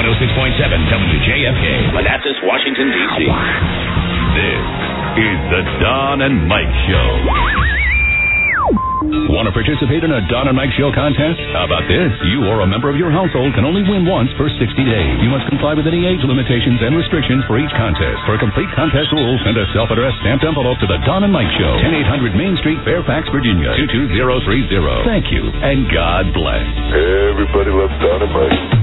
106.7 WJFK, Manassas, Washington, D.C. This is the Don and Mike Show. Want to participate in a Don and Mike Show contest? How about this? You or a member of your household can only win once for 60 days. You must comply with any age limitations and restrictions for each contest. For complete contest rules, send a self-addressed stamped envelope to the Don and Mike Show, 10800 Main Street, Fairfax, Virginia, 22030. Thank you, and God bless. Everybody loves Don and Mike.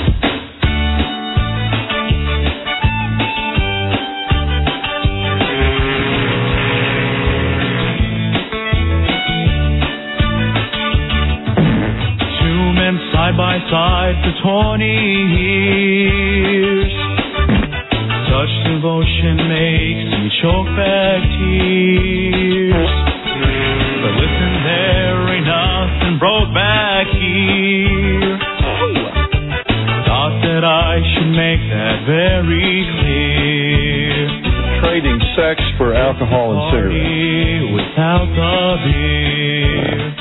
Side by side for 20 years. Such devotion makes me choke back tears. But listen, there ain't nothing broke back here. Thought that I should make that very clear. Trading sex for alcohol and cigarettes. Without the beer.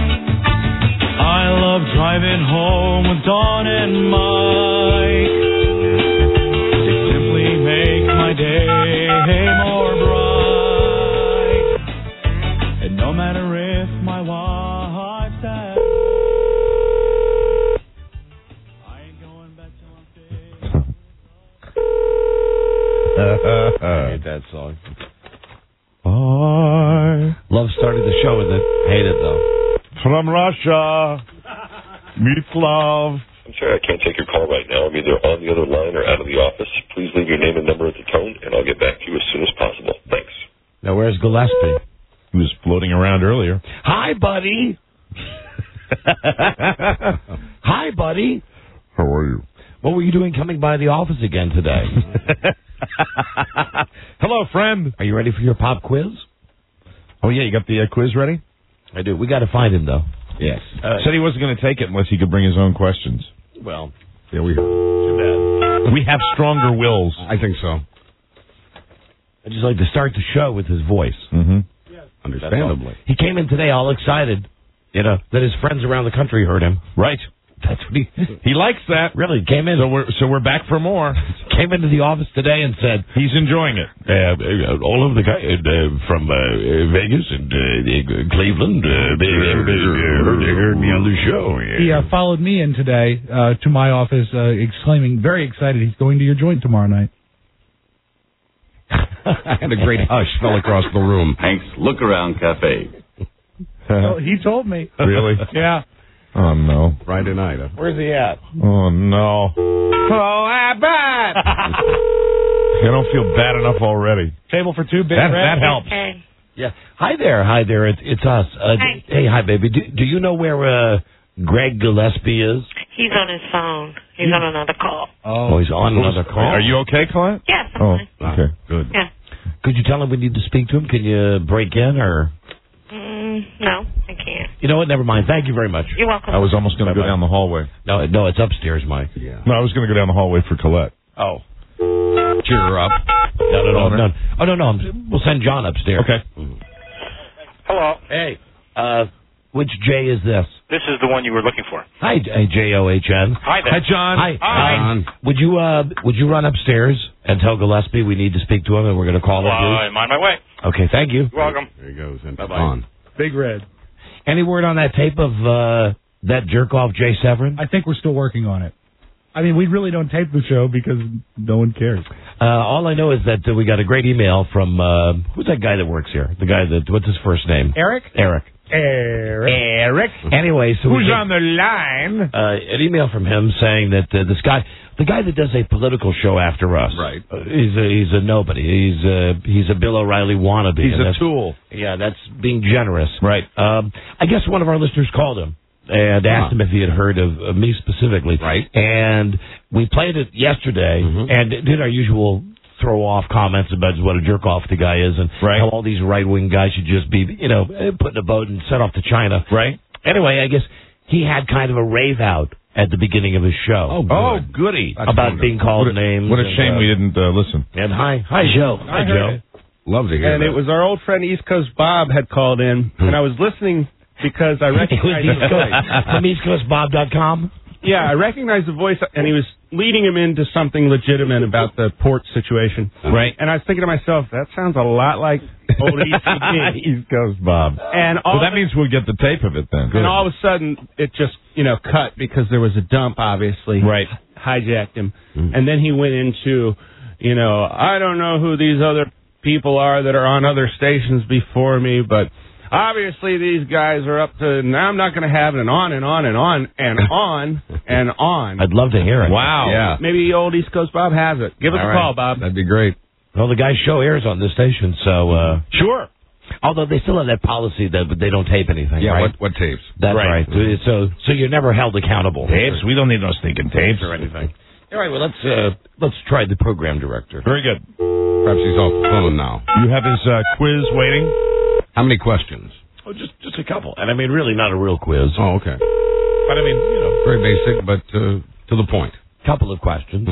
I love driving home with Don and Mike. They simply make my day more bright. And no matter if my wife's at, I ain't going back till I'm fixed. I hate that song. Love starting the show with it. Hate it, though. From Russia, meatloaf. I'm sorry, I can't take your call right now. I'm either on the other line or out of the office. Please leave your name and number at the tone, and I'll get back to you as soon as possible. Thanks. Now, where's Gillespie? He was floating around earlier. Hi, buddy. Hi, buddy. How are you? What were you doing coming by the office again today? Hello, friend. Are you ready for your pop quiz? Oh, yeah, you got the quiz ready? I do. We got to find him, though. Yes. Said he wasn't going to take it unless he could bring his own questions. Well, yeah, we. Too bad. We have stronger wills. I think so. I just like to start the show with his voice. Mm-hmm. Yes. Understandably. He came in today all excited, that his friends around the country heard him. Right. That's what he likes that. Really came in. So we're back for more. Came into the office today and said he's enjoying it. All of the guys from Vegas and Cleveland, they heard me on the show. He followed me in today to my office, exclaiming, very excited, he's going to your joint tomorrow night. And a great hush fell across the room. Hank's Look Around Cafe. Well, he told me. Really? Yeah. Oh, no. Friday night. Where's he at? Oh, no. Oh, I bet. I don't feel bad enough already. Table for two, big that helps. Hey. Yeah. Hi there. It's us. Hi. Hey, hi, baby. Do you know where Greg Gillespie is? He's on his phone. He's on another call. Oh, he's on another call. Are you okay, Clint? Yes, I'm fine. Okay, good. Yeah. Could you tell him we need to speak to him? Can you break in or? No, I can't. You know what? Never mind. Thank you very much. You're welcome. I was almost going to go down the hallway. No, it's upstairs, Mike. Yeah. No, I was going to go down the hallway for Colette. Oh. Cheer her up. No. Oh, no. We'll send John upstairs. Okay. Hello. Hey, which J is this? This is the one you were looking for. Hi, John. Hi there. Hi, John. Hi. John. Would you run upstairs and tell Gillespie we need to speak to him and we're going to call him? I'm on my way. Okay, thank you. You're welcome. There he goes. And Bye-bye. on. Big Red. Any word on that tape of that jerk-off Jay Severin? I think we're still working on it. I mean, we really don't tape the show because no one cares. All I know is that we got a great email from, who's that guy that works here? The guy what's his first name? Eric. Anyway, so who's on the line? An email from him saying that the guy that does a political show after us, right? He's a nobody. He's a Bill O'Reilly wannabe. He's a tool. Yeah, that's being generous, right? I guess one of our listeners called him and asked him if he had heard of me specifically, right? And we played it yesterday and did our usual throw-off comments about what a jerk-off the guy is and how all these right-wing guys should just be, put in a boat and set off to China. Right. Anyway, I guess he had kind of a rave-out at the beginning of his show. Oh, goody. That's about being called names. What a shame we didn't listen. And hi, Joe. Hi, Joe. Love to hear and that. it was our old friend East Coast Bob had called in, and I was listening because I recognized From EastCoastBob.com? Yeah, I recognized the voice, and he was leading him into something legitimate about the port situation. Right. And I was thinking to myself, that sounds a lot like old ECB. East Coast Bob. And that means we'll get the tape of it then. And all of a sudden, it just, cut because there was a dump, obviously. Right. Hijacked him. And then he went into, I don't know who these other people are that are on other stations before me, but obviously these guys are up to, now I'm not going to have it, and on and on and on and on and on. I'd love to hear it. Wow. Yeah. Maybe old East Coast Bob has it. Give us a call, Bob. That'd be great. Well, the guy's show airs on this station, so... Sure. Although they still have that policy that they don't tape anything, Yeah, right? what tapes? That's right. So you're never held accountable. Tapes? We don't need no stinking tapes. Or anything. All right, well, let's try the program director. Very good. Perhaps he's off the phone now. You have his quiz waiting? How many questions? Oh, just a couple. And I mean, really not a real quiz. Oh, okay. But I mean, Very basic, but to the point. couple of questions.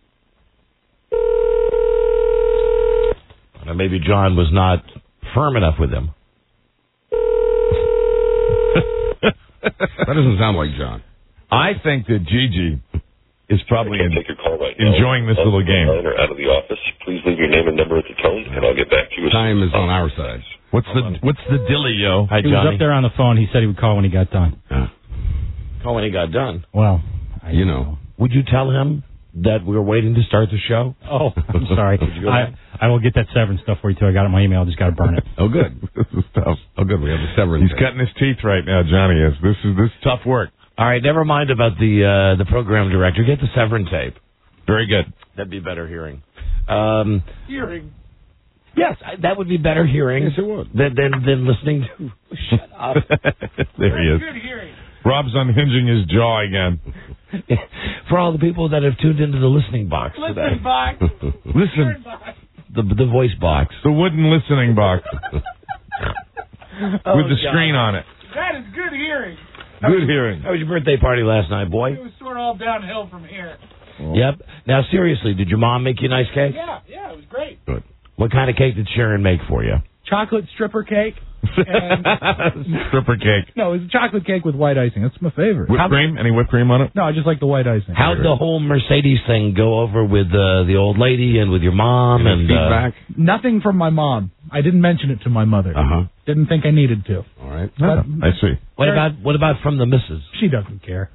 Maybe John was not firm enough with him. That doesn't sound like John. I think that Gigi is probably Take your call right now. enjoying this little game. Or out of the office. Please leave your name and number at the tone, and I'll get back to you. Time is on our side. What's the dilly, yo? Hi, He Johnny. was up there on the phone. He said he would call when he got done. Oh, when he got done. Well, Would you tell him that we were waiting to start the show? Oh, I'm sorry. I will get that severance stuff for you, too. I got it in my email. I just got to burn it. Oh, good. This is tough. Oh, good. We have the severance. He's cutting his teeth right now, Johnny is. This is tough work. All right, never mind about the program director. Get the Severin tape. Very good. That'd be better hearing. Hearing. Yes, that would be better hearing. Yes, it would. Than listening to. Shut up. There he is. Good hearing. Rob's unhinging his jaw again. For all the people that have tuned into the listening box today. box. Listen, The voice box. the wooden listening box with the screen on it. That is good hearing. Good hearing. How was your birthday party last night, boy? It was sort of all downhill from here. Yep. Now, seriously, did your mom make you a nice cake? Yeah, it was great. Good. What kind of cake did Sharon make for you? Chocolate stripper cake. And Stripper cake. no, it was a chocolate cake with white icing. That's my favorite. Whipped cream? Any whipped cream on it? No, I just like the white icing. How'd the whole Mercedes thing go over with the old lady and with your mom? Any feedback? Nothing from my mom. I didn't mention it to my mother. Didn't think I needed to. All right. I see. What about from the missus? She doesn't care.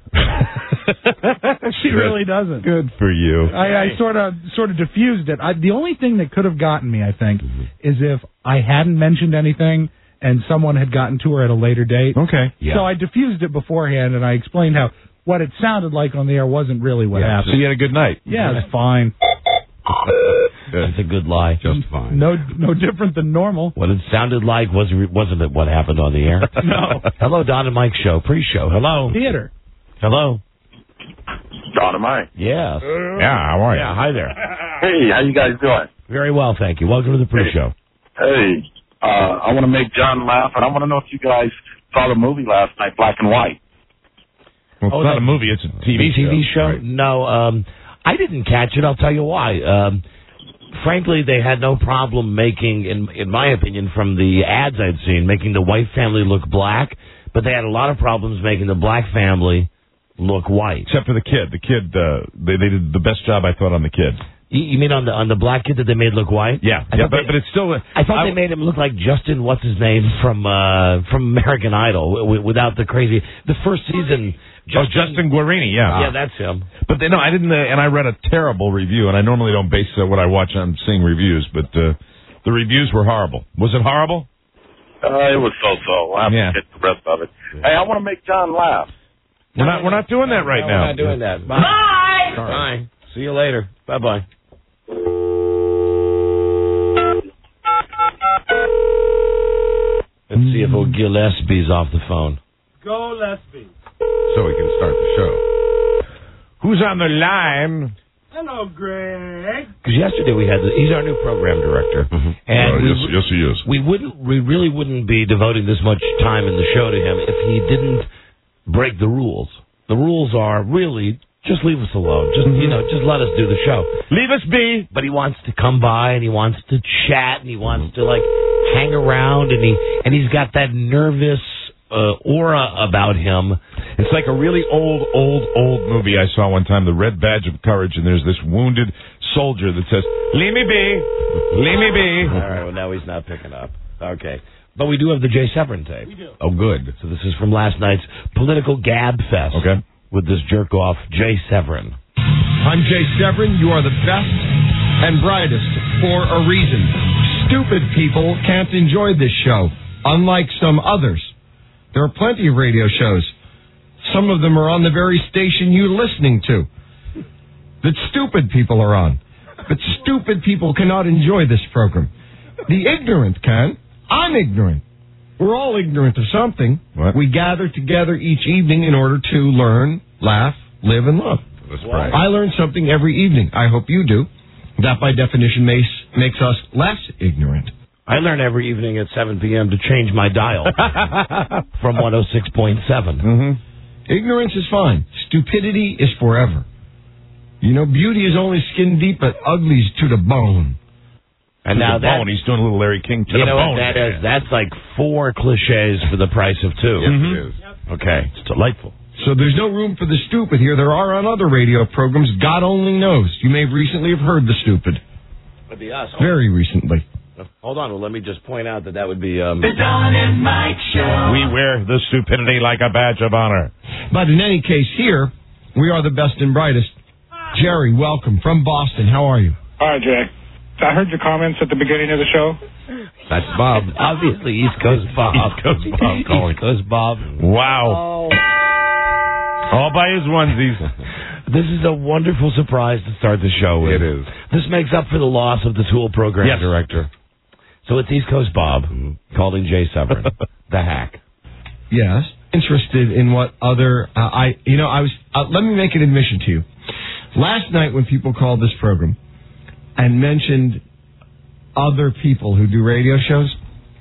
She really doesn't. Good for you. I sort of diffused it. The only thing that could have gotten me, I think, is if I hadn't mentioned anything and someone had gotten to her at a later date. Okay. Yeah. So I diffused it beforehand, and I explained how what it sounded like on the air wasn't really what happened. So you had a good night. Yeah, it's fine. That's a good lie. Just fine. No different than normal. What it sounded like wasn't it what happened on the air? No. Hello, Don and Mike show, pre-show. Hello. Theater. Hello. Don and Mike. Yes. Yeah, how are you? Yeah, hi there. Hey, how you guys doing? Very well, thank you. Welcome to the pre-show. Hey, I want to make John laugh, and I want to know if you guys saw the movie last night, Black and White. Well, it's not a movie, it's a TV show. Right. No, I didn't catch it. I'll tell you why. Frankly, they had no problem making, in my opinion, from the ads I'd seen, making the white family look black, but they had a lot of problems making the black family look white. Except for the kid. The kid, they did the best job, I thought, on the kid. You mean on the black kid that they made look white? Yeah, but it's still... I thought they made him look like Justin, what's his name, from American Idol, without the crazy... The first season... Justin Guarini, yeah. Yeah, that's him. But I didn't, and I read a terrible review, and I normally don't base what I watch on seeing reviews, but the reviews were horrible. Was it horrible? It was so-so. I'll have to get the rest of it. Hey, I want to make John laugh. We're not doing that right now. We're not doing that. Bye. Bye. See you later. Bye-bye. Let's see if old Gillespie's off the phone. Go Lesby. So we can start the show. Who's on the line? Hello, Greg. Because yesterday he's our new program director, and yes, he is. We really wouldn't be devoting this much time in the show to him if he didn't break the rules. The rules are really just leave us alone. Just just let us do the show. Leave us be. But he wants to come by and he wants to chat and he wants to hang around and he's got that nervous aura about him. It's like a really old movie I saw one time, The Red Badge of Courage, and there's this wounded soldier that says, "Leave me be, leave me be." All right, well, now he's not picking up. Okay. But we do have the Jay Severin tape. We do. Oh, good. So this is from last night's political gab fest. Okay. With this jerk-off, Jay Severin. I'm Jay Severin. You are the best and brightest for a reason. Stupid people can't enjoy this show, unlike some others. There are plenty of radio shows. Some of them are on the very station you're listening to that stupid people are on. But stupid people cannot enjoy this program. The ignorant can. I'm ignorant. We're all ignorant of something. What? We gather together each evening in order to learn, laugh, live, and love. That's right. I learn something every evening. I hope you do. That, by definition, makes us less ignorant. I learn every evening at 7 p.m. to change my dial from 106.7. Mm-hmm. Ignorance is fine. Stupidity is forever. You know, beauty is only skin deep, but ugly's to the bone. And to now the bone. He's doing a little Larry King to you the know bone. what that is? That's like 4 cliches for the price of 2. Yes, it is. Okay, it's delightful. So there's no room for the stupid here. There are on other radio programs. God only knows. You may recently have heard the stupid. That'd be us. Very recently. Hold on. Well, let me just point out that would be... The Don and Mike Show. We wear the stupidity like a badge of honor. But in any case, here, we are the best and brightest. Jerry, welcome from Boston. How are you? All right, Jay. I heard your comments at the beginning of the show. That's Bob. Obviously, East Coast Bob. East Coast Bob calling. East Coast Bob. Wow. All by his onesies. This is a wonderful surprise to start the show with. It is. This makes up for the loss of the Tool program director. So it's East Coast Bob calling Jay Severin, the hack. Yes. Interested in what other... I was... let me make an admission to you. Last night when people called this program and mentioned other people who do radio shows,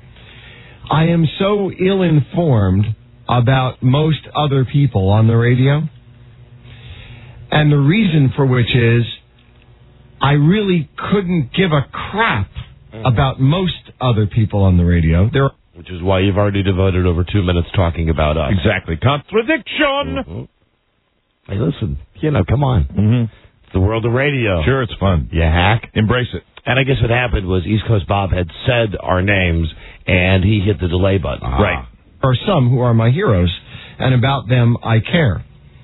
I am so ill-informed about most other people on the radio. And the reason for which is I really couldn't give a crap about most other people on the radio. Which is why you've already devoted over 2 minutes talking about us. Exactly. Contradiction! Mm-hmm. Hey, listen, come on. Mm-hmm. It's the world of radio. Sure, it's fun. You hack. Embrace it. And I guess what happened was East Coast Bob had said our names, and he hit the delay button. Right. There are some who are my heroes, and about them I care.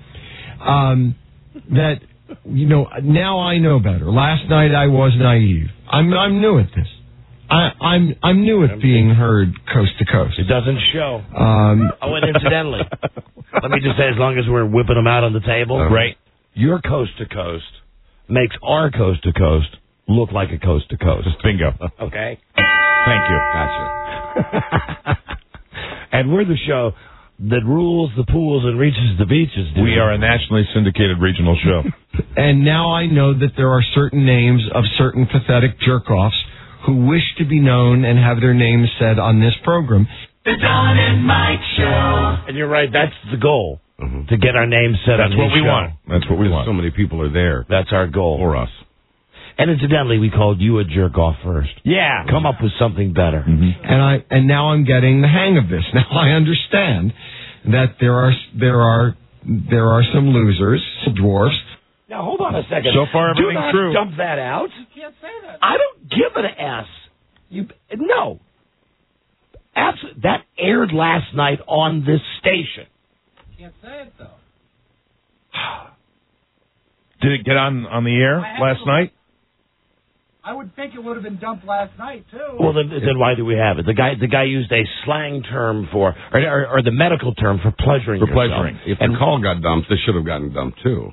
Now I know better. Last night I was naive. I'm new at this. I'm new at being heard coast to coast. It doesn't show. And incidentally, let me just say, as long as we're whipping them out on the table, right? Your coast to coast makes our coast to coast look like a coast to coast. Bingo. Okay. Thank you. Gotcha. And we're the show that rules the pools and reaches the beaches. Dude. We are a nationally syndicated regional show. And now I know that there are certain names of certain pathetic jerk-offs who wish to be known and have their names said on this program. The Don and Mike Show. And you're right, that's the goal, to get our names said on That's what this we show. want. That's what we want. So many people are there. That's our goal. For us. And incidentally, we called you a jerk-off first. Yeah. Come up with something better. Mm-hmm. And now I'm getting the hang of this. Now I understand that there are some losers, some dwarfs. Now, hold on a second. So far, everything's Do not true. dump that out. You can't say that. I don't give an S. No. That aired last night on this station. You can't say it, though. Did it get on the air last night? I would think it would have been dumped last night, too. Well, then why do we have it? The guy used a slang term for, or the medical term for pleasuring For yourself. pleasuring. If the call got dumped, this should have gotten dumped, too.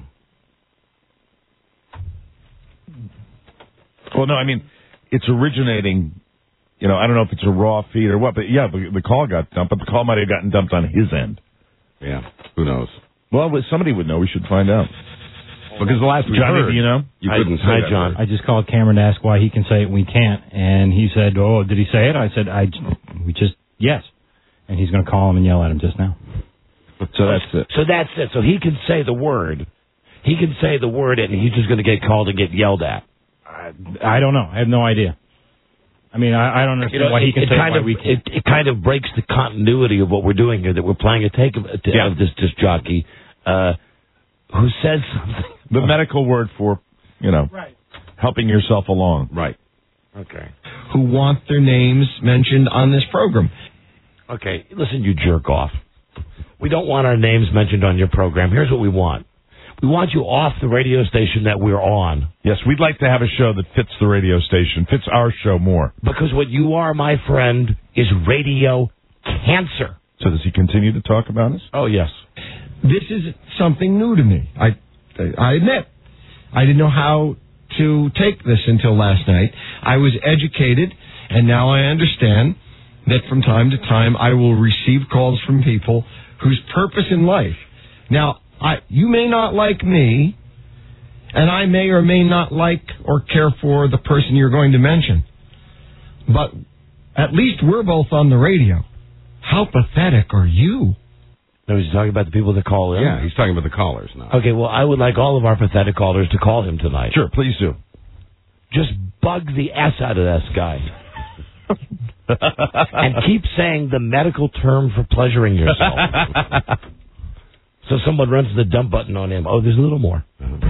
Well, no, I mean, it's originating, I don't know if it's a raw feed or what, but yeah, the call got dumped, but the call might have gotten dumped on his end. Yeah, who knows? Well, somebody would know. We should find out. Because the last we Johnny, heard, do you know? You couldn't say Hi, that. John. I just called Cameron to ask why he can say it and we can't. And he said, oh, did he say it? I said, yes. And he's going to call him and yell at him just now. So that's it. So that's it. So he can say the word. He can say the word and he's just going to get called and get yelled at. I don't know. I have no idea. I mean, I don't understand why he can say why we can't. It kind of breaks the continuity of what we're doing here, that we're playing a take of this disc jockey who says something. The medical word for, helping yourself along. Right. Okay. Who want their names mentioned on this program. Okay, listen, you jerk off. We don't want our names mentioned on your program. Here's what we want. We want you off the radio station that we're on. Yes, we'd like to have a show that fits the radio station, fits our show more. Because what you are, my friend, is radio cancer. So does he continue to talk about us? Oh, yes. This is something new to me. I admit. I didn't know how to take this until last night. I was educated, and now I understand that from time to time I will receive calls from people whose purpose in life. Now, you may not like me, and I may or may not like or care for the person you're going to mention. But at least we're both on the radio. How pathetic are you? No, he's talking about the people that call in? Yeah, he's talking about the callers now. Okay, well, I would like all of our pathetic callers to call him tonight. Sure, please do. Just bug the S out of this guy. And keep saying the medical term for pleasuring yourself. So someone runs the dump button on him. Oh, there's a little more. Oh, no,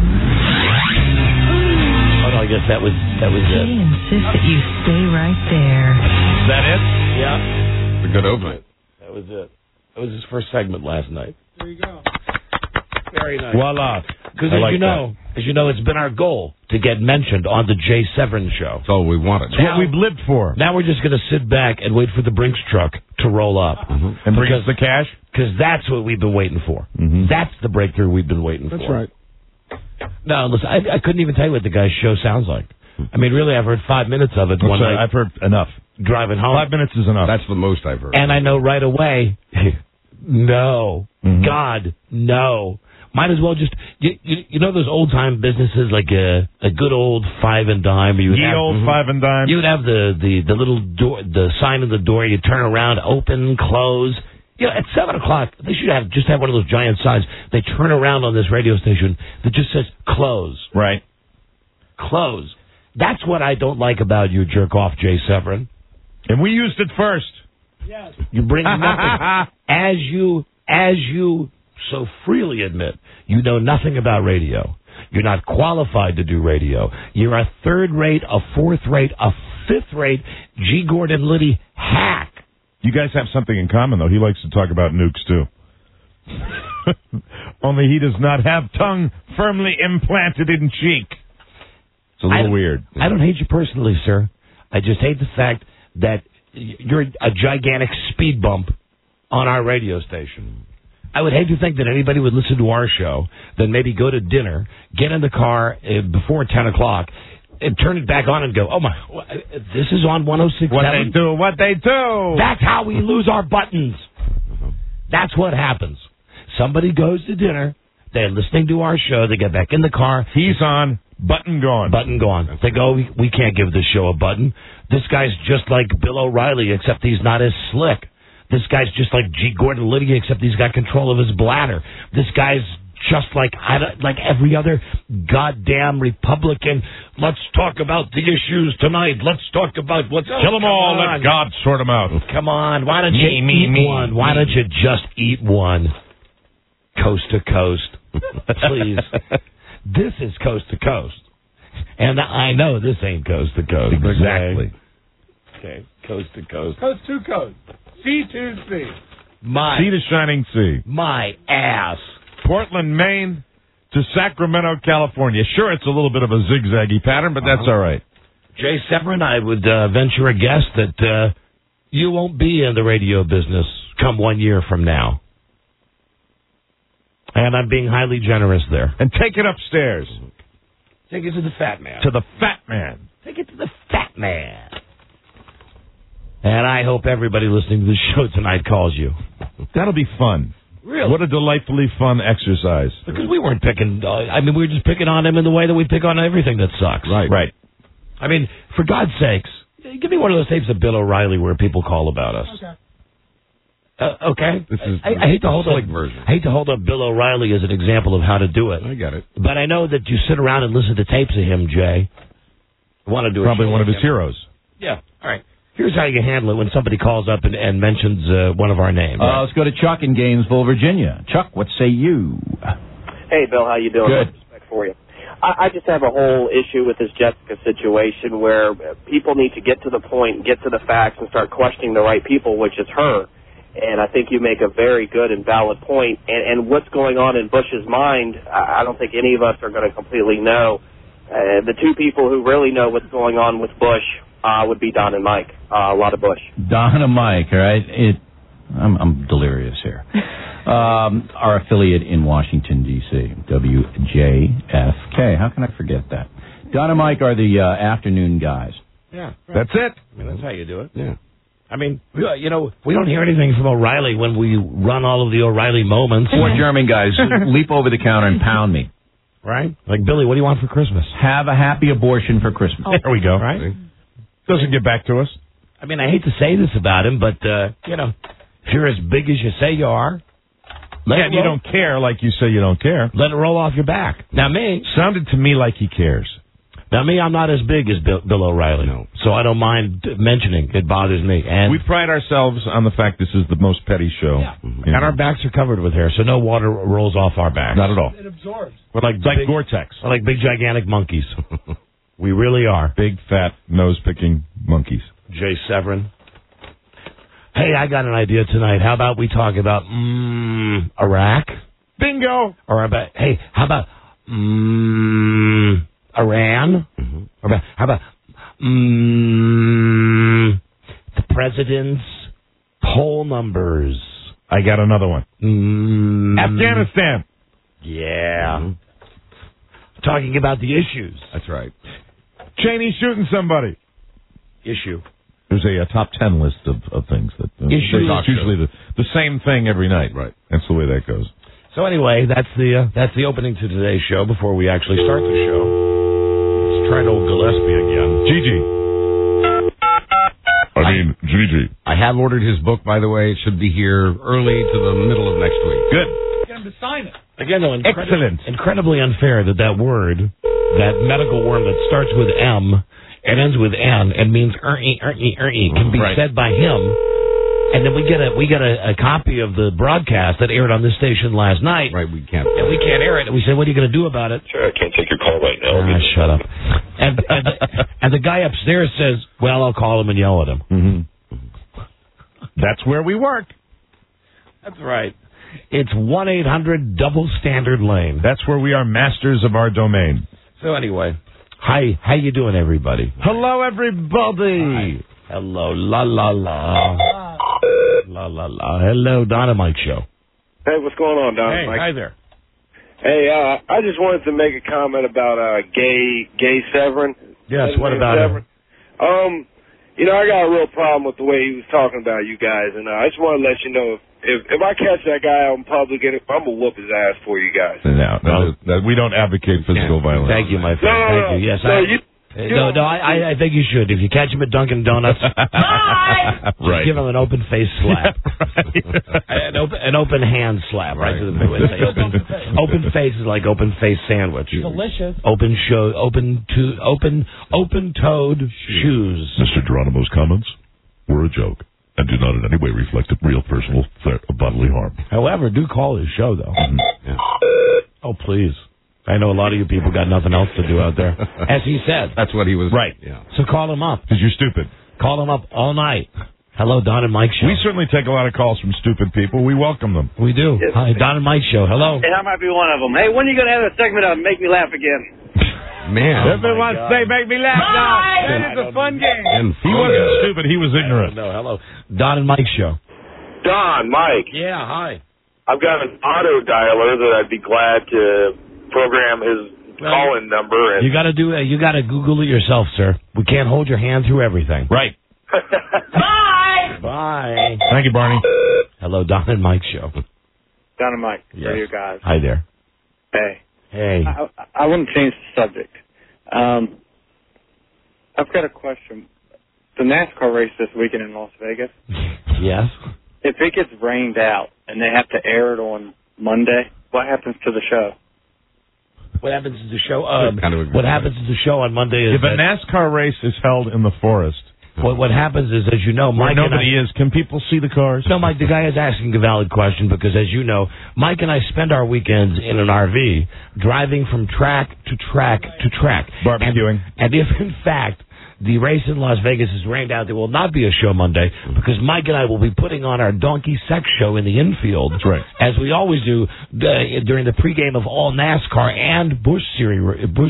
I guess that was it. He insists that you stay right there. Is that it? Yeah. It's a good opening. That was it. That was his first segment last night. There you go. Very nice. Voila. Because As you know, it's been our goal to get mentioned on the Jay Severin Show. That's all we wanted. It's what we've lived for. Now we're just going to sit back and wait for the Brinks truck to roll up. Mm-hmm. And bring us the cash? Because that's what we've been waiting for. Mm-hmm. That's the breakthrough we've been waiting for. That's right. No, listen, I couldn't even tell you what the guy's show sounds like. I mean, really, I've heard 5 minutes of it one night. I've heard enough. Driving home. 5 minutes is enough. That's the most I've heard. And I know right away, no. Mm-hmm. God, no. Might as well just, you know those old-time businesses like a good old five and dime? Old five and dime. You would have the little door, the sign of the door, you turn around, open, close. You know, at 7 o'clock, they should just have one of those giant signs. They turn around on this radio station that just says close. Right. Close. That's what I don't like about you, jerk off, Jay Severin. And we used it first. Yes. You bring nothing. As you so freely admit, you know nothing about radio. You're not qualified to do radio. You're a third-rate, a fourth-rate, a fifth-rate G. Gordon Liddy hack. You guys have something in common, though. He likes to talk about nukes, too. Only he does not have tongue firmly implanted in cheek. It's a little weird. I don't hate you personally, sir. I just hate the fact that you're a gigantic speed bump on our radio station. I would hate to think that anybody would listen to our show, then maybe go to dinner, get in the car before 10 o'clock, and turn it back on and go, oh, my, this is on 106.7. What they do. That's how we lose our buttons. That's what happens. Somebody goes to dinner, they're listening to our show, they get back in the car. He's on, button gone. Button gone. They go, we can't give this show a button. This guy's just like Bill O'Reilly, except he's not as slick. This guy's just like G. Gordon Liddy, except he's got control of his bladder. This guy's just like every other goddamn Republican. Let's talk about the issues tonight. Let's talk about what's... Kill them all. Let God sort them out. Come on. Why don't you eat one? Why don't you just eat one? Coast to coast. Please. This is coast to coast. And I know this ain't coast to coast. Exactly. Okay. Coast to coast. Coast to coast. Sea to sea. Sea to shining sea. My ass. Portland, Maine to Sacramento, California. Sure, it's a little bit of a zigzaggy pattern, but that's all right. Jay Severin, I would venture a guess that you won't be in the radio business come 1 year from now. And I'm being highly generous there. And take it upstairs. Take it to the fat man. To the fat man. Take it to the fat man. And I hope everybody listening to the show tonight calls you. That'll be fun. Really? What a delightfully fun exercise. Because we weren't picking... we were just picking on him in the way that we pick on everything that sucks. Right. I mean, for God's sakes, give me one of those tapes of Bill O'Reilly where people call about us. Okay. Okay? This is I hate to hold up version. I hate to hold up Bill O'Reilly as an example of how to do it. I get it. But I know that you sit around and listen to tapes of him, Jay. I want to do Probably one of his heroes. Yeah. All right. Here's how you handle it when somebody calls up and mentions one of our names. Let's go to Chuck in Gainesville, Virginia. Chuck, what say you? Hey, Bill, how you doing? Good. Respect for you. I just have a whole issue with this Jessica situation where people need to get to the point, get to the facts, and start questioning the right people, which is her. And I think you make a very good and valid point. And what's going on in Bush's mind, I don't think any of us are going to completely know. The two people who really know what's going on with Bush would be Don and Mike. A lot of Bush. Don and Mike, all right? I'm delirious here. Our affiliate in Washington, D.C., WJFK. How can I forget that? Don and Mike are the afternoon guys. Yeah. That's it. I mean, that's how you do it. Yeah. I mean, we don't hear anything from O'Reilly when we run all of the O'Reilly moments. 4 German guys leap over the counter and pound me. Right? Like, Billy, what do you want for Christmas? Have a happy abortion for Christmas. There we go. Right? Doesn't get back to us. I mean, I hate to say this about him, but, if you're as big as you say you are, And you don't care like you say you don't care. Let it roll off your back. Now, me... Sounded to me like he cares. Now, me, I'm not as big as Bill O'Reilly, so I don't mind mentioning. It bothers me. And we pride ourselves on the fact this is the most petty show. Yeah. And our backs are covered with hair, so no water rolls off our backs. Not at all. It absorbs. We're like big, Gore-Tex. We're like big, gigantic monkeys. We really are. Big, fat, nose-picking monkeys. Jay Severin. Hey, I got an idea tonight. How about we talk about Iraq? Bingo! Or about, hey, how about Iran? Mm-hmm. Or how about the president's poll numbers? I got another one. Afghanistan. Yeah. Mm-hmm. Talking about the issues. That's right. Cheney shooting somebody. Issue. There's a top 10 list of things that it's usually the same thing every night. Right. That's the way that goes. So anyway, that's the opening to today's show. Before we actually start the show, let's try old Gillespie again. Gigi. I have ordered his book, by the way. It should be here early to the middle of next week. Good. Get him to sign it. Again, though, Excellent. Incredibly unfair that word, that medical word that starts with M and ends with N and means can be said by him, and then we get a copy of the broadcast that aired on this station last night. Right, we can't air it. And we said, what are you going to do about it? Sure, I can't take your call right now. Shut up. And the guy upstairs says, well, I'll call him and yell at him. Mm-hmm. That's where we work. That's right. It's 1-800-DOUBLE-STANDARD Lane. That's where we are masters of our domain. So anyway, hi, how you doing, everybody? Hello, everybody. Hi. Hello, la la la. La la la. Hello, Don and Mike Show. Hey, what's going on, Don? Hey, Mike? hi there. Hey, I just wanted to make a comment about Gay Severin. Yes, what about Severin? I got a real problem with the way he was talking about you guys, and I just want to let you know if I catch that guy out in public, I'm gonna whoop his ass for you guys. No, we don't advake physical violence. Thank you, my friend. Thank you. Yes, I think you should. If you catch him at Dunkin' Donuts, right. Give him an open face slap, an open hand slap, right? Open face is like open face sandwich. Delicious. Open-toed shoes. Mr. Geronimo's comments were a joke and do not in any way reflect a real personal threat of bodily harm. However, do call his show, though. Mm-hmm. Yeah. Oh, please. I know a lot of you people got nothing else to do out there. As he said. That's what he was. Right. Yeah. So call him up. Because you're stupid. Call him up all night. Hello, Don and Mike Show. We certainly take a lot of calls from stupid people. We welcome them. We do. Yes. Hi, Don and Mike Show. Hello. Hey, I might be one of them. Hey, when are you going to have a segment on Make Me Laugh Again? Man. Everyone say Make Me Laugh now. That is a fun game. He wasn't stupid. He was ignorant. No, hello. Don and Mike Show. Don, Mike. Yeah, hi. I've got an auto dialer that I'd be glad to program his call-in number. And You got to Google it yourself, sir. We can't hold your hand through everything. Right. Bye. Bye. Thank you, Barney. Hello, Don and Mike Show. Don and Mike, Yes. radio guys. Hi there. Hey. Hey. I want to change the subject. I've got a question. The NASCAR race this weekend in Las Vegas. Yes. If it gets rained out and they have to air it on Monday, what happens to the show? What happens to the show? What happens to the show on Monday is if a NASCAR race is held in the forest What happens is, as you know, Mike Where nobody is. Can people see the cars? No, Mike, the guy is asking a valid question because, as you know, Mike and I spend our weekends in an RV driving from track to track to track. Barbecuing. And if, in fact, the race in Las Vegas is rained out, there will not be a show Monday because Mike and I will be putting on our donkey sex show in the infield. That's right. As we always do during the pregame of all NASCAR and Busch Series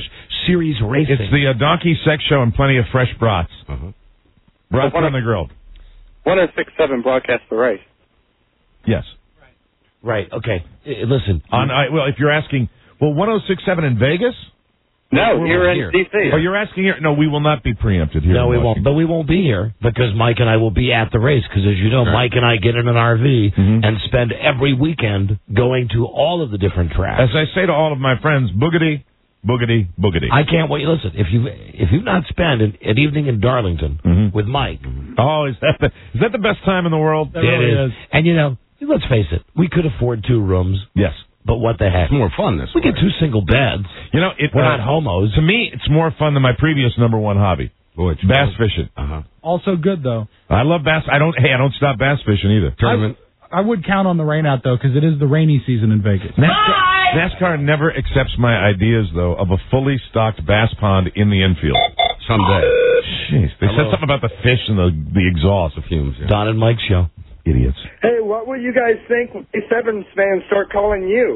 racing. It's the donkey sex show and plenty of fresh brats. Brats on the grill. 1067 broadcast the race. Yes. Right. Okay. Listen. Well, if you're asking, 1067 in Vegas? No, you're in D.C. Oh, you're asking here? No, we will not be preempted here. No, we won't. But we won't be here because Mike and I will be at the race because, as you know, Mike and I get in an RV and spend every weekend going to all of the different tracks. As I say to all of my friends, boogity, boogity, boogity. I can't wait. Listen, if you've not spent an evening in Darlington with Mike. Oh, is that the best time in the world? It is. And, you know, let's face it, we could afford 2 rooms. Yes. But what the heck? It's more fun this way. We get 2 single beds. You know, we're not homos. To me, it's more fun than my previous number 1 hobby. Bass fishing. Also good, though. I love bass. I don't stop bass fishing either. Tournament. I would count on the rain out, though, because it is the rainy season in Vegas. NASCAR never accepts my ideas, though, of a fully stocked bass pond in the infield. Someday. Jeez. They said something about the fish and the exhaust. The fumes, yeah. Don and Mike show. Idiots. Hey, what will you guys think when the Sevens fans start calling you?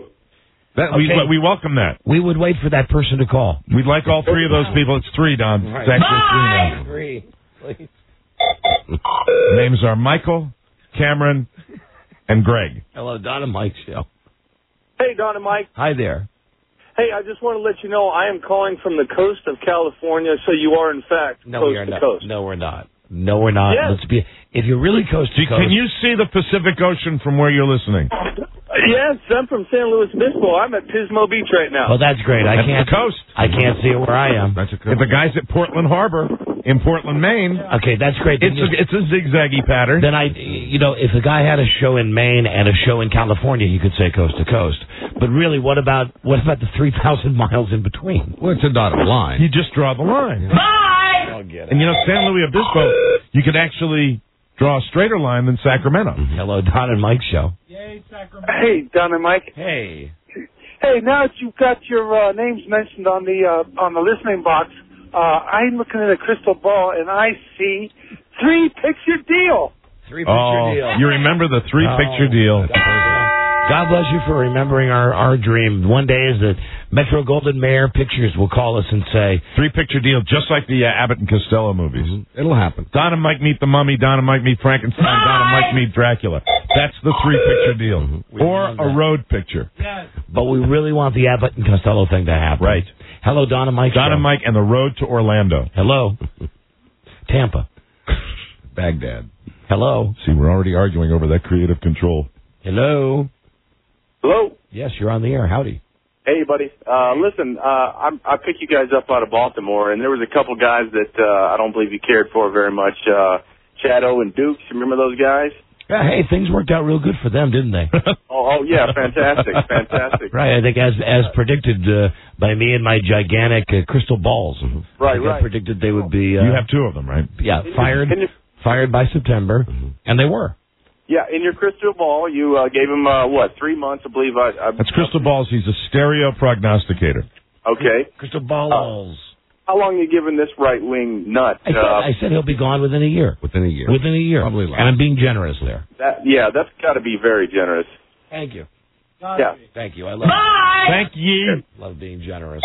We welcome that. We would wait for that person to call. We'd like all 3 of those people. It's 3, Don. Right. It's actually 3 now. 3, please. Names are Michael, Cameron, and Greg. Hello, Don and Mike show. Hey, Don and Mike. Hi there. Hey, I just want to let you know I am calling from the coast of California, so you are, in fact, coast to coast. No, we're not. No, we're not. Yes. Let's be. If you're really coast to coast. Can you see the Pacific Ocean from where you're listening? Yes, I'm from San Luis Obispo. I'm at Pismo Beach right now. Oh, that's great. I can't. The coast. I can't see it where I am. That's a coast. If the guy's at Portland Harbor in Portland, Maine. Okay, that's great. It's a zigzaggy pattern. Then if the guy had a show in Maine and a show in California, he could say coast to coast. But really, what about the 3,000 miles in between? Well, it's a dotted line. You just draw the line. Bye. And you know, San Luis Obispo, you could actually draw a straighter line than Sacramento. Hello, Don and Mike show. Yay, Sacramento. Hey, Don and Mike. Hey. Hey, now that you've got your names mentioned on the listening box, I'm looking at a crystal ball and I see 3-picture deal. 3-picture deal. You remember the 3-picture deal. God bless you for remembering our dream. One day is that Metro Golden Mayer Pictures will call us and say 3-picture deal, just like the Abbott and Costello movies. It'll happen. Don and Mike meet the Mummy. Don and Mike meet Frankenstein. Don and Mike meet Dracula. That's the 3-picture deal. Or a road picture. Yes. But we really want the Abbott and Costello thing to happen. Right. Hello, Don and Mike. Don and Mike and the road to Orlando. Hello. Tampa. Baghdad. Hello. See, we're already arguing over that creative control. Hello. Hello. Yes, you're on the air. Howdy. Hey, buddy. Listen, I picked you guys up out of Baltimore, and there was a couple guys that I don't believe you cared for very much. Shadow and Dukes. Remember those guys? Yeah, hey, things worked out real good for them, didn't they? Oh, yeah, fantastic, fantastic. Right, I think as predicted by me and my gigantic crystal balls. Right, I predicted they would be. You have 2 of them, right? Yeah, fired by September, and they were. Yeah, in your crystal ball, you gave him 3 months, I believe. That's crystal balls. He's a stereo prognosticator. Okay. Crystal balls. How long are you giving this right wing nut? I said he'll be gone within a year. Within a year. Within a year. Probably less. And I'm being generous there. That's got to be very generous. Thank you. Yeah. Thank you. I love Thank you. Love being generous.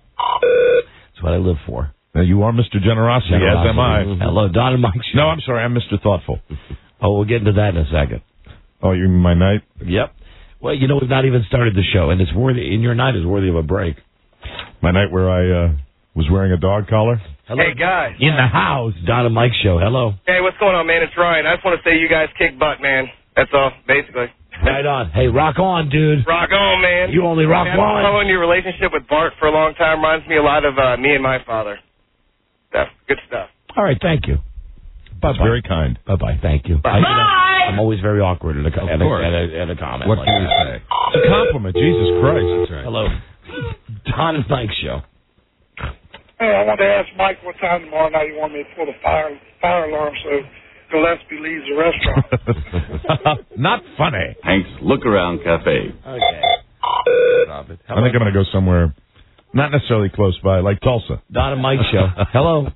That's what I live for. Now, you are Mr. Generosity, as am I. Hello, Don and Mike. No, I'm sorry. I'm Mr. Thoughtful. Oh, we'll get into that in a second. Oh, you mean my night? Yep. Well, you know, we've not even started the show, and it's worthy. In your night is worthy of a break. My night where I was wearing a dog collar. Hello. Hey, guys. In the house, Don and Mike show. Hello. Hey, what's going on, man? It's Ryan. I just want to say you guys kick butt, man. That's all, basically. Right on. Hey, rock on, dude. Rock on, man. You only rock man, on. I've been following your relationship with Bart for a long time. Reminds me a lot of me and my father. Stuff. Good stuff. All right, thank you. That's very kind. Bye-bye. Thank you. Bye. I'm always very awkward at a comment. What can you say? It's a compliment. Jesus Christ. That's right. Hello. Don and Mike show. Hey, Hey, I wanted to ask Mike what time tomorrow night you want me to pull the fire alarm so Gillespie leaves the restaurant. Not funny. Hank's Look Around Cafe. Okay. I think I'm going to go somewhere not necessarily close by, like Tulsa. Don and Mike show. Hello.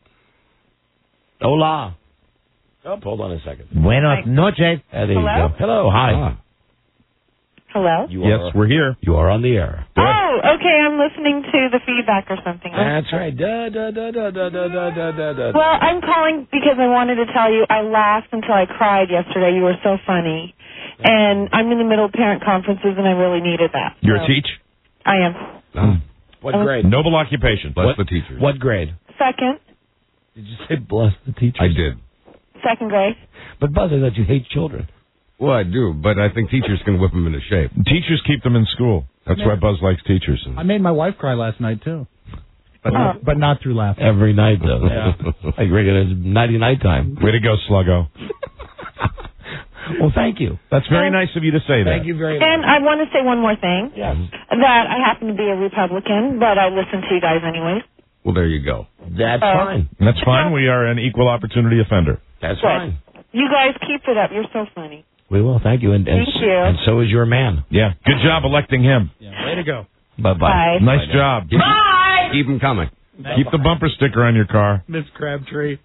Hola. Oh, hold on a second. Buenas noches. There you Hello? go. Hello. Hi. Hello? Yes, we're here. You are on the air. Oh, okay. I'm listening to the feedback or something. That's right. Da, da, da, da, da, da, da, da, da, da. Well, I'm calling because I wanted to tell you I laughed until I cried yesterday. You were so funny. And I'm in the middle of parent conferences, and I really needed that. You're So, a teach? I am. What grade? Noble occupation. Bless the teachers. What grade? Second. Did you say bless the teachers? I did. Second grade. But Buzz, I thought you hate children. Well, I do, but I think teachers can whip them into shape. Teachers keep them in school. That's why Buzz likes teachers. I made my wife cry last night, too. But not through laughter. Every night, though. Yeah. Like regular nighty-night time. Way to go, Sluggo. Well, thank you. That's very nice of you to say that. Thank you very much. And I want to say one more thing. Yes. That I happen to be a Republican, but I listen to you guys anyways. Well, there you go. That's fine. That's fine. We are an equal opportunity offender. That's Good. fine. You guys keep it up. You're so funny. We will. Thank you. And Thank you. And so is your man. Yeah. Good job electing him. Way to go. Bye-bye. Bye. Nice job. Bye. Keep them coming. Keep the bumper sticker on your car. Miss Crabtree.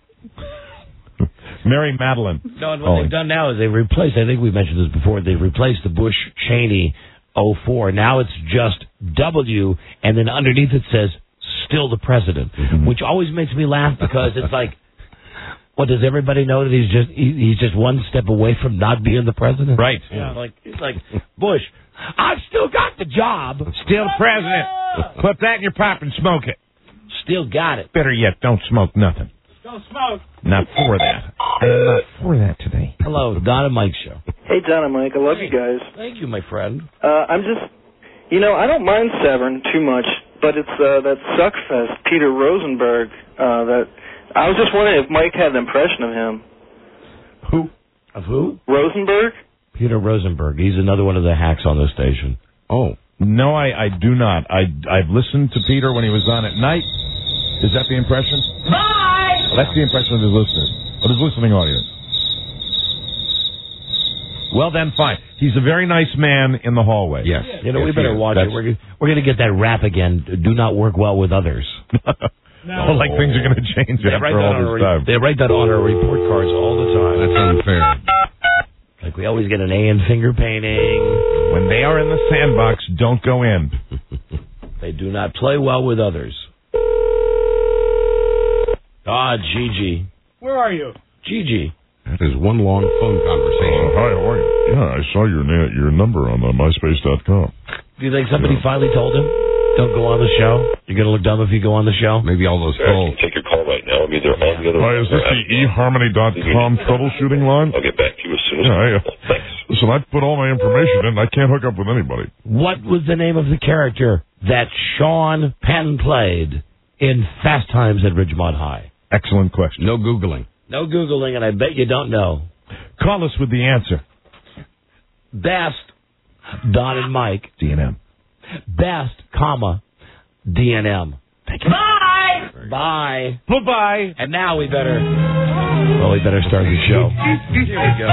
Mary Madeline. No, and what they've done now is they've replaced, I think we mentioned this before, they've replaced the Bush-Cheney 04. Now it's just W, and then underneath it says, still the president, which always makes me laugh because it's like, what, does everybody know that he's just one step away from not being the president? Right. Yeah. It's like, Bush, I've still got the job. Still president. Put that in your pipe and smoke it. Still got it. Better yet, don't smoke nothing. Don't smoke. Not for that. Not for that today. Hello, Don and Mike show. Hey, Don and Mike, I love you guys. Thank you, my friend. I'm just, I don't mind Severn too much, but it's that Suckfest, Peter Rosenberg, that I was just wondering if Mike had an impression of him. Who? Of who? Rosenberg? Peter Rosenberg. He's another one of the hacks on the station. Oh. No, I do not. I've listened to Peter when he was on at night. Is that the impression? Bye! Well, that's the impression of his listeners, of his listening audience. Well, then, fine. He's a very nice man in the hallway. Yes. We better watch it. We're going to get that rap again. Do not work well with others. Oh, like things are going to change after all this time. They write that on our report cards all the time. That's unfair. Like we always get an A in finger painting. When they are in the sandbox, don't go in. They do not play well with others. Gigi. Where are you? Gigi. That is one long phone conversation. Hi, how are you? Yeah, I saw your number on MySpace.com. Do you think somebody finally told him, don't go on the show? You're going to look dumb if you go on the show? Maybe all those I calls. can take your call right now. I'm either on the other Hi, line is this or the eHarmony.com troubleshooting line? I'll get back to you as soon as possible. Thanks. Listen, I've put all my information in. I can't hook up with anybody. What was the name of the character that Sean Penn played in Fast Times at Ridgemont High? Excellent question. No Googling. No Googling, and I bet you don't know. Call us with the answer. Best, Don and Mike. DNM. Best, DNM. Bye! Bye. Goodbye. And now we better start the show. Here we go.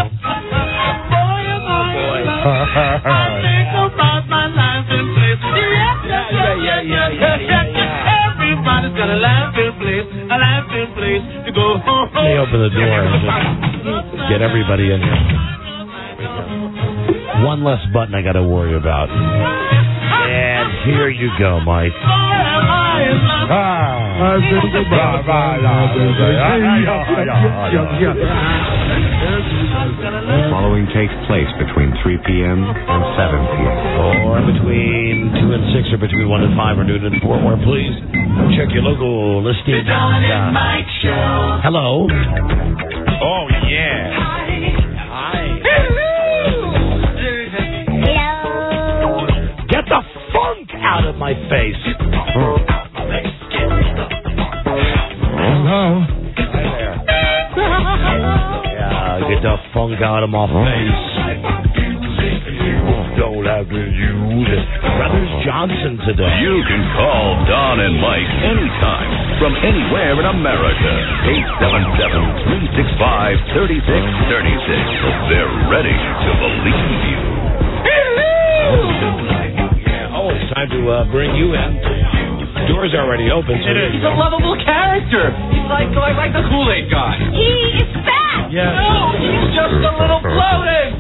Everybody's got a laughing place to go home. Let me open the door and just get everybody in here. One less button I got to worry about. And here you go, Mike. The following takes place between 3 p.m. and 7 p.m. Or between 2 and 6, or between 1 and 5, or noon and 4. Or please check your local listing. The Don and Mike Show. Hello. Oh, yeah. Hi. Hello. Get the funk out of my face. Hello. Hi there. Yeah, get the funk out of my face. Don't have to use it. Brothers Johnson today. You can call Don and Mike anytime from anywhere in America. 877-365-3636. They're ready to believe you. Oh, it's time to bring you in. The door's already open. So He's a lovable character. He's like the Kool-Aid guy. He is fat. Yeah. No, he's just a little bloated.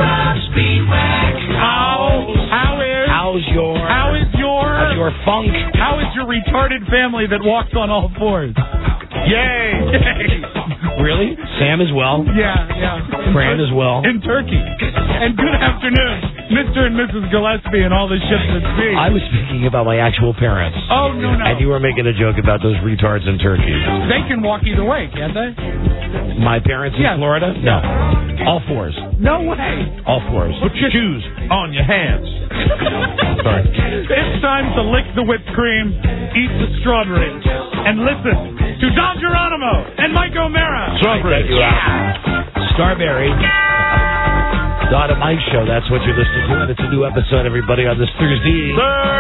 How's your funk? How is your retarded family that walks on all fours? Yay! Really? Sam as well? Yeah. Fran as well? In Turkey. And good afternoon, Mr. and Mrs. Gillespie and all the ships at sea. I was speaking about my actual parents. Oh, no. And you were making a joke about those retards in Turkey. They can walk either way, can't they? My parents in Florida? No. All fours. No way. All fours. Put your shoes on your hands. Sorry. It's time to lick the whipped cream, eat the strawberry, and listen to Don Geronimo and Mike O'Mara. Strawberry. Starberry. Don and Mike Show, that's what you're listening to, and it's a new episode, everybody, on this Thursday.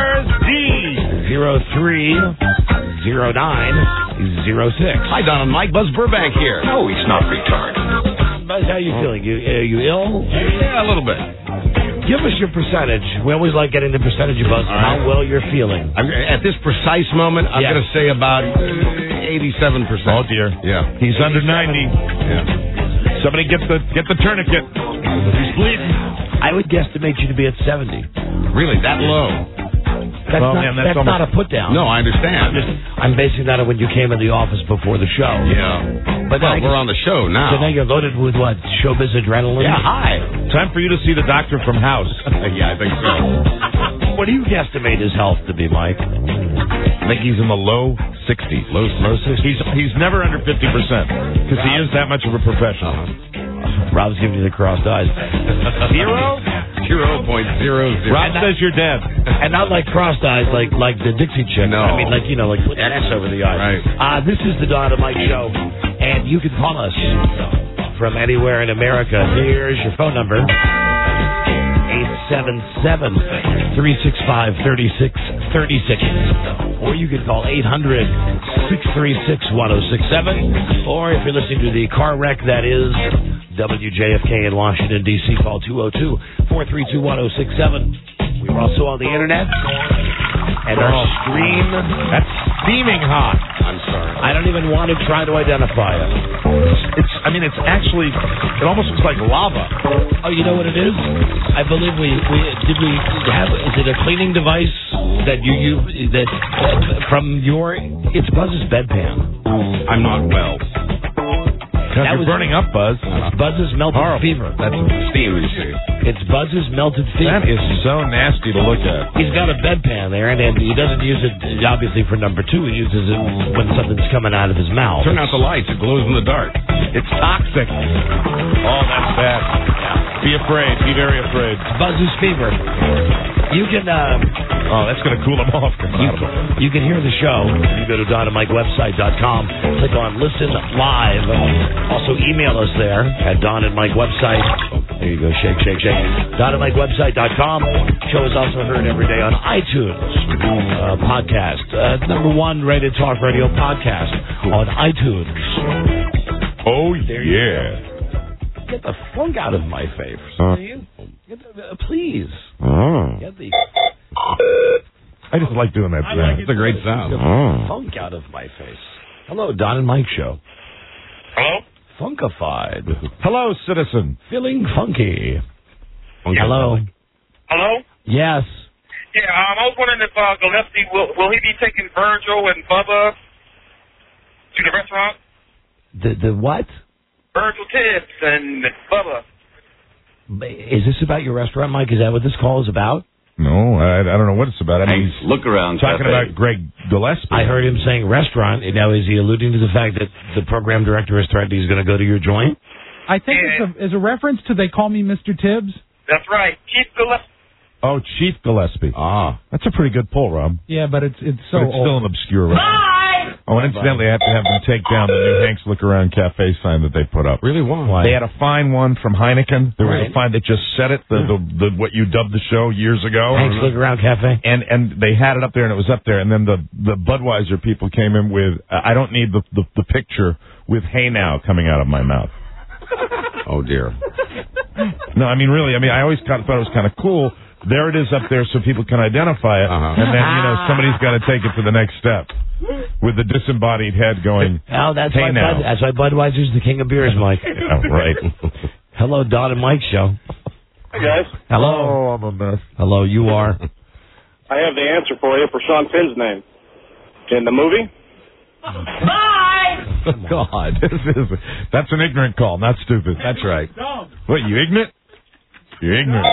03-09-06. Hi, Don and Mike. Buzz Burbank here. No, he's not retarded. Buzz, how are you feeling? You ill? Yeah, a little bit. Give us your percentage. We always like getting the percentage of Buzz, how well you're feeling. At this precise moment, I'm going to say about 87%. Oh, dear. Yeah. He's under 90. Yeah. Somebody get the tourniquet. He's bleeding. I would guesstimate you to be at 70. Really, that low? That's not a put down. No, I understand. I'm basing that on when you came in the office before the show. Yeah. But we're on the show now. So now you're loaded with what? Showbiz adrenaline? Yeah, hi. Time for you to see the doctor from House. Yeah, I think so. What do you guesstimate his health to be, Mike? I think he's in the low 60s. Low 60s? He's never under 50% because he is that much of a professional. Rob's giving you the crossed eyes. 0.00. Rob says you're dead. And not like crossed eyes, like the Dixie chick. No. I mean, like put that S over the eyes. Right. This is the Don and Mike Show, and you can call us from anywhere in America. Here's your phone number. 877-365-3636. Or you can call 800-636-1067. Or if you're listening to the car wreck that is WJFK in Washington, D.C., call 202-432-1067. We're also on the Internet. And our stream... That's steaming hot. I'm sorry. I don't even want to try to identify it. It's actually... It almost looks like lava. Oh, you know what it is? I believe we have... Is it a cleaning device that you use... from your... It's Buzz's bedpan. I'm not well. Because you're burning up, Buzz. It's Buzz's melted fever. That's the steam, you see. It's Buzz's melted fever. That is so nasty to look at. He's got a bedpan there, and he doesn't use it, obviously, for number two. He uses it when something's coming out of his mouth. Turn out the lights. It glows in the dark. It's toxic. Oh, that's bad. Yeah. Be afraid. Be very afraid. Buzz's fever. You can... Oh, that's going to cool him off. You can hear the show. You go to DonandMikeWebsite.com. Click on Listen Live. Also, email us there at Don and Mike Website. There you go. Shake, shake, shake. DonandMikeWebsite.com. Show is also heard every day on iTunes podcast. #1 rated talk radio podcast on iTunes. Oh, yeah. Get the funk out of my face. Please. Get the... I just like doing that. It's a great sound. Funk out of my face. Hello, Don and Mike Show. Hello? Funkified. Hello, citizen. Feeling funky. Hello. Hello? Yes. Yeah, I was wondering if Gillespie, will he be taking Virgil and Bubba to the restaurant? The what? Virgil Tibbs and Bubba. Is this about your restaurant, Mike? Is that what this call is about? No, I don't know what it's about. Thanks. Look around. Talking Cafe. about Greg Gillespie. I heard him saying restaurant. Now, is he alluding to the fact that the program director has threatened he's going to go to your joint? I think it's a reference to They Call Me Mr. Tibbs. That's right. Chief Gillespie. Oh, Chief Gillespie. That's a pretty good pull, Rob. Yeah, but it's so but it's still old. an obscure reference. Hi! Oh, and incidentally, I have to have them take down the new Hank's Look Around Cafe sign that they put up. Really? Why? They had a fine one from Heineken. There was a fine that just said it, the what you dubbed the show years ago. Hank's Look Around Cafe. And they had it up there, and it was up there. And then the Budweiser people came in with, I don't need the picture with "Hey Now" coming out of my mouth. Oh, dear. No, I mean, really, I always thought it was kind of cool. There it is up there so people can identify it. And then, somebobody's got to take it to the next step with the disembodied head going, oh, that's "Hey Now." That's why Budweiser's the king of beers, Mike. Yeah, right. Hello, Don and Mike show. Hey, guys. Hello. I'm a mess. Hello, you are. I have the answer for you for Sean Finn's name. In the movie? Bye! God. That's an ignorant call, not stupid. That's right. What, you ignorant? You're ignorant.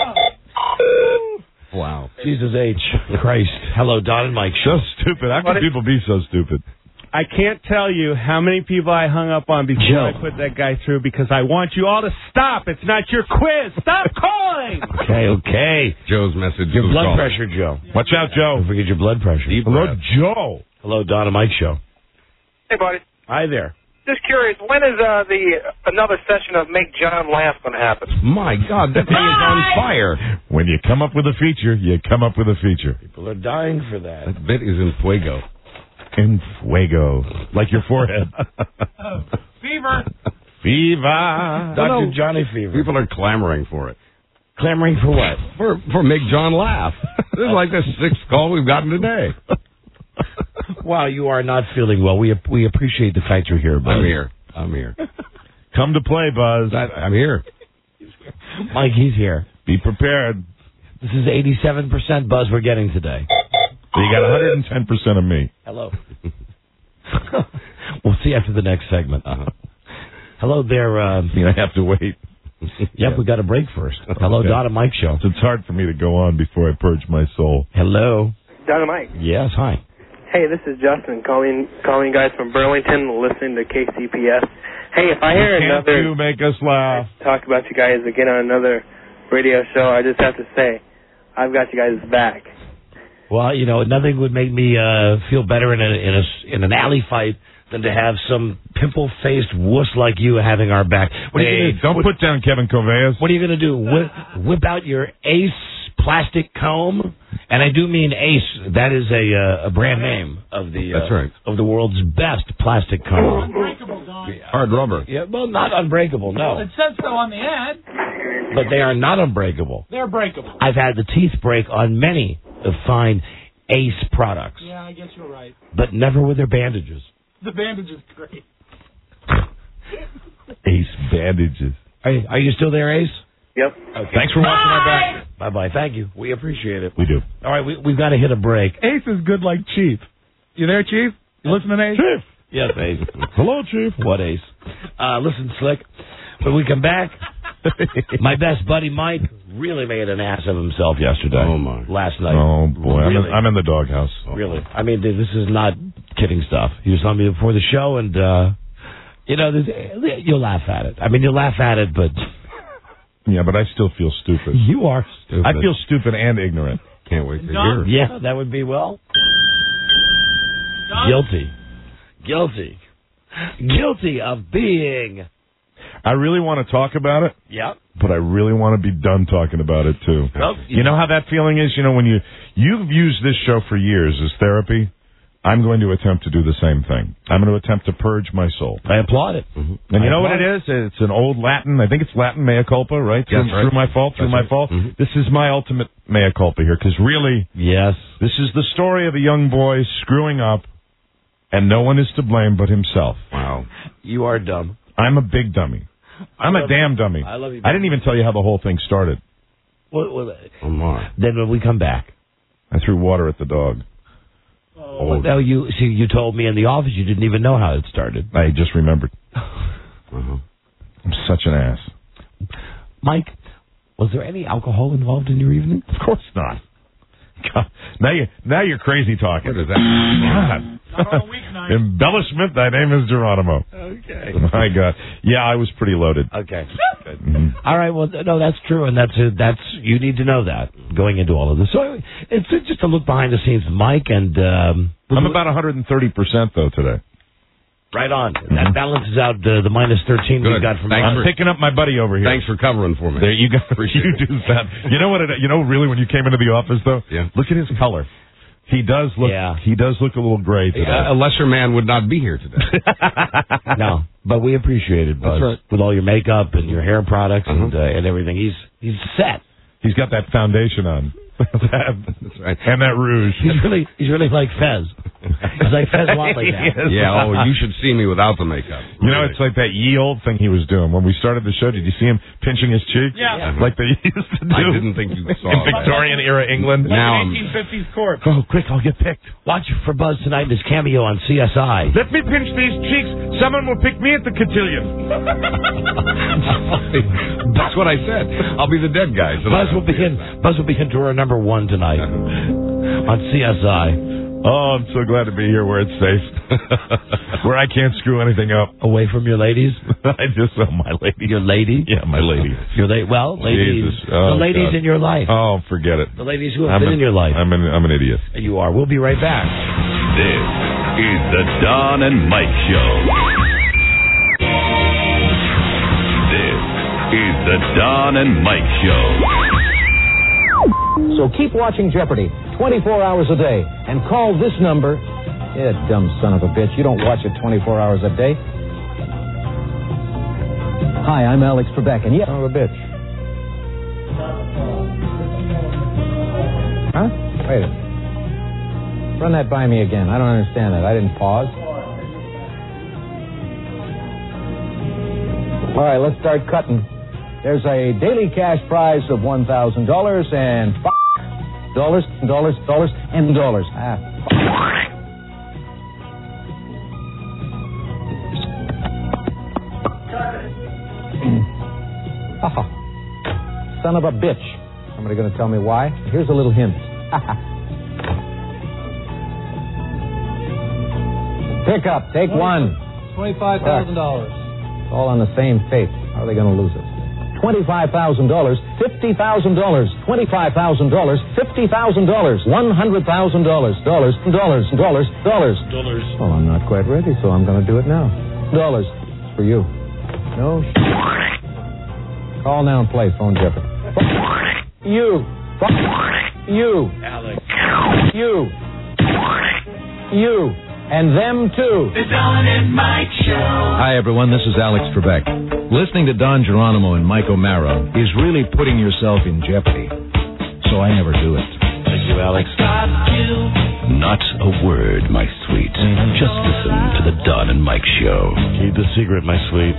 Wow. Jesus H. Christ. Hello, Don and Mike show. So stupid. How can people be so stupid? I can't tell you how many people I hung up on before I put that guy through because I want you all to stop. It's not your quiz. Stop calling. Okay. Joe's message. Your blood pressure, Joe. Watch out, Joe. Don't forget your blood pressure. Hello, Joe. Hello, Don and Mike show. Hey, buddy. Hi there. Just curious, when is another session of Make John Laugh going to happen? My God, that thing is on fire. When you come up with a feature, you come up with a feature. People are dying for that. That bit is in fuego. In fuego. Like your forehead. Fever. Fever. Dr. Johnny Fever. People are clamoring for it. Clamoring for what? For Make John Laugh. This is like the 6th call we've gotten today. Wow, you are not feeling well. We appreciate the fact you're here, Buzz. I'm here. Come to play, Buzz. I'm here. Mike, he's here. Be prepared. This is 87% Buzz we're getting today. So you got 110% of me. Hello. We'll see after the next segment. Hello there. I have to wait. Yep, we got a break first. Hello, Okay. Don and Mike show. It's hard for me to go on before I purge my soul. Hello. Don and Mike. Yes, hi. Hey, this is Justin calling you guys from Burlington, listening to KCPS. Hey, if I hear another You make us laugh. talk about you guys again on another radio show, I just have to say, I've got you guys back. Well, nothing would make me feel better in an alley fight than to have some pimple-faced wuss like you having our back. Don't put down Kevin Coveas. What are you going to do? Whip out your Ace plastic comb? And I do mean Ace. That is a brand name of the That's right. of the world's best plastic comb. Unbreakable, Don. Hard rubber. Yeah, well, not unbreakable, no. It says so on the ad. But they are not unbreakable. They're breakable. I've had the teeth break on many fine Ace products, Yeah, I guess you're right. but never with their bandages. The bandage is great. Ace bandages. Are you still there, Ace? Yep. Okay. Thanks for watching our back. Bye-bye. Thank you. We appreciate it. We do. All right, we've got to hit a break. Ace is good like Chief. You there, Chief? You listening, Ace? Chief. Yes, Ace. Hello, Chief. What, Ace? Listen, Slick, when we come back, my best buddy Mike really made an ass of himself yesterday. Oh, my. Last night. Oh, boy. Really? I'm in the doghouse. Really. I mean, this is not kidding stuff. He was telling me before the show, and, you'll laugh at it. I mean, you'll laugh at it, but... Yeah, but I still feel stupid. You are stupid. I feel stupid and ignorant. Can't wait to hear it. Yeah, that would be, well... Guilty of being... I really want to talk about it. Yep. But I really want to be done talking about it, too. Well, you know how that feeling is? When you've used this show for years as therapy, I'm going to attempt to do the same thing. I'm going to attempt to purge my soul. I applaud it. Mm-hmm. And you know what it is? It's an old Latin. I think it's Latin mea culpa, right? Yes, Through my fault, through my fault. Mm-hmm. This is my ultimate mea culpa here, because really, yes, this is the story of a young boy screwing up, and no one is to blame but himself. Wow. You are dumb. I'm a big dummy. I'm a damn dummy. I love you. I didn't even tell you how the whole thing started. Well, Omar. then when we come back... I threw water at the dog. Well, no, you told me in the office you didn't even know how it started. I just remembered. Uh-huh. I'm such an ass. Mike, was there any alcohol involved in your evening? Of course not. God, now you're crazy talking. What is that? God. Not on a weeknight. Embellishment, thy name is Geronimo. Okay. My God. Yeah, I was pretty loaded. Okay. Mm-hmm. All right. Well, no, that's true, and that's you need to know that going into all of this. So it's just a look behind the scenes, Mike, and I'm about 130% though today. Right on. That balances out the minus 13 we got from. I'm picking up my buddy over here. Thanks for covering for me. There you go. You do that. You know what? Really, when you came into the office, though, look at his color. He does look. Yeah. He does look a little gray today. A lesser man would not be here today. No, but we appreciate it, Buzz. That's right. With all your makeup and your hair products and everything, he's set. He's got that foundation on. That's right. And that rouge. He's really like Fez. He's like Fez Whatley now. Yeah, you should see me without the makeup. You know, it's like that ye old thing he was doing. When we started the show, did you see him pinching his cheeks? Yeah. Like they used to do. I didn't think you saw in Victorian-era England. Like Now 1850s court. Oh, quick, I'll get picked. Watch for Buzz tonight in his cameo on CSI. Let me pinch these cheeks. Someone will pick me at the cotillion. That's what I said. I'll be the dead guy. Buzz will be in drawer number 1 tonight on CSI. Oh, I'm so glad to be here where it's safe. Where I can't screw anything up. Away from your ladies? I just saw my lady. Your lady? Yeah, my lady. Your ladies. Oh, the ladies God. in your life. Oh, forget it. The ladies who have been in your life. I'm an idiot. You are. We'll be right back. This is the Don and Mike Show. This is the Don and Mike Show. So keep watching Jeopardy 24 hours a day and call this number. Yeah, dumb son of a bitch. You don't watch it 24 hours a day. Hi, I'm Alex Trebek, and son of a bitch. Huh? Wait a minute. Run that by me again. I don't understand that. I didn't pause. All right, let's start cutting. There's a daily cash prize of $1,000 and dollars. Son of a bitch. Somebody going to tell me why? Here's a little hint. Pick up. Take one. $25,000. All on the same tape. How are they going to lose it? $25,000, $50,000, $25,000, $50,000, $100,000, dollars. Well, I'm not quite ready, so I'm going to do it now. Dollars for you. No. Call now and play phone Jeopardy. You. Alex. You. And them too. The Don and Mike Show. Hi, everyone. This is Alex Trebek. Listening to Don Geronimo and Mike O'Mara is really putting yourself in jeopardy. So I never do it. Thank you, Alex. Not a word, my sweet. Just listen to the Don and Mike Show. Keep the secret, my sweet.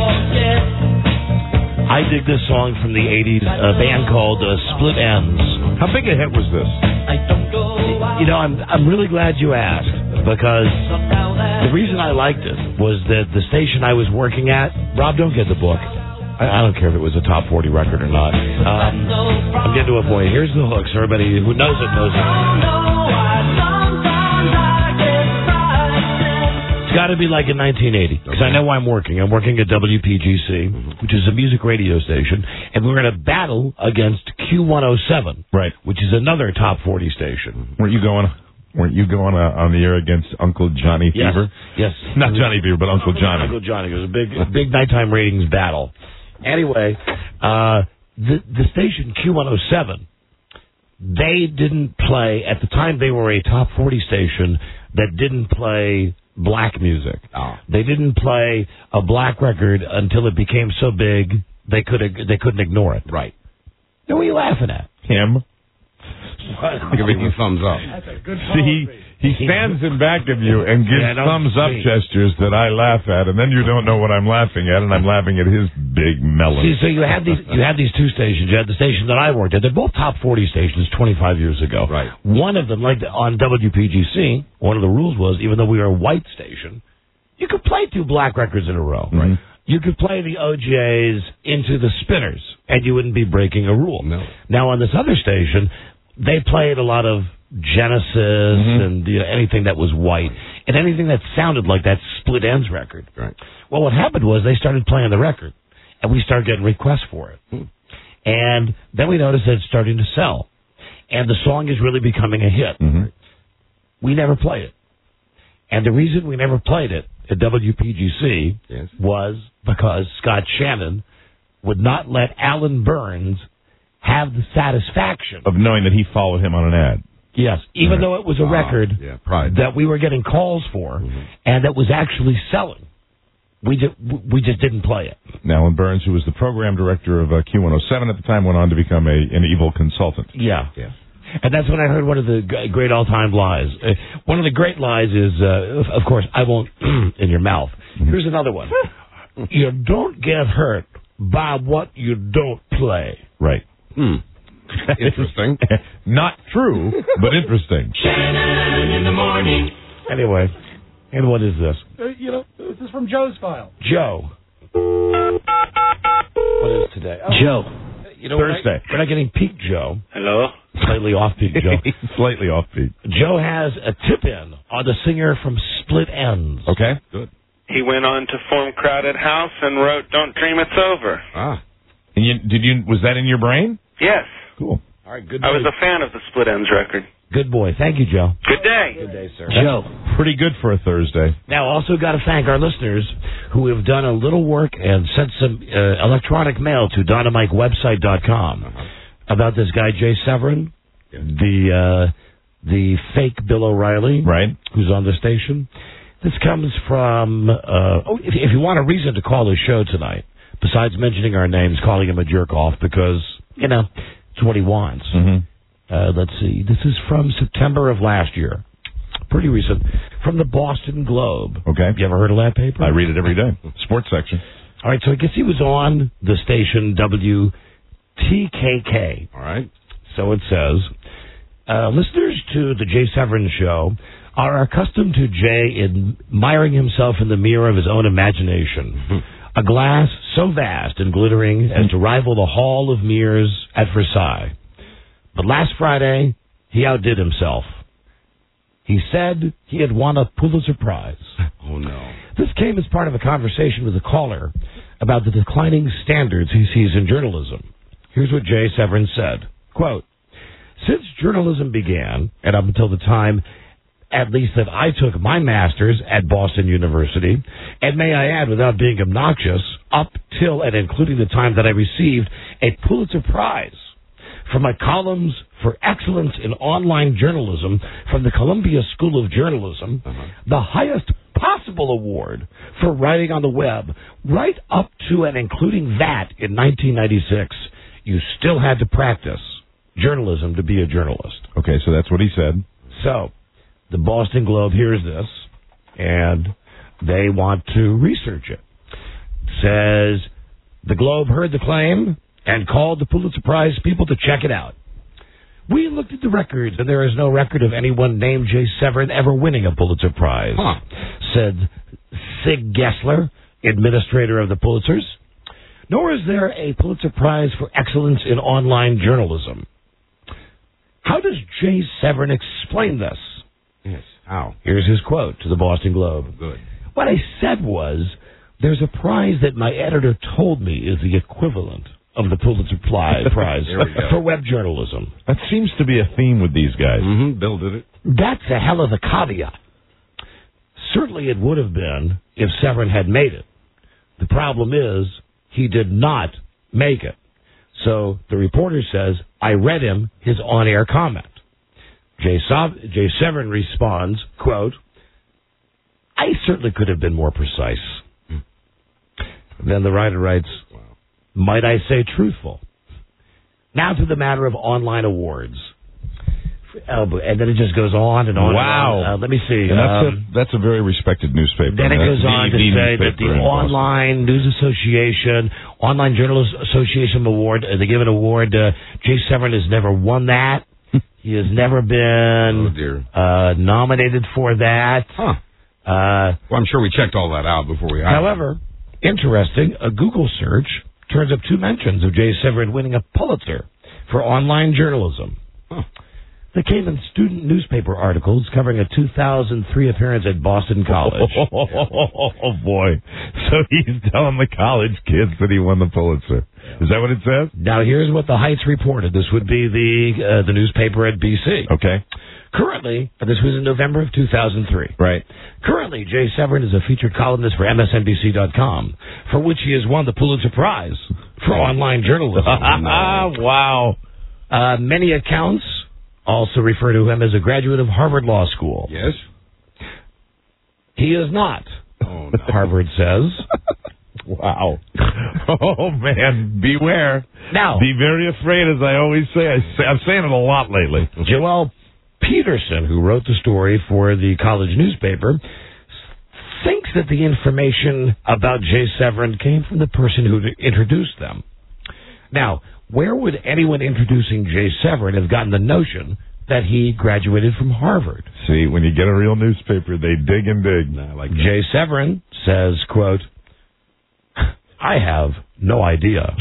I dig this song from the 80s, a band called Split Ends. How big a hit was this? You know, I'm really glad you asked, because the reason I liked it was that the station I was working at, Rob, don't get the book. I don't care if it was a top 40 record or not. I'm getting to a point. Here's the hook, so everybody who knows it knows it. It's got to be like in 1980, because I know I'm working. I'm working at WPGC, which is a music radio station, and we're going to battle against Q107, right, which is another top 40 station. Weren't you going on the air against Uncle Johnny Fever? Yes. Not Johnny Fever, but Uncle Johnny. Uncle Johnny. It was a big nighttime ratings battle. Anyway, the station Q107, they didn't play, at the time they were a top 40 station that didn't play black music. Oh. They didn't play a black record until it became so big they couldn't ignore it. Right. Now, what are you laughing at? Him. Giving you thumbs up. That's a good See, he stands in back of you and gives thumbs up gestures that I laugh at, and then you don't know what I'm laughing at, and I'm laughing at his big melon. See, so you had these two stations. You had the station that I worked at. They're both top 40 stations 25 years ago. Right. One of them, like on WPGC, one of the rules was, even though we were a white station, you could play two black records in a row. Right. You could play the OJs into the Spinners, and you wouldn't be breaking a rule. No. Now, on this other station, they played a lot of Genesis and anything that was white, and anything that sounded like that Split Ends record. Right. Well, what happened was they started playing the record, and we started getting requests for it. And then we noticed that it's starting to sell, and the song is really becoming a hit. We never played it. And the reason we never played it at WPGC was because Scott Shannon would not let Alan Burns have the satisfaction of knowing that he followed him on an ad. Yes, even though it was a record pride. that we were getting calls for and that was actually selling. We just didn't play it. Alan Burns, who was the program director of Q107 at the time, went on to become an evil consultant. Yeah. And that's when I heard one of the great all-time lies. One of the great lies is, of course, I won't in your mouth. Here's another one. You don't get hurt by what you don't play. Right. Interesting. Not true, but interesting. Shannon in the morning. Anyway, and what is this? This is from Joe's file. Joe. What is today? Joe. Thursday. We're not getting peak Joe. Hello? Slightly off-peak Joe. Slightly off-peak. Joe has a tip-in on the singer from Split Enz. Okay, good. He went on to form Crowded House and wrote Don't Dream It's Over. And was that in your brain? Yes. Cool. All right, good. I was a fan of the Split Enz record. Good boy. Thank you, Joe. Good day. Good day, sir. Joe. Pretty good for a Thursday. Now, also got to thank our listeners who have done a little work and sent some electronic mail to dynamicwebsite.com about this guy, Jay Severin, the fake Bill O'Reilly, right? Who's on the station. This comes from, if you want a reason to call this show tonight, besides mentioning our names, calling him a jerk-off, because, it's what he wants. Let's see. This is from September of last year. Pretty recent. From the Boston Globe. Okay. You ever heard of that paper? I read it every day. Sports section. All right, so I guess he was on the station WTKK. All right. So it says, listeners to the Jay Severin Show are accustomed to Jay admiring himself in the mirror of his own imagination. A glass so vast and glittering as to rival the Hall of Mirrors at Versailles. But last Friday, he outdid himself. He said he had won a Pulitzer Prize. Oh, no. This came as part of a conversation with a caller about the declining standards he sees in journalism. Here's what Jay Severin said. Quote, since journalism began, and up until the time at least that I took my master's at Boston University, and may I add, without being obnoxious, up till and including the time that I received a Pulitzer Prize for my columns for excellence in online journalism from the Columbia School of Journalism, the highest possible award for writing on the web, right up to and including that in 1996, you still had to practice journalism to be a journalist. Okay, so that's what he said. So, the Boston Globe hears this, and they want to research it. Says, the Globe heard the claim and called the Pulitzer Prize people to check it out. We looked at the records, and there is no record of anyone named Jay Severin ever winning a Pulitzer Prize, said Sig Gessler, administrator of the Pulitzers. Nor is there a Pulitzer Prize for excellence in online journalism. How does Jay Severin explain this? Yes, how? Here's his quote to the Boston Globe. Good. What I said was, there's a prize that my editor told me is the equivalent of the Pulitzer Prize for web journalism. That seems to be a theme with these guys. Bill did it. That's a hell of a caveat. Certainly it would have been if Severin had made it. The problem is, he did not make it. So the reporter says, I read him his on-air comment. Jay Severin responds, quote, I certainly could have been more precise. Then the writer writes, might I say truthful? Now to the matter of online awards. And then it just goes on and on. Wow. And on. Let me see. And that's a very respected newspaper. Then it goes on to say that the Online News Association, Online Journalists Association Award, they give an award. Jay Severin has never won that. He has never been nominated for that. Well, I'm sure we checked all that out before we hired him. However, interesting, a Google search turns up 2 mentions of Jay Severin winning a Pulitzer for online journalism. They came in student newspaper articles covering a 2003 appearance at Boston College. Oh, boy. So he's telling the college kids that he won the Pulitzer. Is that what it says? Now, here's what the Heights reported. This would be the newspaper at BC. Okay. Currently, this was in November of 2003. Right. Currently, Jay Severin is a featured columnist for MSNBC.com, for which he has won the Pulitzer Prize for online journalism. Wow. Many accounts also refer to him as a graduate of Harvard Law School. Yes? He is not, Oh, no. Harvard says. Wow. Oh, man. Beware. Now, Be very afraid, as I always say. I'm saying it a lot lately. Joel Peterson, who wrote the story for the college newspaper, thinks that the information about Jay Severin came from the person who introduced them. Now, where would anyone introducing Jay Severin have gotten the notion that he graduated from Harvard? See, when you get a real newspaper, they dig and dig. Like Jay Severin says, quote, I have no idea.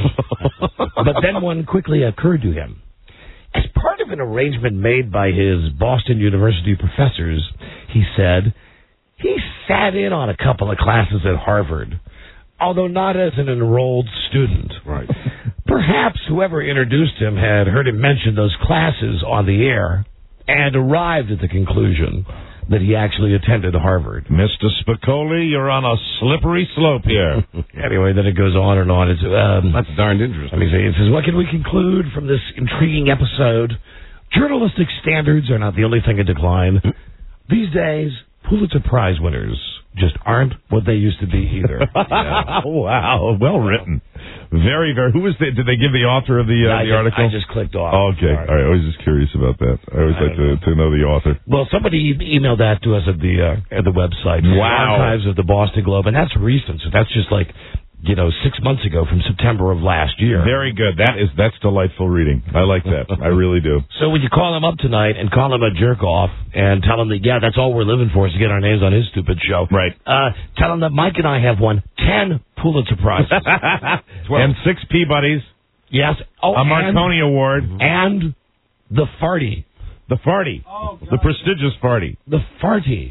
But then one quickly occurred to him. As part of an arrangement made by his Boston University professors, he said, he sat in on a couple of classes at Harvard, although not as an enrolled student. Right. Perhaps whoever introduced him had heard him mention those classes on the air and arrived at the conclusion that he actually attended Harvard. Mr. Spicoli, you're on a slippery slope here. Anyway, then it goes on and on. It's, That's darned interesting. let me see. It says, what can we conclude from this intriguing episode? Journalistic standards are not the only thing in decline. These days, Pulitzer Prize winners just aren't what they used to be either. Wow, well written. Very, very. Who was the? Did they give the author of the article? I just clicked off. Okay, all right. I was just curious about that. I always like to know the author. Well, somebody emailed that to us at the website. Wow. Archives of the Boston Globe, and that's recent. So that's just like 6 months ago from September of last year. Very good. That's delightful reading. I like that. I really do. So when you call him up tonight and call him a jerk off and tell him that, yeah, that's all we're living for is to get our names on his stupid show. Right. Tell him that Mike and I have won 10 Pulitzer Prizes. And 6 Peabodys. Yes. Oh, a Marconi Award. And the Farty. The Farty. Oh, the prestigious Farty. The Farty.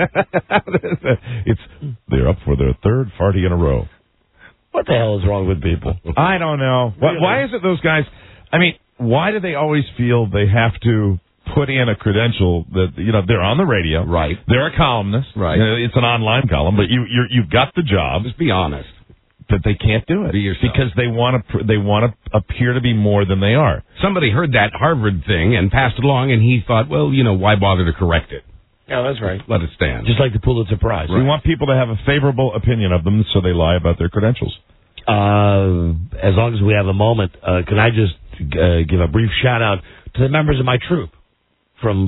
They're up for their 3rd Farty in a row. What the hell is wrong with people? I don't know. Really? Why is it those guys? I mean, why do they always feel they have to put in a credential that they're on the radio, right? They're a columnist, right? It's an online column, but you've got the job. Just be honest. That they can't do it. Be yourself. Because they want to appear to be more than they are. Somebody heard that Harvard thing and passed it along, and he thought, well, why bother to correct it? Yeah, that's right. Let it stand. Just like the Pulitzer Prize. We want people to have a favorable opinion of them, so they lie about their credentials. As long as we have a moment, can I just give a brief shout out to the members of my troop from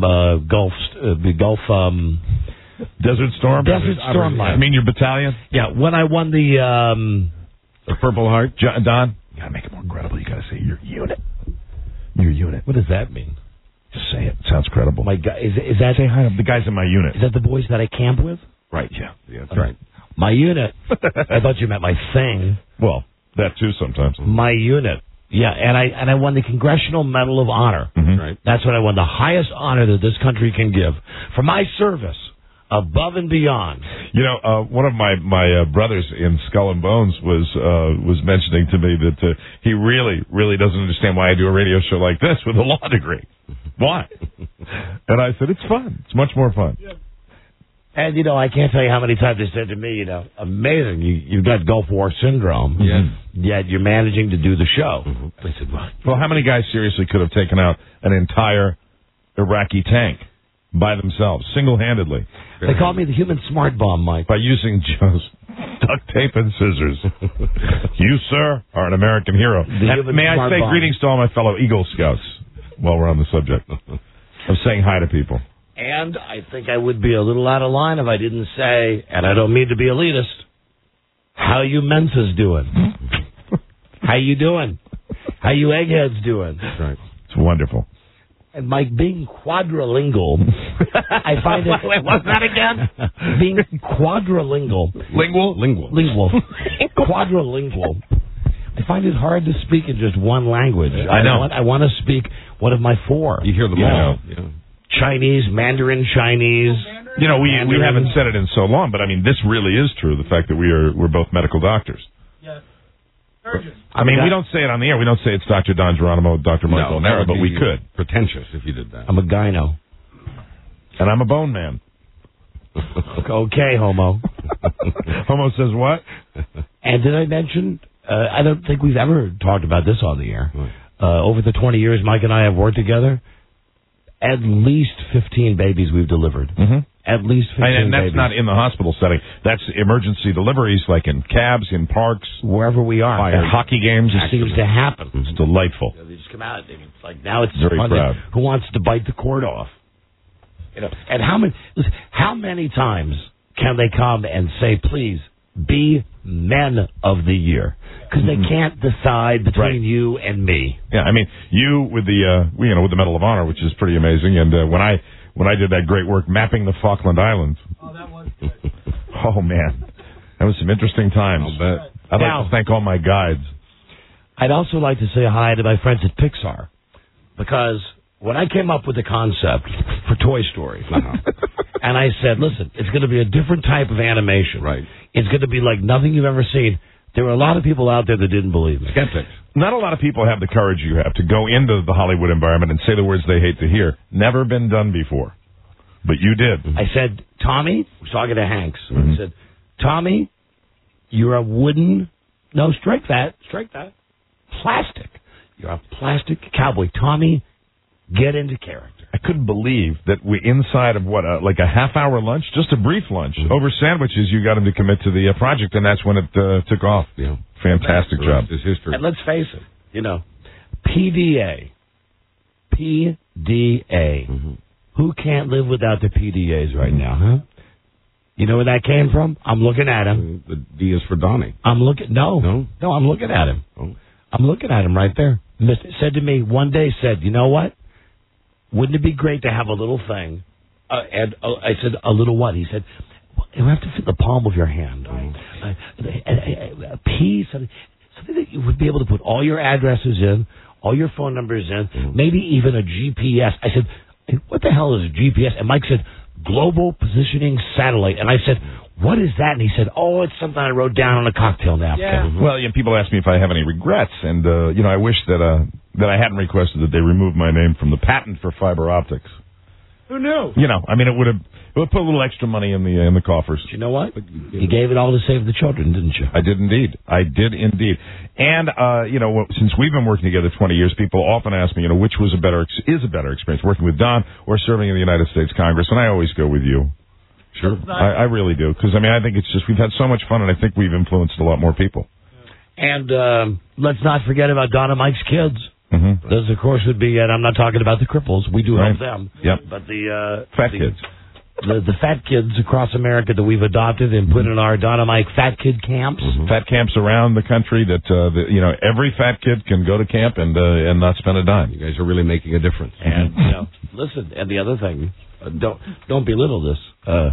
Desert Storm? Desert Storm. I mean your battalion? Yeah, when I won the Purple Heart. Don, you got to make it more credible. You got to say your unit. Your unit. What does that mean? Just say it. It sounds credible. My guy, is that say hi to the guys in my unit? Is that the boys that I camp with? Right. Yeah. That's right. My unit. I thought you meant my thing. Well, that too sometimes. My unit. Yeah, and I won the Congressional Medal of Honor. Mm-hmm. Right. That's what I won, the highest honor that this country can give for my service above and beyond. One of my brothers in Skull and Bones was mentioning to me that he really doesn't understand why I do a radio show like this with a law degree. Why? And I said, it's fun. It's much more fun. Yeah. And, I can't tell you how many times they said to me, amazing, you've got Gulf War syndrome. Yeah. Yet you're managing to do the show. Mm-hmm. I said, well, how many guys seriously could have taken out an entire Iraqi tank by themselves, single-handedly? They called me the human smart bomb, Mike. By using just duct tape and scissors. You, sir, are an American hero. And may I say greetings to all my fellow Eagle Scouts while we're on the subject of saying hi to people. And I think I would be a little out of line if I didn't say, and I don't mean to be elitist, how you Mensa's doing? How you doing? How you eggheads doing? That's right. It's wonderful. And Mike, being quadrilingual, I find it... Wait, what's that again? Being quadrilingual. Lingual. Quadrilingual. I find it hard to speak in just one language. I know. I want to speak one of my 4. You hear them all. Yeah. Chinese, Mandarin Chinese. We haven't said it in so long, but I mean, this really is true. The fact that we're both medical doctors. Yes. Surgeons. I mean, we don't say it on the air. We don't say it's Dr. Don Geronimo, Dr. Michael O'Meara, but we could. Pretentious if you did that. I'm a gyno. And I'm a bone man. Okay, Homo. Homo says what? And did I mention, I don't think we've ever talked about this on the air. Over the 20 years Mike and I have worked together, at least 15 babies we've delivered. Mm-hmm. At least 15 and that's babies. not in the hospital setting. That's emergency deliveries, like in cabs, in parks. Wherever we are. At hockey games. It seems to happen. It's delightful. They just come out. It's like, now it's very fun. proud. Who wants to bite the cord off? And how many times can they come and say, please, be men of the year? Because they can't decide between you and me. Yeah, I mean, you with the with the Medal of Honor, which is pretty amazing, and when I did that great work mapping the Falkland Islands. Oh, that was good. Oh man, that was some interesting times. I'd like to thank all my guides. I'd also like to say hi to my friends at Pixar, because when I came up with the concept for Toy Story, and I said, listen, it's going to be a different type of animation. Right. It's going to be like nothing you've ever seen. There were a lot of people out there that didn't believe me. Skeptics. Not a lot of people have the courage you have to go into the Hollywood environment and say the words they hate to hear. Never been done before. But you did. I said, Tommy, I was talking to Hanks. I said, Tommy, you're a wooden, no, strike that, plastic. You're a plastic cowboy. Tommy, get into character. I couldn't believe that we inside of like a half-hour lunch, just a brief lunch, over sandwiches, you got him to commit to the project, and that's when it took off. Yeah. Fantastic job. His history. And let's face it, PDA. Who can't live without the PDAs right now, huh? You know where that came from? I'm looking at him. The D is for Donnie. I'm looking at him. Oh. I'm looking at him right there. Said to me one day, you know what? Wouldn't it be great to have a little thing? And I said, a little what? He said, you have to fit the palm of your hand. A P, something that you would be able to put all your addresses in, all your phone numbers in, maybe even a GPS. I said, what the hell is a GPS? And Mike said, Global Positioning Satellite. And I said, what is that? And he said, it's something I wrote down on a cocktail napkin. Yeah. Well, people ask me if I have any regrets, and I wish that I hadn't requested that they remove my name from the patent for fiber optics. Who knew? It would have put a little extra money in the coffers. You know what? You gave it all to save the children, didn't you? I did indeed. And since we've been working together 20 years, people often ask me, which is a better experience, working with Don or serving in the United States Congress, and I always go with you. Sure. I really do, because I think it's just we've had so much fun, and I think we've influenced a lot more people. And let's not forget about Don and Mike's kids. Mm-hmm. Those, of course, would be, and I'm not talking about the cripples. We do help them. Yep. But the fat kids. The fat kids across America that we've adopted and put in our Don and Mike fat kid camps. Mm-hmm. Fat camps around the country that every fat kid can go to camp and not spend a dime. You guys are really making a difference. And listen, and the other thing, don't belittle this.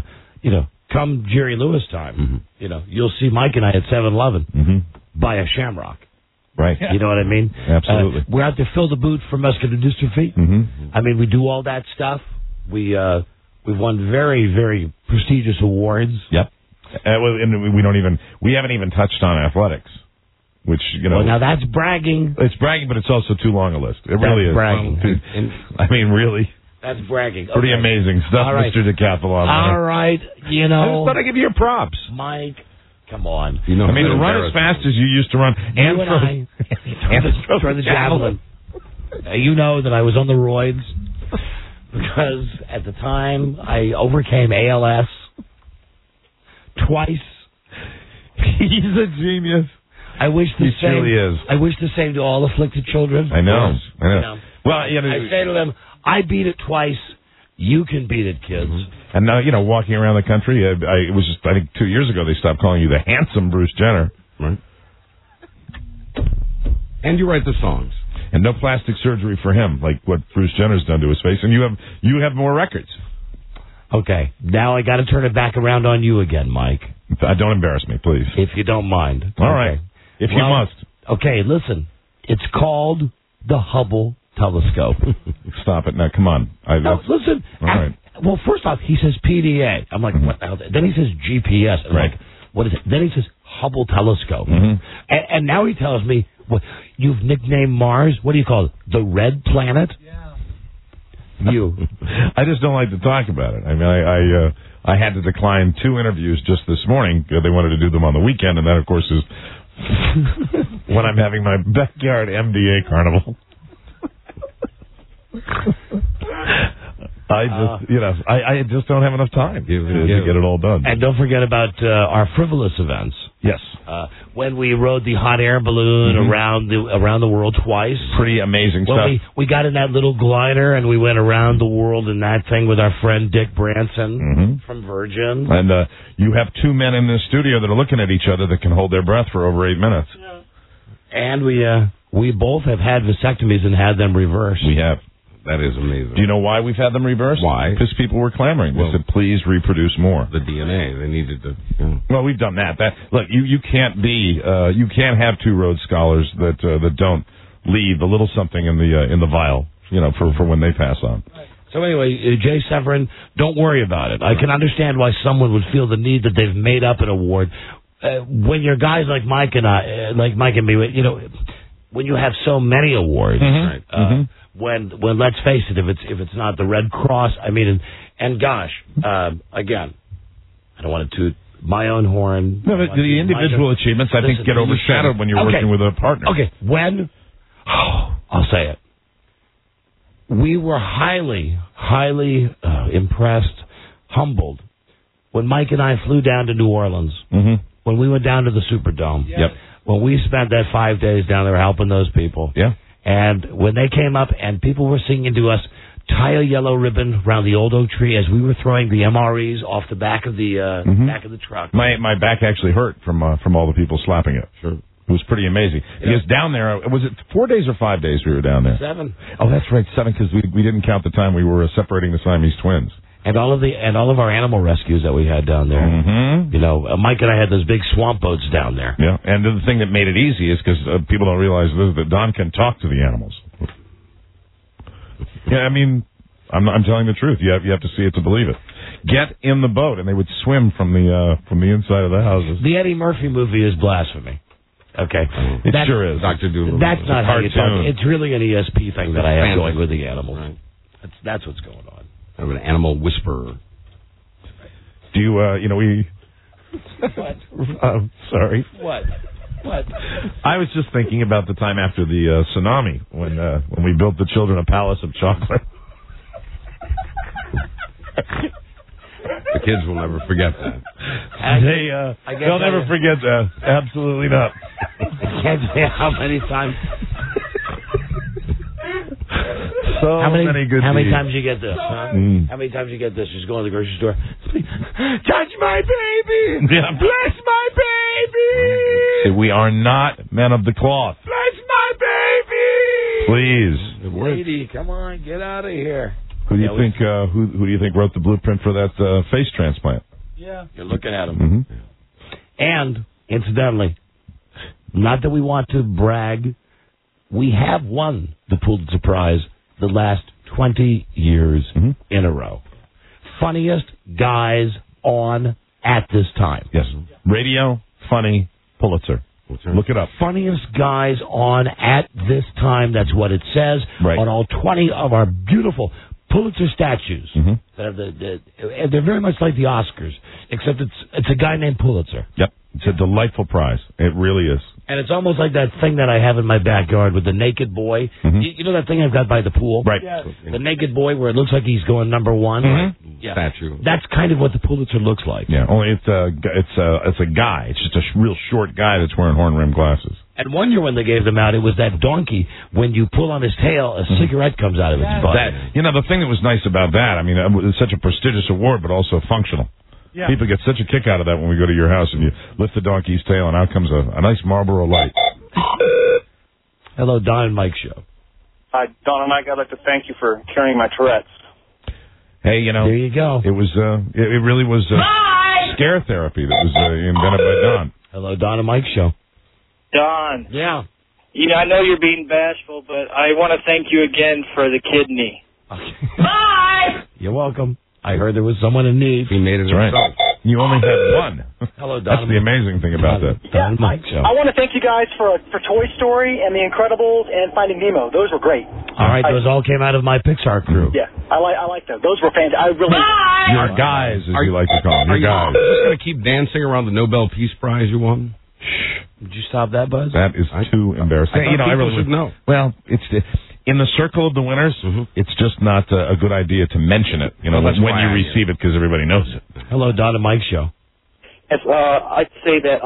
Come Jerry Lewis time, you'll see Mike and I at 7-Eleven buy a Shamrock. Right. You know what I mean? Absolutely. We're out to fill the boot for muscular dystrophy. Mm-hmm. We do all that stuff. We've won very, very prestigious awards. Yep. And we haven't even touched on athletics, which Well, now that's bragging. It's bragging, but it's also too long a list. It really is. Bragging. Really. That's bragging. Pretty amazing stuff, all right. Mr. Decathlon. All right, I just thought I'd give you your props. Mike, come on. To run as fast as you used to run, and throw the javelin. You know that I was on the roids because at the time I overcame ALS twice. He's a genius. I wish the same. He really is. I wish the same to all afflicted children. I know. Well, I say to them, I beat it twice. You can beat it, kids. And now, walking around the country, it was just, I think 2 years ago, they stopped calling you the handsome Bruce Jenner. Right. And you write the songs. And no plastic surgery for him, like what Bruce Jenner's done to his face. And you have more records. Okay. Now I got to turn it back around on you again, Mike. Don't embarrass me, please. If you don't mind. All right. If you must. Okay, listen. It's called the Hubble Telescope. Stop it now. Come on. Listen. All right. Well, first off, he says PDA. I'm like, what the hell? Then he says GPS. I'm like, what is it? Then he says Hubble Telescope. And now he tells me, you've nicknamed Mars, what do you call it? The Red Planet? Yeah. I just don't like to talk about it. I mean, I had to decline 2 interviews just this morning. They wanted to do them on the weekend, and that, of course, is when I'm having my backyard MDA carnival. I just don't have enough time to get it all done. And don't forget about our frivolous events. Yes. When we rode the hot air balloon around the world twice. Pretty amazing stuff. We got in that little glider and we went around the world in that thing with our friend Dick Branson from Virgin. And you have 2 men in this studio that are looking at each other that can hold their breath for over 8 minutes. Yeah. And we both have had vasectomies and had them reversed. We have. That is amazing. Do you know why we've had them reversed? Why? Because people were clamoring. They said, please reproduce more. The DNA. They needed to. Well, we've done that. Look, you can't you can't have 2 Rhodes Scholars that don't leave a little something in the vial, for when they pass on. So anyway, Jay Severin, don't worry about it. I can understand why someone would feel the need that they've made up an award. When you're guys like Mike and me, when you have so many awards, when let's face it, if it's not the Red Cross, I mean, and gosh, again, I don't want to toot my own horn. No, but the individual achievements, I think, get overshadowed when you're working with a partner. Okay, I'll say it. We were highly impressed, humbled, when Mike and I flew down to New Orleans, when we went down to the Superdome, when we spent that 5 days down there helping those people. Yeah. And when they came up and people were singing to us, tie a yellow ribbon around the old oak tree as we were throwing the MREs off the back of the back of the truck. My back actually hurt from all the people slapping it. Sure. It was pretty amazing. Because down there, was it 4 days or 5 days we were down there? 7. Oh, that's right, 7, because we didn't count the time we were separating the Siamese twins. And all of our animal rescues that we had down there. Mike and I had those big swamp boats down there. Yeah, and the thing that made it easy is because people don't realize that Don can talk to the animals. Yeah, I mean, I'm telling the truth. You have to see it to believe it. Get in the boat, and they would swim from the inside of the houses. The Eddie Murphy movie is blasphemy. Okay, it sure is. Dr. Doolittle. That's not how you talk. It's really an ESP thing that I have going with the animals. Right. That's what's going on. I'm an animal whisperer. Do you, we... What? Sorry. What? I was just thinking about the time after the tsunami when we built the children a palace of chocolate. The kids will never forget that. They'll never forget that. Absolutely not. I can't say how many times... How many times you get this? Huh? How many times you get this? Just go to the grocery store. Touch my baby. Yeah. Bless my baby. See, we are not men of the cloth. Bless my baby. Please, lady, come on, get out of here. Who do you think? Who do you think wrote the blueprint for that face transplant? Yeah, you're looking at him. And incidentally, not that we want to brag, we have won the Pulitzer Prize the last 20 years in a row. Funniest guys on at this time. Yes. Radio, funny, Pulitzer. Look it up. Funniest guys on at this time. That's what it says on all 20 of our beautiful Pulitzer statues. That have they're very much like the Oscars, except it's a guy named Pulitzer. Yep. It's a delightful prize. It really is. And it's almost like that thing that I have in my backyard with the naked boy. You know that thing I've got by the pool? Right. Yes. The naked boy where it looks like he's going number one? Yeah. Statue. That's kind of what the Pulitzer looks like. Yeah, only it's a guy. It's just a real short guy that's wearing horn-rimmed glasses. And one year when they gave them out, it was that donkey. When you pull on his tail, a cigarette comes out of its butt. The thing that was nice about that, I mean, it's such a prestigious award, but also functional. Yeah. People get such a kick out of that when we go to your house and you lift the donkey's tail and out comes a nice Marlboro Light. Hello, Don and Mike Show. Hi, Don and Mike. I'd like to thank you for curing my Tourette's. Hey, there you go. It was it really was scare therapy that was invented by Don. Hello, Don and Mike Show. Don. Yeah. I know you're being bashful, but I want to thank you again for the kidney. Okay. Bye. You're welcome. I heard there was someone in need. He made it himself. You only had one. Hello, Don. That's the amazing thing about that. Don and Mike Show. I want to thank you guys for Toy Story and The Incredibles and Finding Nemo. Those were great. All right, those all came out of my Pixar crew. Yeah, I like those. Those were fantastic. I really. Your guys, as you like to call them. Are Your you guys. just going to keep dancing around the Nobel Peace Prize you won? Would you stop that, Buzz? That is too embarrassing. I thought people should know. Well, it's in the circle of the winners. It's just not a good idea to mention it. You know, Well, that's when why you I receive it, because everybody knows it. Hello, Don and Mike Show. Yes, I'd say that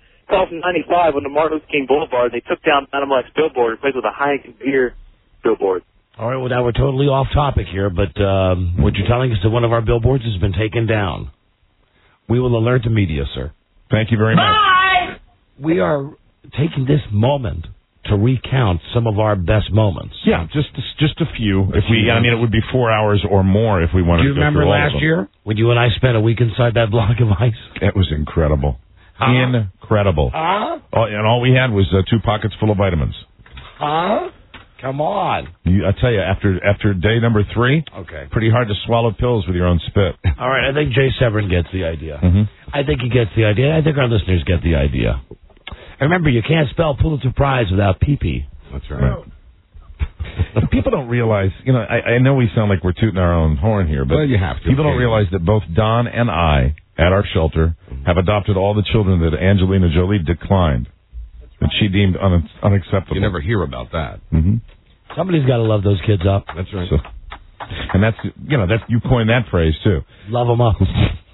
2095 on the Martin Luther King Boulevard, they took down Madam Mike's billboard and replaced it with a Heineken beer billboard. All right, well, now we're totally off topic here, but what you're telling us that one of our billboards has been taken down. We will alert the media, sir. Thank you very much. We are taking this moment to recount some of our best moments. Yeah, just a few. If we, I mean, it would be 4 hours or more if we wanted Do you to go remember through all of last them. year when you and I spent a week inside that block of ice? It was incredible. Incredible. Huh? And all we had was 2 pockets full of vitamins. Huh? Come on. I tell you, after day number 3, Okay. pretty hard to swallow pills with your own spit. All right, I think Jay Severin gets the idea. I think he gets the idea. I think our listeners get the idea. And remember, you can't spell Pulitzer Prize without pee-pee. That's right. People don't realize, you know, I know we sound like we're tooting our own horn here, but Well, you have to. people don't realize that both Don and I, at our shelter, have adopted all the children that Angelina Jolie declined, that she deemed unacceptable. You never hear about that. Somebody's got to love those kids up. That's right. So, and that's, you know, you coined that phrase, too. Love them up.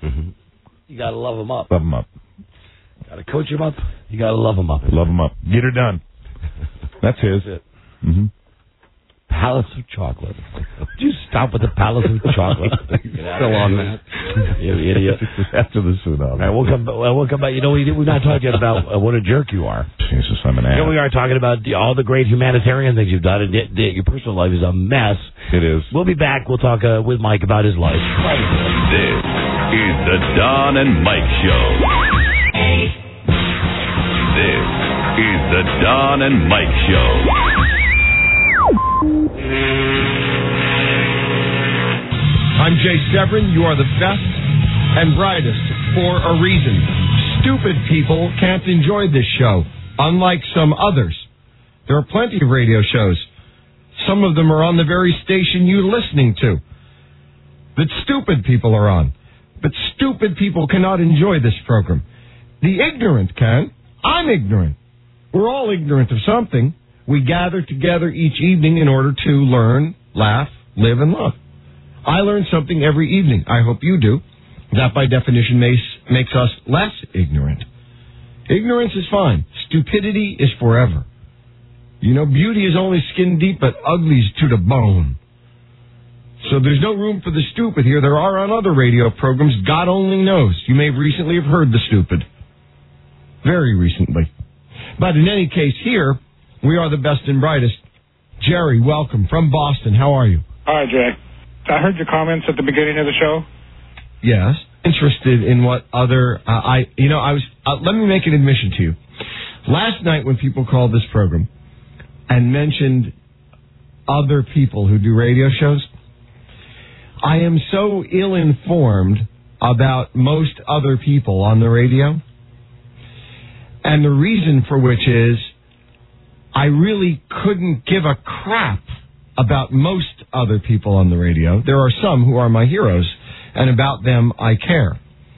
You got to love them up. Love them up. Got to coach them up. You got to love them up. Love them up. Get her done. That's his. That's it. Palace of chocolate. Would you stop with the palace of chocolate? Still on that. You idiot. After the suit on. All right, we'll come back. You know, we've not talked yet about what a jerk you are. Jesus, I'm an ass. Here we are talking about all the great humanitarian things you've done, and yet your personal life is a mess. It is. We'll be back. We'll talk with Mike about his life. This is the Don and Mike Show. This is the Don and Mike Show. I'm Jay Severin. You are the best and brightest for a reason. Stupid people can't enjoy this show, unlike some others. There are plenty of radio shows. Some of them are on the very station you're listening to that stupid people are on. But stupid people cannot enjoy this program. The ignorant can. I'm ignorant. We're all ignorant of something. We gather together each evening in order to learn, laugh, live, and love. I learn something every evening. I hope you do. That, by definition, makes us less ignorant. Ignorance is fine. Stupidity is forever. You know, beauty is only skin deep, but ugly's to the bone. So there's no room for the stupid here. There are on other radio programs. God only knows. You may recently have heard the stupid. Very recently. But in any case, here, we are the best and brightest. Jerry, welcome from Boston. How are you? Hi, Jay. I heard your comments at the beginning of the show. Yes. Interested in what other... let me make an admission to you. Last night when people called this program and mentioned other people who do radio shows, I am so ill-informed about most other people on the radio. And the reason for which is I really couldn't give a crap about most other people on the radio. There are some who are my heroes, and about them I care.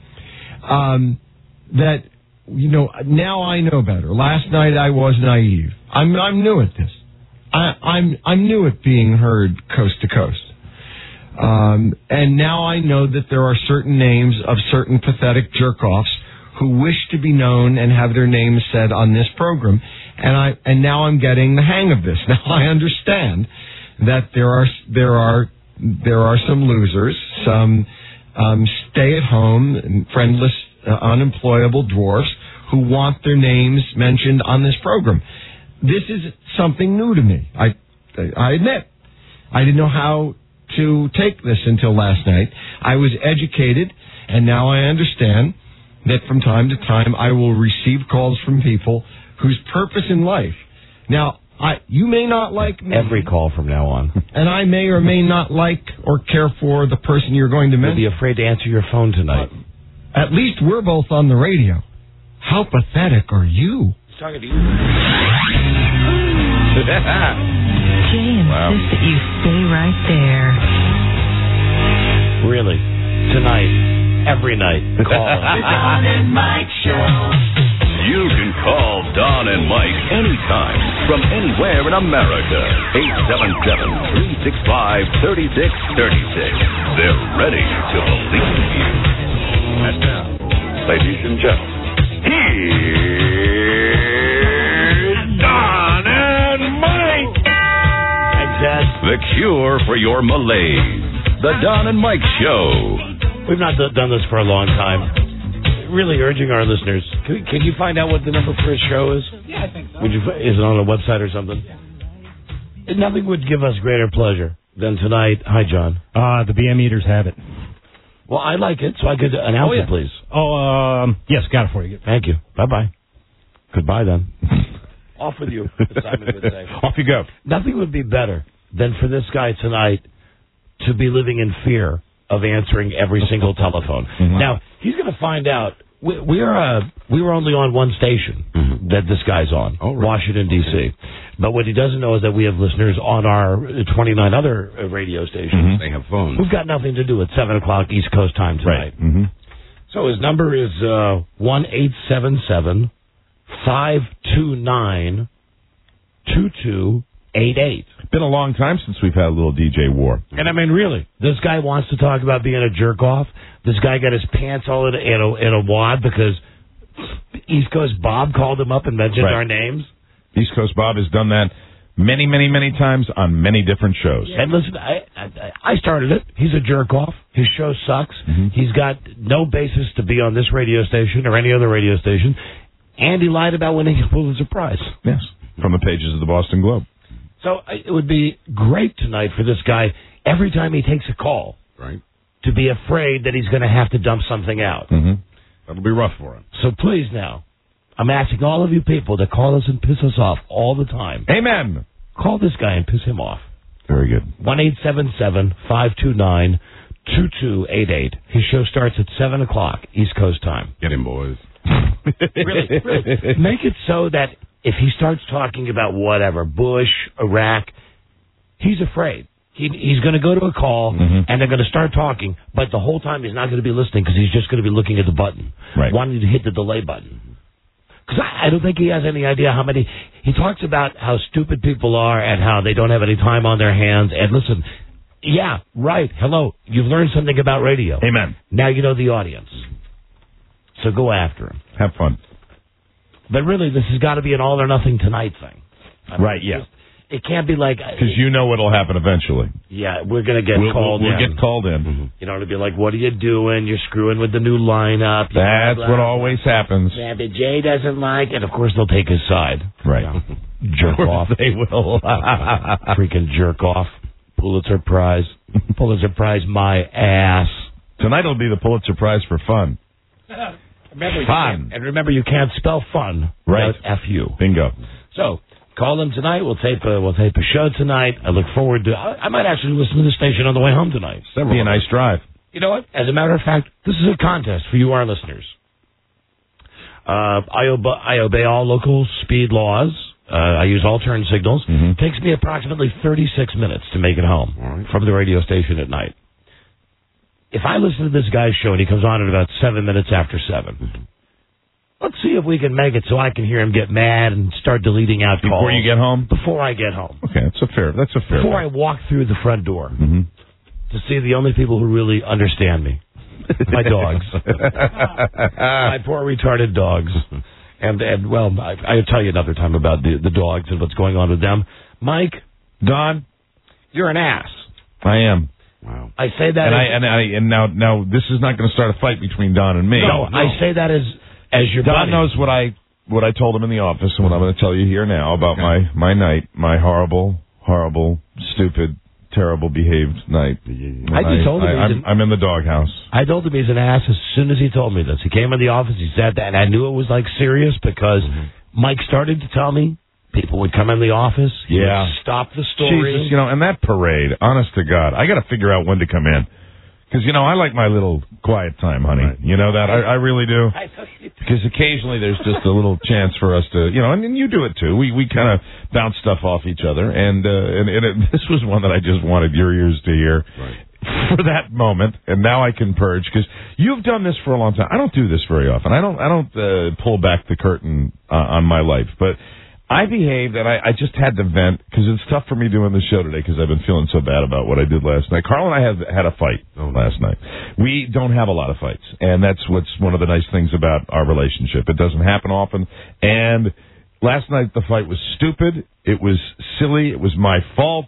Now I know better. Last night I was naive. I'm new at this. I'm new at being heard coast to coast. And now I know that there are certain names of certain pathetic jerk-offs who wish to be known and have their names said on this program. And now I'm getting the hang of this. Now I understand that there are some losers, some stay-at-home and friendless, unemployable dwarfs who want their names mentioned on this program. This is something new to me. I admit. I didn't know how to take this until last night. I was educated, and now I understand that from time to time I will receive calls from people whose purpose in life... Now, you may not like me. Every call from now on. And I may or may not like or care for the person you're going to mention. You'll be afraid to answer your phone tonight. At least we're both on the radio. How pathetic are you? He's talking to you. Jay insists that you stay right there. Really? Tonight, every night, call us. The Don and Mike Show. You can call Don and Mike anytime from anywhere in America. 877-365-3636. They're ready to believe you. And now, ladies and gentlemen, here's Don and Mike. Thanks, Dad. The cure for your malaise. The Don and Mike Show. We've not done this for a long time. Really urging our listeners. Can you find out what the number for his show is? Yeah, I think so. Is it on a website or something? Nothing would give us greater pleasure than tonight. Hi, John. The BM Eaters have it. Well, I like it, so I could announce it, please. Yes, got it for you. Thank you. Bye-bye. Goodbye, then. Off with you, as Simon would say. Off you go. Nothing would be better than for this guy tonight to be living in fear of answering every single telephone. Mm-hmm. Now, he's going to find out. We were only on one station that this guy's on, Washington, D.C. But what he doesn't know is that we have listeners on our 29 other radio stations. They have phones. Who've got nothing to do at 7 o'clock East Coast time tonight. Right. Mm-hmm. So his number is 1-877-529-2288. Been a long time since we've had a little DJ war. And I mean, really, this guy wants to talk about being a jerk off. This guy got his pants all in a wad because East Coast Bob called him up and mentioned our names. East Coast Bob has done that many, many, many times on many different shows. And listen, I started it. He's a jerk off. His show sucks. Mm-hmm. He's got no basis to be on this radio station or any other radio station. And he lied about winning a Pulitzer Prize. Yes, from the pages of the Boston Globe. So it would be great tonight for this guy, every time he takes a call, to be afraid that he's going to have to dump something out. Mm-hmm. That'll be rough for him. So please now, I'm asking all of you people to call us and piss us off all the time. Amen. Call this guy and piss him off. Very good. 1-877-529-2288. His show starts at 7 o'clock East Coast time. Get him, boys. Really. Make it so that if he starts talking about whatever, Bush, Iraq, he's afraid. He's going to go to a call, and they're going to start talking, but the whole time he's not going to be listening because he's just going to be looking at the button, wanting to hit the delay button. Because I don't think he has any idea how many... He talks about how stupid people are and how they don't have any time on their hands. And listen, yeah, right, hello, you've learned something about radio. Amen. Now you know the audience. So go after him. Have fun. But really, this has got to be an all-or-nothing tonight thing. It can't be like... Because you know what'll happen eventually. Yeah, we're going to get called in. We'll get called in. Mm-hmm. You know, to be like, what are you doing? You're screwing with the new lineup. That's what always happens. Yeah, but Jay doesn't like it. Of course, they'll take his side. Right. Jerk off. They will. Freaking jerk off. Pulitzer Prize. Pulitzer Prize my ass. Tonight will be the Pulitzer Prize for fun. Remember, you can't spell fun without F-U. Bingo. So, call them tonight. We'll tape a show tonight. I look forward to... I might actually listen to the station on the way home tonight. That'd be a nice drive. You know what? As a matter of fact, this is a contest for you, our listeners. I obey all local speed laws. I use all turn signals. It takes me approximately 36 minutes to make it home from the radio station at night. If I listen to this guy's show and he comes on at about 7 minutes after 7, let's see if we can make it so I can hear him get mad and start deleting out calls. Before you get home? Before I get home. Okay, that's a fair Before I walk through the front door to see the only people who really understand me. My dogs. My poor retarded dogs. And well, I'll tell you another time about the dogs and what's going on with them. Mike, Don, you're an ass. I am. Wow. I say that and now this is not going to start a fight between Don and me. No, I say that as your Don buddy. knows what I told him in the office and what I'm going to tell you here now about my night, my horrible, stupid, terrible behaved night. I'm in the doghouse. I told him he's an ass as soon as he told me this. He came in the office, he said that, and I knew it was like serious because Mike started to tell me people would come in the office. He would stop the story. Jesus, and that parade, honest to God, I got to figure out when to come in. Because, you know, I like my little quiet time, honey. Right. You know that? I really do. Because occasionally there's just a little chance for us to, you know, and you do it too. We kind of bounce stuff off each other. And this was one that I just wanted your ears to hear. Right. For that moment, and now I can purge, because you've done this for a long time. I don't do this very often. I don't pull back the curtain on my life, but I behaved, and I just had to vent, because it's tough for me doing the show today, because I've been feeling so bad about what I did last night. Carl and I have had a fight last night. We don't have a lot of fights, and that's what's one of the nice things about our relationship. It doesn't happen often, and last night the fight was stupid. It was silly. It was my fault.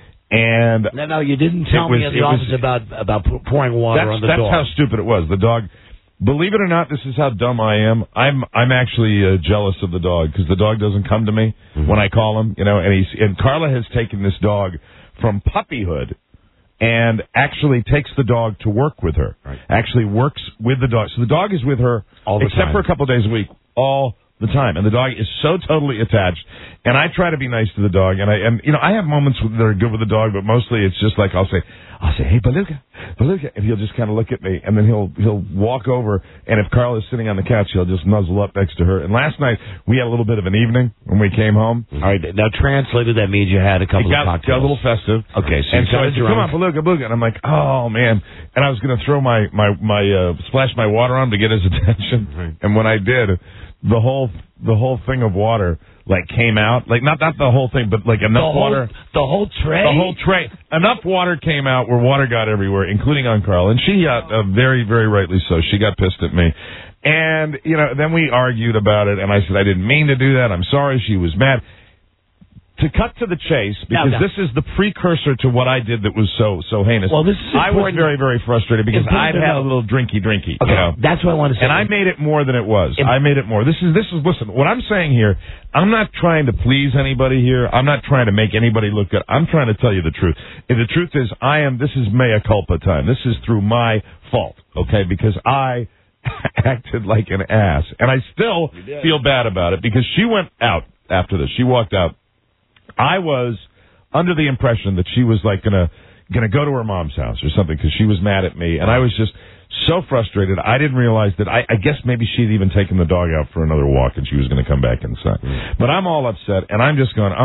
And no, you didn't tell me in the office about pouring water on the dog. That's how stupid it was. The dog, believe it or not, this is how dumb I am. I'm actually jealous of the dog, because the dog doesn't come to me when I call him. You know, and Carla has taken this dog from puppyhood and actually takes the dog to work with her. Right. Actually works with the dog. So the dog is with her all the time, except for a couple of days a week, all the time, and the dog is so totally attached. And I try to be nice to the dog, and you know, I have moments that are good with the dog, but mostly it's just like I'll say, hey, Beluga, and he'll just kind of look at me, and then he'll walk over, and if Carl is sitting on the couch, he'll just nuzzle up next to her. And last night we had a little bit of an evening when we came home. All right, now translated, that means you had a couple of cocktails. Got a little festive. Okay, so I said, come on, Beluga, and I'm like, oh man, and I was going to throw my splash my water on him to get his attention, right. And when I did, the whole thing of water like came out, like not the whole thing, but like enough water. The whole tray. The whole tray. Enough water came out where water got everywhere, including on Carl, and she got very, very rightly so. She got pissed at me, and you know, then we argued about it, and I said I didn't mean to do that. I'm sorry. She was mad. To cut to the chase, because this is the precursor to what I did that was so heinous. Well, this is I was very, very frustrated because I'd had a little drinky. Okay, you know? That's what I want to say. And I made it more than it was. I made it more. This is. Listen, what I'm saying here, I'm not trying to please anybody here. I'm not trying to make anybody look good. I'm trying to tell you the truth. And the truth is, this is mea culpa time. This is through my fault, okay? Because I acted like an ass, and I still feel bad about it because she went out after this. She walked out. I was under the impression that she was like gonna go to her mom's house or something because she was mad at me, and I was just so frustrated. I didn't realize that I guess maybe she'd even taken the dog out for another walk and she was going to come back inside. But I'm all upset, and I'm just going,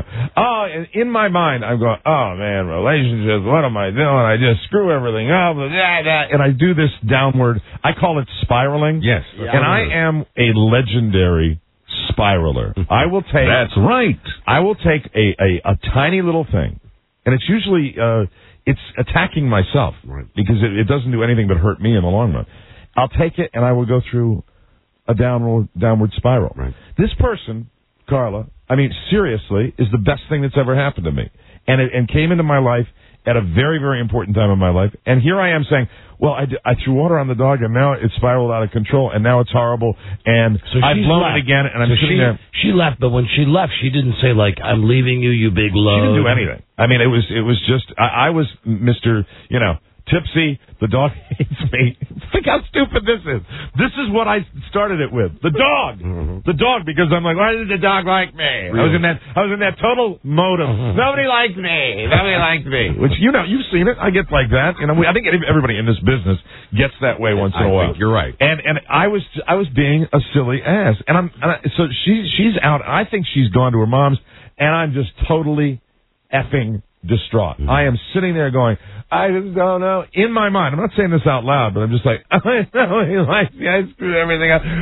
and in my mind I'm going, oh man, relationships, what am I doing? I just screw everything up, and I do this downward. I call it spiraling. Yes, and I am a legendary spiraler. I will take. That's right. I will take a tiny little thing, and it's usually it's attacking myself, right, because it doesn't do anything but hurt me in the long run. I'll take it, and I will go through a downward spiral. Right. This person, Carla, I mean, seriously, is the best thing that's ever happened to me, and came into my life at a very, very important time in my life. And here I am saying, well, I threw water on the dog, and now it spiraled out of control, and now it's horrible, and so I've blown it again, and I'm sitting there. She left, but when she left, she didn't say, like, I'm leaving you big load. She didn't do anything. I mean, it was just, I was Mr., tipsy, the dog hates me. Think how stupid this is. This is what I started it with. The dog. Mm-hmm. The dog, because I'm like, why does the dog like me? Really? I was in that total mode of, nobody likes me. Nobody likes me. Which, you've seen it. I get like that. I think everybody in this business gets that way once in a while. Think you're right. And I was being a silly ass. So she's out. I think she's gone to her mom's, and I'm just totally effing distraught. Mm-hmm. I am sitting there going, I just don't know. In my mind, I'm not saying this out loud, but I'm just like, I know he likes me. I screwed everything up.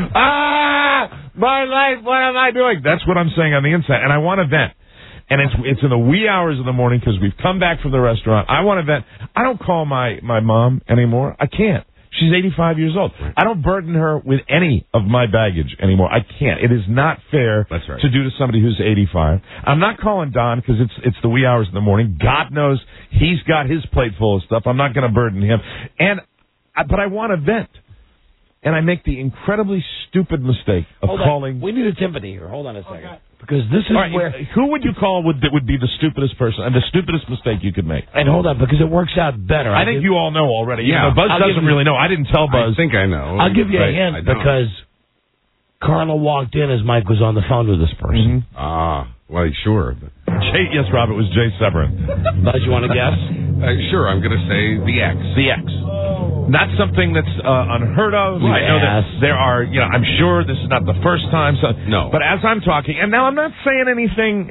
My life, what am I doing? That's what I'm saying on the inside, and I want to vent. And it's in the wee hours of the morning because we've come back from the restaurant. I want to vent. I don't call my mom anymore. I can't. She's 85 years old. I don't burden her with any of my baggage anymore. I can't. It is not fair to do to somebody who's 85. I'm not calling Don because it's the wee hours in the morning. God knows he's got his plate full of stuff. I'm not going to burden him. But I want to vent. And I make the incredibly stupid mistake of calling. We need a timpani here. Hold on a second. Okay. Because this is where... Who would you call that would be the stupidest person and the stupidest mistake you could make? And hold on, because it works out better. I think you all know already. Yeah. Buzz doesn't really know. I didn't tell Buzz. I think I know. I'll give you a hint because Carla walked in as Mike was on the phone with this person. Mm-hmm. Well, sure. Yes, Rob, it was Jay Severin. Buzz, you want to guess? Sure, I'm going to say the X. The X. Not something that's unheard of. Yes. I know that there are, I'm sure this is not the first time. So, no. But as I'm talking, and now I'm not saying anything,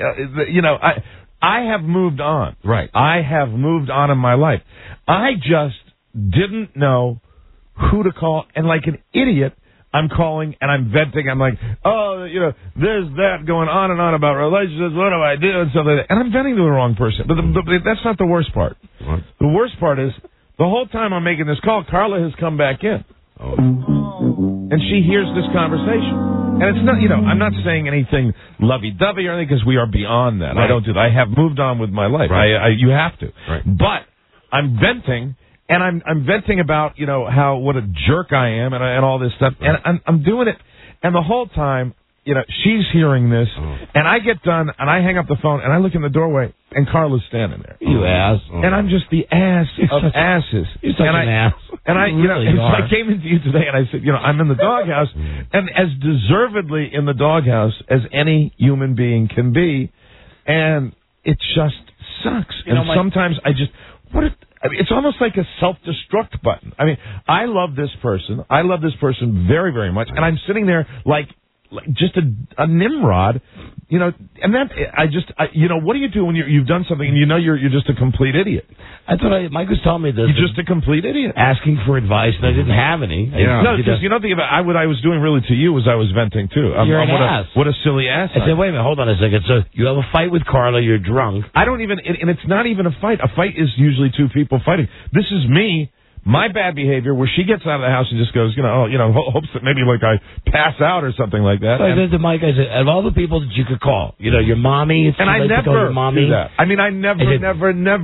I have moved on. Right. I have moved on in my life. I just didn't know who to call. And like an idiot, I'm calling and I'm venting. I'm like, there's that going on and on about relationships. What do I do? And stuff like that. And I'm venting to the wrong person. But that's not the worst part. What? The worst part is the whole time I'm making this call, Carla has come back in. Oh. And she hears this conversation. And it's not, I'm not saying anything lovey-dovey or anything because we are beyond that. Right. I don't do that. I have moved on with my life. Right. You have to. Right. But I'm venting, and I'm venting about, what a jerk I am and all this stuff. Right. And I'm doing it. And the whole time, she's hearing this, and I get done, and I hang up the phone, and I look in the doorway, and Carla's standing there. You ass. And I'm just the ass of asses. You're such an ass. And I, really I came into you today, and I said, I'm in the doghouse, and as deservedly in the doghouse as any human being can be, and it just sucks. And sometimes I just, it's almost like a self-destruct button. I mean, I love this person. I love this person very, very much, and I'm sitting there like just a Nimrod, and that what do you do when you've done something and you're just a complete idiot? That's what Mike was telling me this. You're just a complete idiot. Asking for advice, and I didn't have any. No, because what I was doing really to you was I was venting too. You're an ass. What a silly ass. I said, wait a minute, hold on a second. So you have a fight with Carla, you're drunk. I don't even, and it's not even a fight. A fight is usually two people fighting. This is me. My bad behavior, where she gets out of the house and just goes, hopes that maybe like I pass out or something like that. So I said to Mike, I said, of all the people that you could call, your mommy, and I never do that. I mean, I never do that.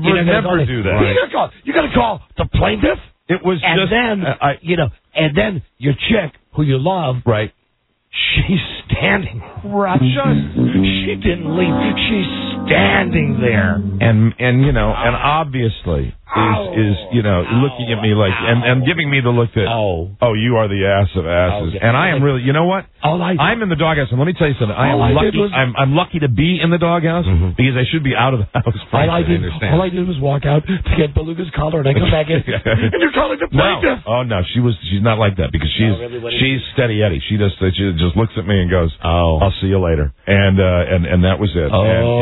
Right. You got to call the plaintiff. It was and just, then and then your chick who you love, right? She's standing right. She didn't leave. She's standing there, and obviously is looking at me like and giving me the look that you are the ass of asses, and I am really I'm in the doghouse, and let me tell you something. I'm lucky to be in the doghouse because I should be out of the house. All I did was walk out to get Beluga's collar, and I come back in, and you're calling the plaintiff. Oh no, she's not like that because she's steady Eddie. She just looks at me and goes, I'll see you later, and that was it.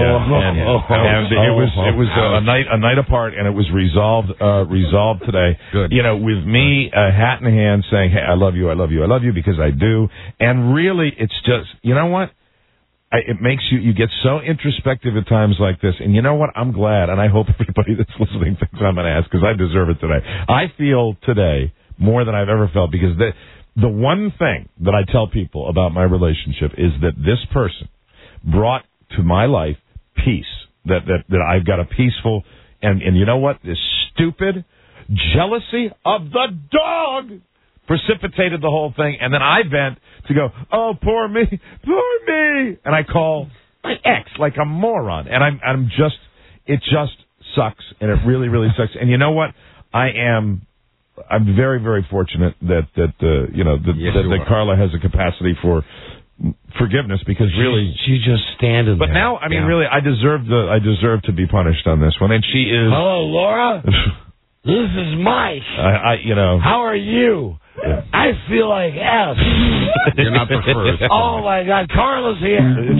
It was a night apart, and it was resolved today. Good. With me hat in hand saying, hey, I love you because I do, and really it's just what. It makes you get so introspective at times like this, and you know what? I'm glad, and I hope everybody that's listening thinks I'm an ass because I deserve it today. I feel today more than I've ever felt because the one thing that I tell people about my relationship is that this person brought to my life peace. That I've got a peaceful and you know what? This stupid jealousy of the dog precipitated the whole thing, and then I vent to go, oh, poor me, and I call my ex like a moron, and it just sucks, and it really, really sucks. And you know what? I'm very, very fortunate that Carla has a capacity for forgiveness because really she's just standing there. But now, I mean, really, I deserve to be punished on this one, and she is. Hello, Laura. This is Mike. How are you? Yeah. I feel like F. You're not the first. Oh my God, Carla's here.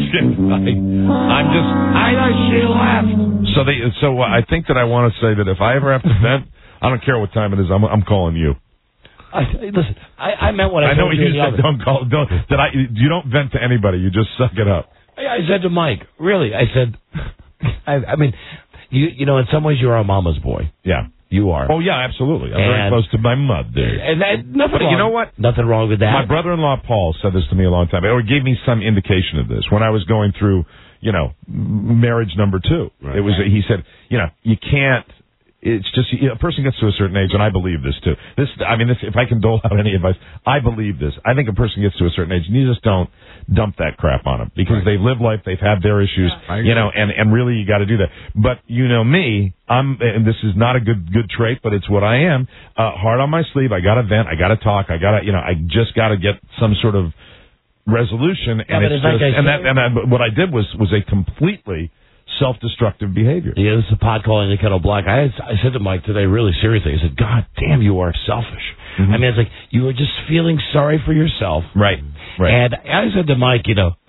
I know she left. So I think that I want to say that if I ever have to vent, I don't care what time it is. I'm calling you. Listen, I meant what I know told what you. You said. Don't call. You don't vent to anybody. You just suck it up. I said to Mike, really. I said, I mean, you know, in some ways you're our mama's boy. Yeah. You are. Oh, yeah, absolutely. I'm very close to my mother. And nothing wrong. You know what? Nothing wrong with that. My brother-in-law, Paul, said this to me a long time ago, or gave me some indication of this when I was going through, marriage number 2. Right. He said, you can't, it's just, a person gets to a certain age, and I believe this, too. If I can dole out any advice, I believe this. I think a person gets to a certain age, and you just don't dump that crap on them because they've lived life, they've had their issues, and really you got to do that. But me, and this is not a good trait, but it's what I am. Hard on my sleeve. I got to vent. I got to talk. I just got to get some sort of resolution. And what I did was a completely self-destructive behavior. Yeah, this is a pot calling the kettle black. I said to Mike today, really seriously, I said, God damn, you are selfish. I mean, it's like you were just feeling sorry for yourself. Right. And I said to Mike,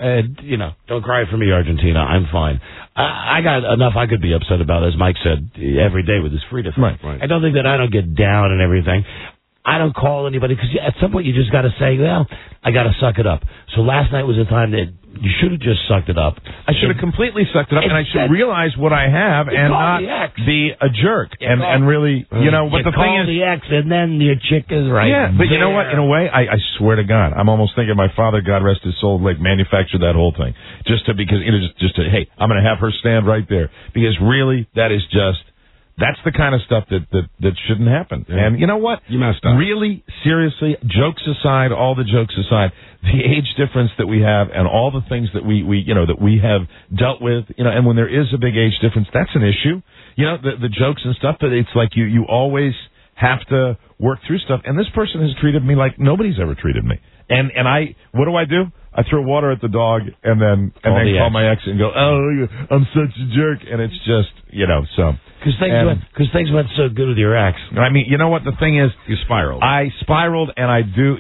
don't cry for me, Argentina. I'm fine. I got enough I could be upset about, as Mike said, every day with his freedom. Right. I don't think that I don't get down and everything. I don't call anybody because at some point you just got to say, well, I got to suck it up. So last night was a time that you should have just sucked it up. I should have completely sucked it up, and I should realize what I have and not be a jerk and really, but the thing is, the ex, and then your chick is right. Yeah, but you know what? In a way, I swear to God, I'm almost thinking my father, God rest his soul, like manufactured that whole thing just to hey, I'm going to have her stand right there because really, that's the kind of stuff that shouldn't happen. Yeah. And you know what? You messed up. Really, seriously, jokes aside, all the jokes aside, the age difference that we have and all the things that we have dealt with, and when there is a big age difference, that's an issue. The jokes and stuff, but it's like you always have to work through stuff. And this person has treated me like nobody's ever treated me. And what do? I throw water at the dog and then call my ex and go, oh, I'm such a jerk. And it's just, so. Because things went so good with your ex. I mean, you know what the thing is? You spiraled. I spiraled, and I do,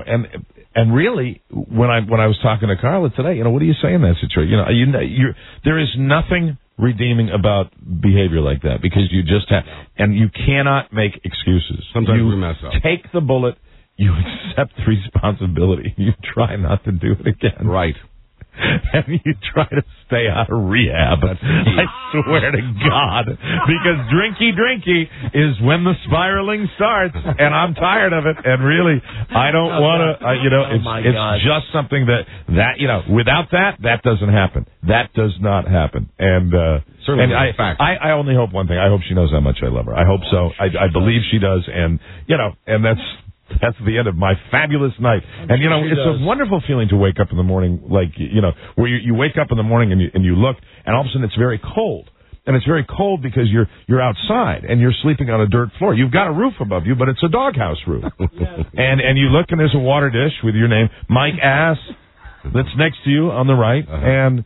and really, when I was talking to Carla today, what do you say in that situation? There is nothing redeeming about behavior like that because you just have, and you cannot make excuses. Sometimes we mess up. Take the bullet. You accept the responsibility. You try not to do it again. Right. And you try to stay out of rehab. I swear to God. Because drinky is when the spiraling starts, and I'm tired of it. And really, I don't want to, it's just something that without that doesn't happen. That does not happen. And, certainly, I only hope one thing. I hope she knows how much I love her. I hope so. I believe she does. And, and that's the end of my fabulous night. And, it's a wonderful feeling to wake up in the morning, like, where you wake up in the morning and you look, and all of a sudden it's very cold. And it's very cold because you're outside and you're sleeping on a dirt floor. You've got a roof above you, but it's a doghouse roof. And you look and there's a water dish with your name, Mike Ass, that's next to you on the right. And,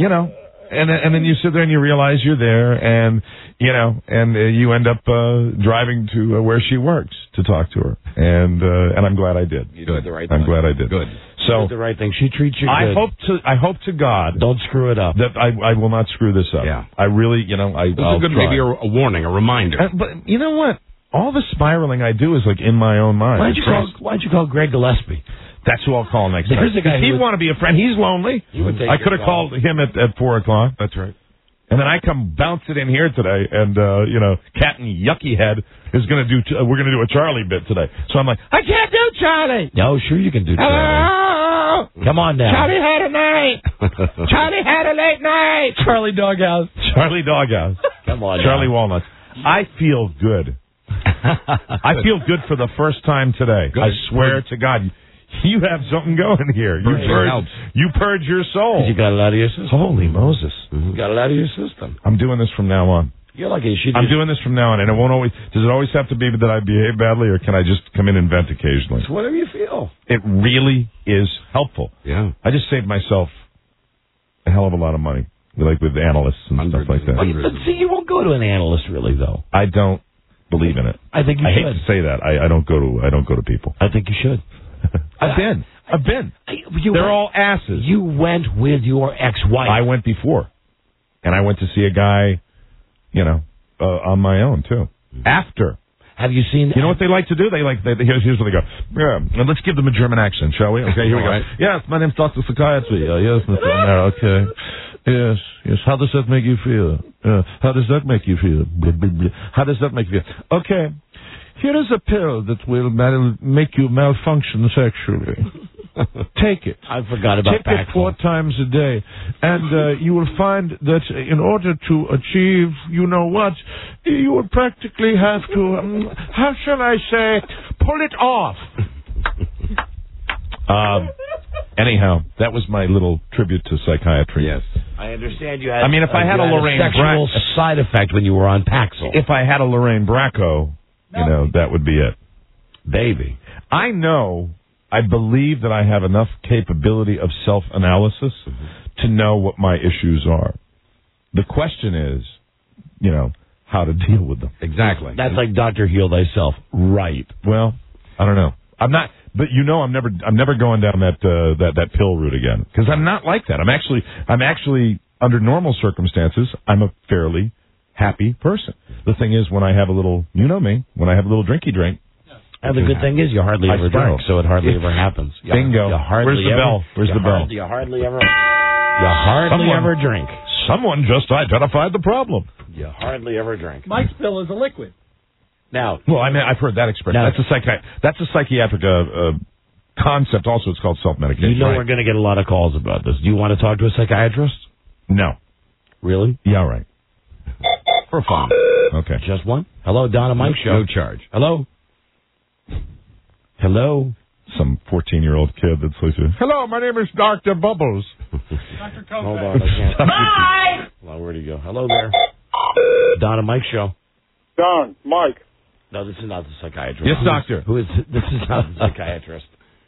and then you sit there and you realize you're there and, you end up driving to where she works to talk to her. And I'm glad I did. You did the right thing. I'm glad I did. Good. So you did the right thing. She treats you I good. hope to God. Don't screw it up. That I will not screw this up. Yeah. I really, I'll good, maybe a warning, a reminder. But you know what? All the spiraling I do is like in my own mind. Why don't you call Greg Gillespie? That's who I'll call next time. He'd want to be a friend. He's lonely. I could have called him at 4 o'clock. That's right. And then I come bouncing in here today, and Captain Yucky Head is going to do. We're going to do a Charlie bit today. So I'm like, I can't do Charlie. No, sure you can do Charlie. Hello? Come on now. Charlie had a night. Charlie had a late night. Charlie Doghouse. Charlie Doghouse. Come on, Charlie now. Walnuts. I feel good. I feel good for the first time today. Good. I swear to God. You have something going here. You purge your soul. You got it out of your system. Holy Moses. You got it out of your system. I'm doing this from now on. You're lucky. I'm doing this from now on, and it won't always. Does it always have to be that I behave badly, or can I just come in and vent occasionally? It's whatever you feel. It really is helpful. Yeah. I just saved myself a hell of a lot of money, like with analysts and stuff like that. But see, you won't go to an analyst really, though. I don't believe in it. I think you should. I hate to say that. I don't go to people. I think you should. I've been. They're all asses. You went with your ex-wife. I went before. And I went to see a guy, on my own, too. After. Have you seen... You know what they like to do? Here's where they go. Yeah, and let's give them a German accent, shall we? Okay, here we go. Right. Yes, my name's Dr. Psychiatry. Yes, Mr. O'Mara, okay. Yes. How does that make you feel? How does that make you feel? How does that make you feel? Okay. Here is a pill that will make you malfunction sexually. Take it. I forgot about Take it 4 times a day. And you will find that in order to achieve, you will practically have to, how shall I say, pull it off. Anyhow, that was my little tribute to psychiatry. Yes. I understand you had... I mean, if I had a Lorraine sexual side effect when you were on Paxil. If I had a Lorraine Bracco... that would be it. Baby. I believe that I have enough capability of self-analysis to know what my issues are. The question is, how to deal with them. Exactly. That's like Dr. Heal Thyself. Right. Well, I don't know. I'm not, but I'm never going down that pill route again because I'm not like that. I'm actually under normal circumstances, I'm a fairly happy person. The thing is, when I have a little, when I have a little drinky drink. And the good thing is, you hardly ever drink, so it hardly ever happens. Bingo. Where's the bell? Where's the bell? You hardly ever drink. Someone just identified the problem. You hardly ever drink. Mike's pill is a liquid. Now, well, I've heard that expression. That's a psychiatric concept. Also, it's called self-medication. We're going to get a lot of calls about this. Do you want to talk to a psychiatrist? No. Really? Yeah, all right. For fun. Okay. Just one? Hello, Donna Mike Show. No charge. Hello? Hello? Some 14-year-old kid that's listening. Hello, my name is Dr. Bubbles. Dr. Coke. Hold on, I can't. Bye! Well, where'd he go? Hello there. Donna Mike Show. Don, Mike. No, this is not the psychiatrist. Yes, doctor. This is not the psychiatrist.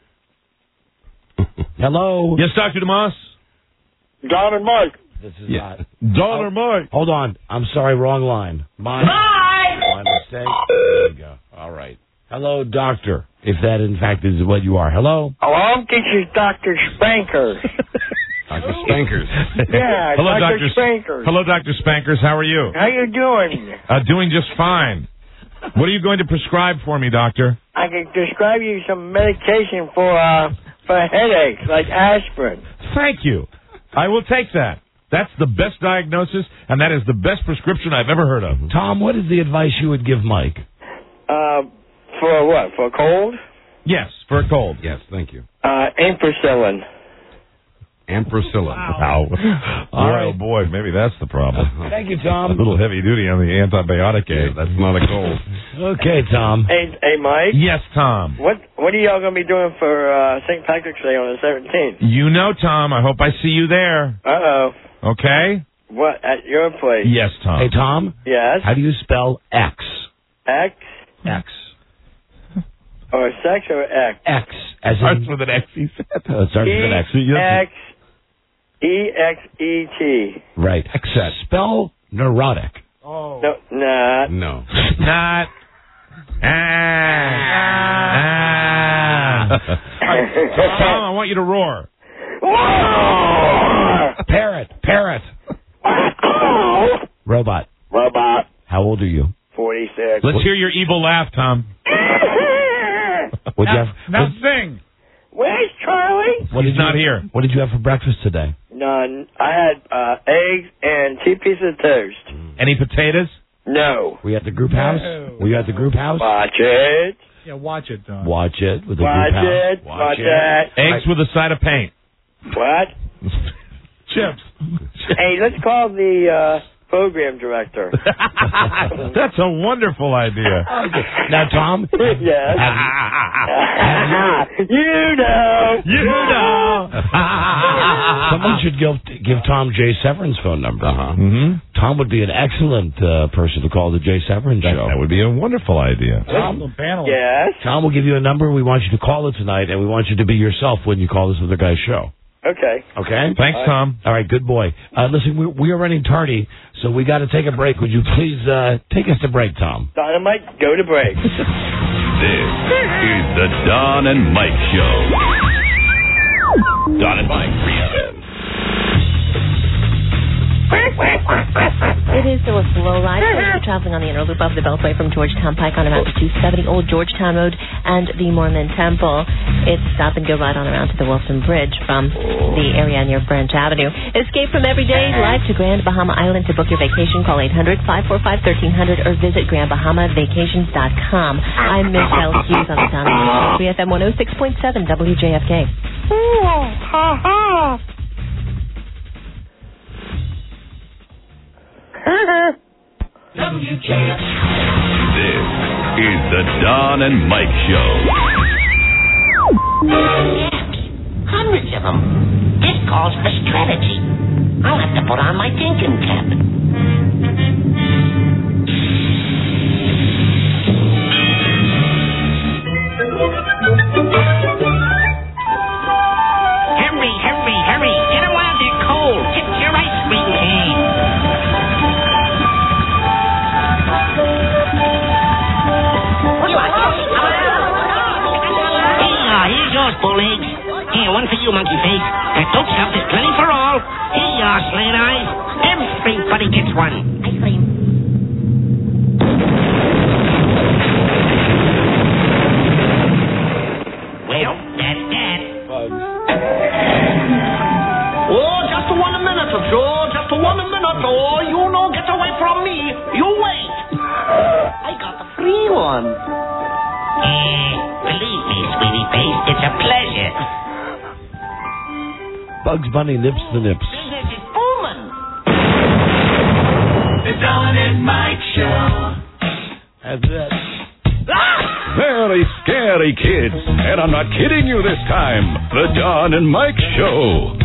Hello? Yes, Dr. DeMoss? Don and Mike. This is not. Don or Mike? Hold on. I'm sorry, wrong line. My mistake. There you go. All right. Hello, doctor, if that in fact is what you are. Hello? Hello, this is Dr. Spankers. Dr. Spankers. Yeah, Hello, Dr. Spankers. Hello, Dr. Spankers. How are you? How you doing? Doing just fine. What are you going to prescribe for me, doctor? I can prescribe you some medication for headaches, like aspirin. Thank you. I will take that. That's the best diagnosis, and that is the best prescription I've ever heard of. Tom, what is the advice you would give Mike? For what? For a cold? Yes, for a cold. Yes, thank you. Ampicillin. Ampicillin. Wow. Oh, boy, maybe that's the problem. Thank you, Tom. A little heavy duty on the antibiotic aid. That's not a cold. Okay, Tom. Hey, Mike. Yes, Tom. What are y'all going to be doing for St. Patrick's Day on the 17th? Tom. I hope I see you there. Uh-oh. Okay? What, at your place? Yes, Tom. Hey, Tom? Yes? How do you spell X? X? X. Or sex or X? X. As starts in, with an X, he said. It starts with an X. E-X-E-X-E-T. Right. Spell neurotic. Oh. No, not. No. Not. Tom, I want you to roar. Parrot. Robot. How old are you? 46. Let's hear your evil laugh, Tom. Now sing. Where's Charlie? He's not here. What did you have for breakfast today? None. I had eggs and 2 pieces of toast. Any potatoes? No. Were you at the group house? Were you at the group house? Watch it. Yeah, watch it, Don. Watch it with the Watch group house. it. Watch it. Eggs with a side of paint. What? Chips. Hey, let's call the program director. That's a wonderful idea. Now, Tom. Yes. You know. Someone should give Tom J. Severin's phone number. Mm-hmm. Tom would be an excellent person to call the J. Severin show. That would be a wonderful idea. Yes. Tom will give you a number. We want you to call it tonight, and we want you to be yourself when you call this other guy's show. Okay. Okay? Thanks, Tom. All right, good boy. Listen, we are running tardy, so we got to take a break. Would you please take us to break, Tom? Dynamite, go to break. This is the Don and Mike Show. Don and Mike presents. It is still a slow ride. We're traveling on the inner loop of the Beltway from Georgetown Pike on around to 270 Old Georgetown Road and the Mormon Temple. It's stop and go right on around to the Wilson Bridge from the area near Branch Avenue. Escape from everyday life to Grand Bahama Island. To book your vacation, call 800-545-1300 or visit grandbahamavacations.com. I'm Michelle Hughes on the Sound of 3FM 106.7 WJFK. WJFK. This is the Don and Mike Show. Hundreds of them. This calls for strategy. I'll have to put on my thinking cap. Hurry. Get them while they're cold. Get your ice cream can. right. Don't shove, there's plenty for all. Here you are, Slate Eyes. Everybody gets one. Ice cream. Well, that's that. Oh, just 1 minute, Joe. Just 1 minute. Oh, you no get away from me. You wait. I got the free one. Believe me, sweetie face, it's a pleasure. Bugs Bunny nips the nips. Business is booming. The Don and Mike Show. That's it. Very scary kids, and I'm not kidding you this time. The Don and Mike Show.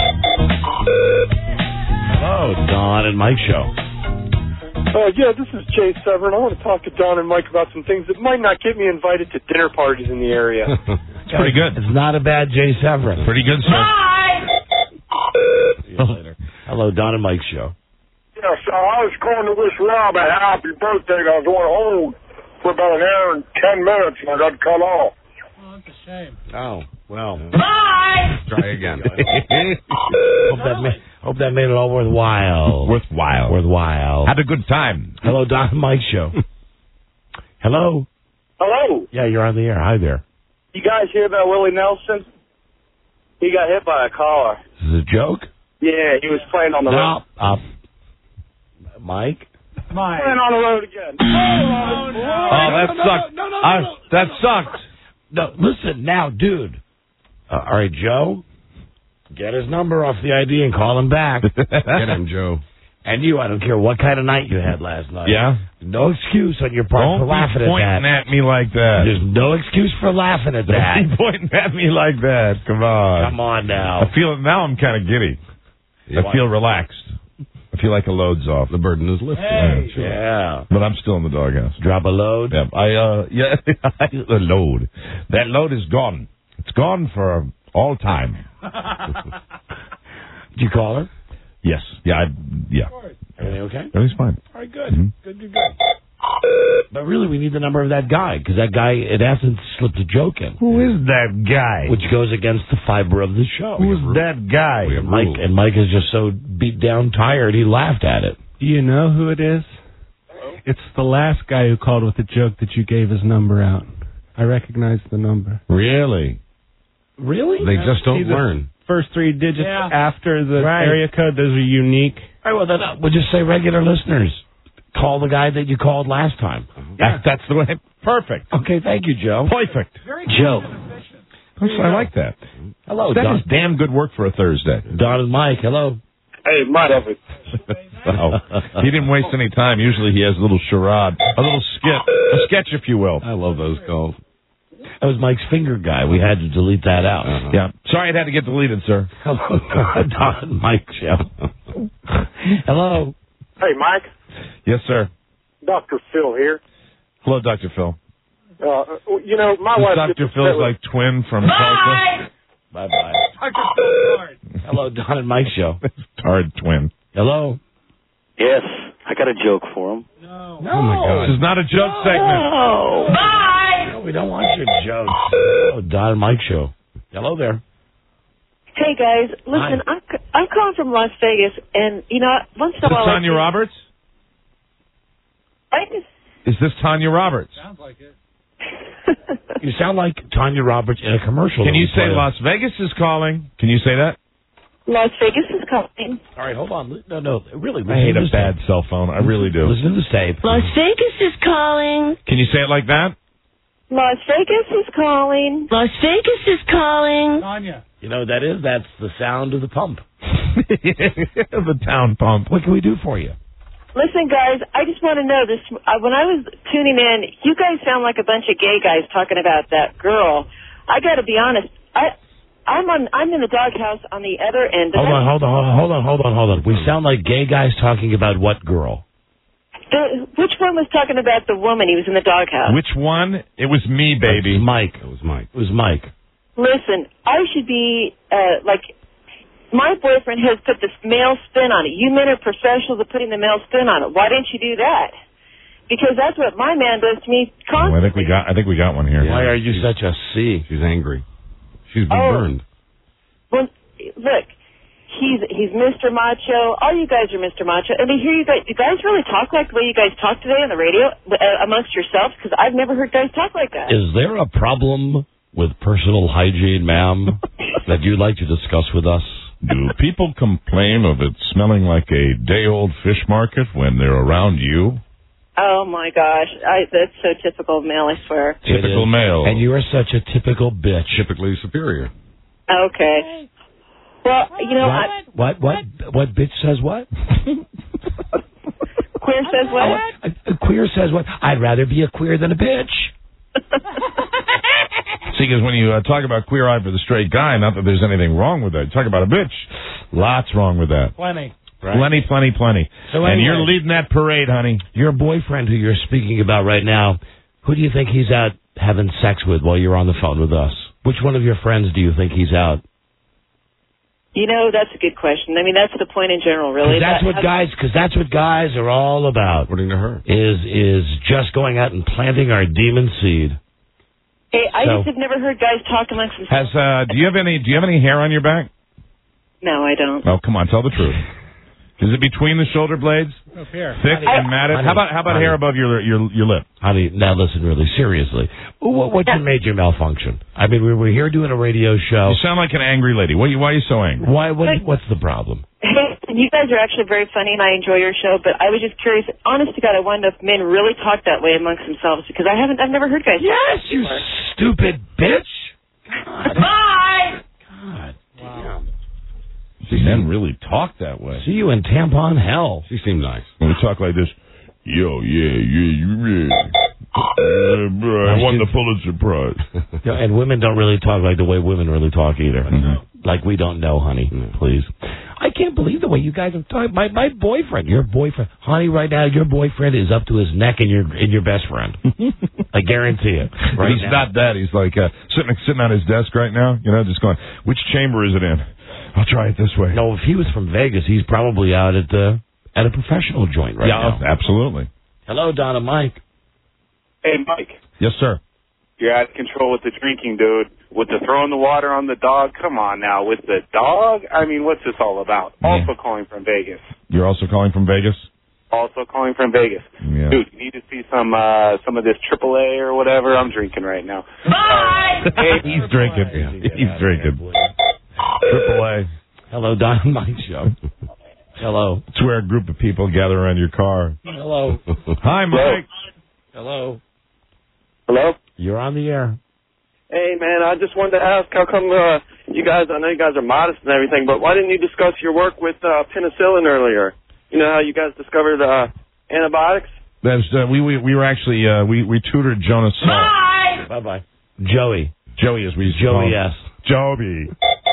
Hello, Don and Mike Show. Yeah, this is Jay Severin. I want to talk to Don and Mike about some things that might not get me invited to dinner parties in the area. It's pretty good. It's not a bad Jay Severin. Pretty good, sir. See you later. Hello, Don and Mike Show. Yeah, so I was going to wish Rob a happy birthday. I was going home for about an hour and 10 minutes, and I got cut off. Oh, that's a shame. Oh, well. Bye! Try again. Hope that made it all worthwhile. Worthwhile. Had a good time. Hello, Don and Mike Show. Hello? Hello. Yeah, you're on the air. Hi there. You guys hear about Willie Nelson? He got hit by a car. Is this a joke? Yeah, he was playing on the road. Mike? Playing on the road again. That sucked. That sucked. No, listen now, dude. All right, Joe, get his number off the ID and call him back. Get him, Joe. And you, I don't care what kind of night you had last night. Yeah? No excuse on your part for laughing at that. Don't be pointing at me like that. There's no excuse for laughing at that. Don't be pointing at me like that. Come on. Come on now. I feel now I'm kind of giddy. I feel relaxed. I feel like a load's off. The burden is lifted. Hey. Sure. Yeah. But I'm still in the doghouse. Drop a load? Yeah. The load. That load is gone. It's gone for all time. Did you call her? Yes. Yeah. Everything okay? Everything's fine. All right, good. Good. But really, we need the number of that guy, because that guy, in essence, slipped a joke in. Who is that guy? Which goes against the fiber of the show. Who is that guy? And Mike is just so beat down, tired, he laughed at it. Do you know who it is? It's the last guy who called with the joke that you gave his number out. I recognize the number. Really? They just don't learn. First 3 digits after the area code, those are unique. All right, well, then we'll just say regular listeners. Call the guy that you called last time. That's the way. Perfect. Okay, thank you, Joe. Perfect. Joe. I like that. Hello, That Don. is damn good work for a Thursday. Don and Mike, hello. Hey, Mike. Wow. He didn't waste any time. Usually he has a little charade, a little sketch, if you will. I love those calls. That was Mike's finger guy. We had to delete that out. Yeah. Sorry it had to get deleted, sir. Hello, Don and Mike show. Hello. Hey, Mike. Yes, sir. Dr. Phil here. Hello, Dr. Phil. You know, my wife... Dr. Phil's like twin from Tulsa. Bye-bye. Hello, Don and Mike show. Tard twin. Hello. Yes, I got a joke for him. No. Oh, my God. This is not a joke segment. No. Bye. No, we don't want your jokes. Oh, Don and Mike show. Hello there. Hey, guys. Listen, I'm calling from Las Vegas, and, you know, once in a while... Tanya Roberts? Is this Tanya Roberts? Sounds like it. You sound like Tanya Roberts in a commercial. Can you say Las Vegas is calling? Can you say that? Las Vegas is calling. All right, hold on. No, really. I hate a bad cell phone. I really do. Listen to the tape. Las Vegas is calling. Can you say it like that? Las Vegas is calling. Las Vegas is calling. Tanya. You know what that is? That's the sound of the pump. The town pump. What can we do for you? Listen, guys, I just want to know this. When I was tuning in, you guys sound like a bunch of gay guys talking about that girl. I got to be honest. I'm in the doghouse on the other end. Hold on. We sound like gay guys talking about what girl? Which one was talking about the woman? He was in the doghouse. Which one? It was me, baby. It was Mike. Listen, I should be my boyfriend has put this male spin on it. You men are professionals at putting the male spin on it. Why didn't you do that? Because that's what my man does to me constantly. I think we got one here. Why are you such a C? She's angry. She's been burned. Well, look, he's Mr. Macho. All you guys are Mr. Macho. And to hear you guys really talk like the way you guys talk today on the radio amongst yourselves? Because I've never heard guys talk like that. Is there a problem with personal hygiene, ma'am, that you'd like to discuss with us? Do people complain of it smelling like a day-old fish market when they're around you? Oh, my gosh. That's so typical male, I swear. Typical male. And you are such a typical bitch. Typically superior. Okay. Well, you know... What bitch says what? Queer says what? A queer says what? I'd rather be a queer than a bitch. See, because when you talk about queer eye for the straight guy, not that there's anything wrong with that. You talk about a bitch, lots wrong with that. Plenty. Right. Plenty. So and anyway, you're leading that parade, honey. Your boyfriend who you're speaking about right now, who do you think he's out having sex with while you're on the phone with us? Which one of your friends do you think he's out? You know, that's a good question. I mean, that's the point in general, really. Because that's what guys are all about. According to her. Is just going out and planting our demon seed. Hey, I just have never heard guys talk amongst themselves. Do you have any hair on your back? No, I don't. Oh, come on, tell the truth. Is it between the shoulder blades? Up here. Thick and matted? How about hair above your lip? Honey, now listen really seriously. What's your major malfunction? I mean, we're here doing a radio show. You sound like an angry lady. Why are you so angry? What's the problem? Hey, you guys are actually very funny, and I enjoy your show, but I was just curious. Honest to God, I wonder if men really talk that way amongst themselves, because I've never heard guys talk Yes, you stupid bitch. God. Bye! God damn. Men really talk that way. See you in tampon hell. She seemed nice. When we talk like this, yo, you really. I won the Pulitzer Prize. And women don't really talk like the way women really talk either. Mm-hmm. Like we don't know, honey. Please. I can't believe the way you guys have talked. My boyfriend, your boyfriend, honey, right now your boyfriend is up to his neck in your best friend. I guarantee it. Right he's not that. He's like sitting on his desk right now, just going, which chamber is it in? I'll try it this way. No, if he was from Vegas, he's probably out at a professional joint right now. Yeah, absolutely. Hello, Donna Mike. Hey, Mike. Yes, sir. You're out of control with the drinking, dude. With the throwing the water on the dog. Come on now. With the dog? I mean, what's this all about? Yeah. Also calling from Vegas. You're also calling from Vegas? Also calling from Vegas. Yeah. Dude, you need to see some of this AAA or whatever. I'm drinking right now. Bye! He's drinking. He's drinking. AAA. Hello, Don Mike Show. Hello. It's where a group of people gather around your car. Hello. Hi, Mike. Hello. Hello? You're on the air. Hey, man, I just wanted to ask, how come you guys, I know you guys are modest and everything, but why didn't you discuss your work with penicillin earlier? You know how you guys discovered antibiotics? That's, we were actually, we tutored Jonas Salk. Bye-bye. Joey. Joey is we used to Joey, call him. yes. Joey.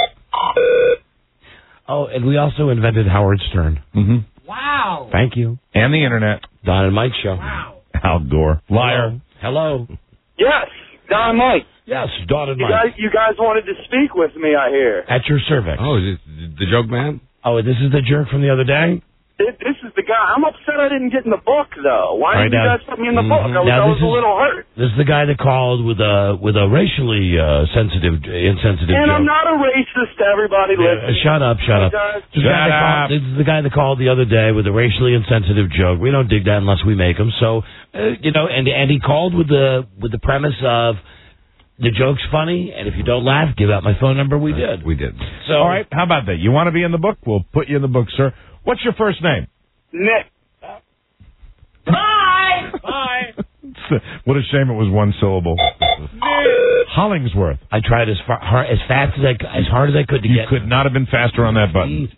Oh, and we also invented Howard Stern. Mm-hmm. Wow. Thank you. And the Internet. Don and Mike Show. Wow. Al Gore. Liar. Hello. Yes, Don and Mike. Yes, Don and Mike. You guys wanted to speak with me, I hear. At your cervix. Oh, is it the joke man? Oh, this is the jerk from the other day? This is the guy. I'm upset I didn't get in the book, though. Why didn't you guys put me in the book? I was a little hurt. This is the guy that called with a racially insensitive And joke. I'm not a racist to everybody listening. Shut up. This is the guy that called the other day with a racially insensitive joke. We don't dig that unless we make them. So, and he called with the premise of the joke's funny, and if you don't laugh, give out my phone number. We did. So, all right, how about that? You want to be in the book? We'll put you in the book, sir. What's your first name? Nick. Bye! Bye! What a shame it was one syllable. Hollingsworth. I tried as hard as I could to get. You could not have been faster on that button.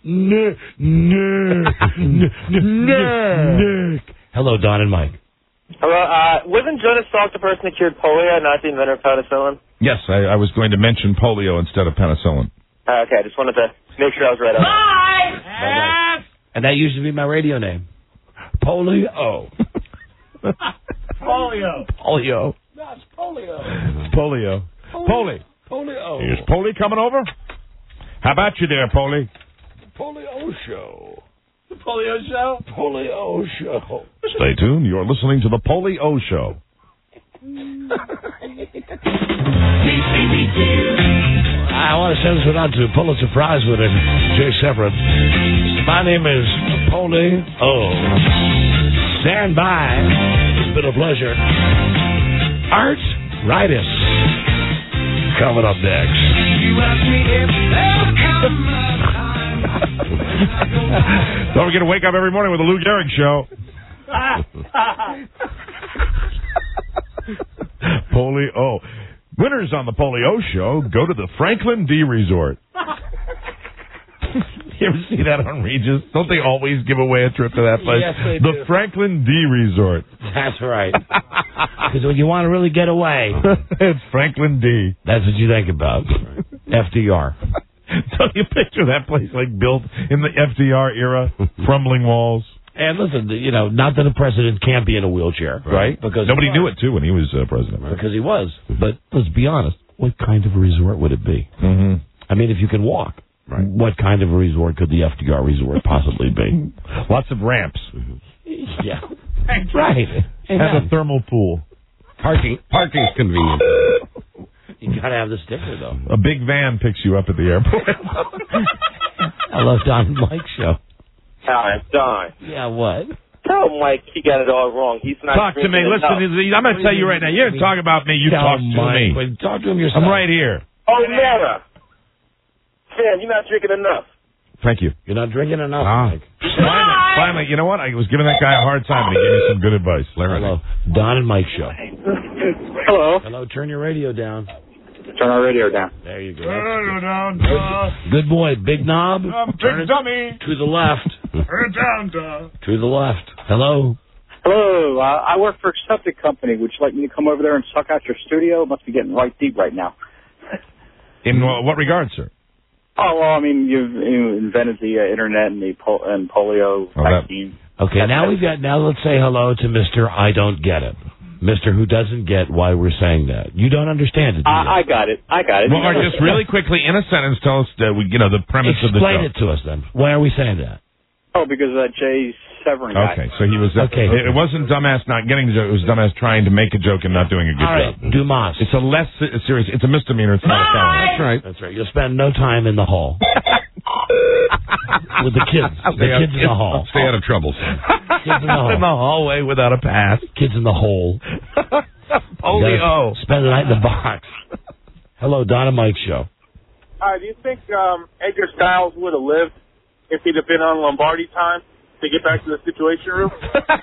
Nick. Hello, Don and Mike. Hello, wasn't Jonas Salk the person that cured polio, not the inventor of penicillin? Yes, I was going to mention polio instead of penicillin. Okay, I just wanted to make sure I was right on that. Bye! And that used to be my radio name. Polio. Polio. That's polio. Polio. Polio. Is Polly coming over? How about you there, Polly? Polio Show. The Polio Show? Polio Show. Stay tuned. You're listening to the Polly O Show. I want to send this one out to Pulitzer Prize winner Jay Severin. My name is Polly O. Stand by. It's been a pleasure. Art Ritus. Coming up next. Don't forget to wake up every morning with the Lou Gehrig Show. Polio. Winners on the Polio Show go to the Franklin D Resort. You ever see that on Regis? Don't they always give away a trip to that place? Yes, they the do. Franklin D Resort. That's right. Because when you want to really get away, it's Franklin D. That's what you think about. FDR. Don't you picture that place like built in the FDR era? Crumbling walls. And listen, you know, not that a president can't be in a wheelchair, right? Because nobody knew it, too, when he was president. Right? Because he was. But let's be honest. What kind of a resort would it be? Mm-hmm. I mean, if you can walk, right, what kind of a resort could the FDR resort possibly be? Lots of ramps. Yeah. Right. And a thermal pool. Parking's convenient. You got to have the sticker, though. A big van picks you up at the airport. I love Don and Mike show. Hi, Don. Yeah, what? Tell Mike he got it all wrong. He's not Talk to me. drinking Listen, enough. I'm going to tell you right now. You didn't talk about me. You talk to me. But talk to him yourself. I'm right here. Oh, Nara. Sam, you're not drinking enough. Thank you. You're not drinking enough, Mike. Finally, you know what? I was giving that guy a hard time, and he gave me some good advice. Hello. Don and Mike show. Hello. Hello. Turn your radio down. Turn our radio down. There you go. Radio down, Good boy. Big knob. Big dummy. To the left. Turn it down, Don. To the left. Hello. Hello. I work for a septic company. Would you like me to come over there and suck out your studio? It must be getting right deep right now. In what regard, sir? Oh, well, I mean, you invented the internet and the polio vaccine. Okay, now let's say hello to Mr. I Don't Get It. Mr. Who doesn't get why we're saying that. You don't understand it, do you? I got it. Well, just really quickly, in a sentence, tell us the premise of the show. Explain it to us, then. Why are we saying that? Oh, because Jay Severin guy. Okay, so he was... It wasn't dumbass not getting the joke. It was dumbass trying to make a joke and not doing a good All right, job. Dumas. It's a less serious... It's a misdemeanor. It's not a felony. That's right. That's right. You'll spend no time in the hall. With the kids. The kids in the hall. Stay out of trouble, son. Kids in the hall. In the hallway without a pass. Kids in the hole. Polio. Spend the night in the box. Hello, Don and Mike show. Do you think Edgar Styles would have lived if he'd have been on Lombardi time to get back to the Situation Room?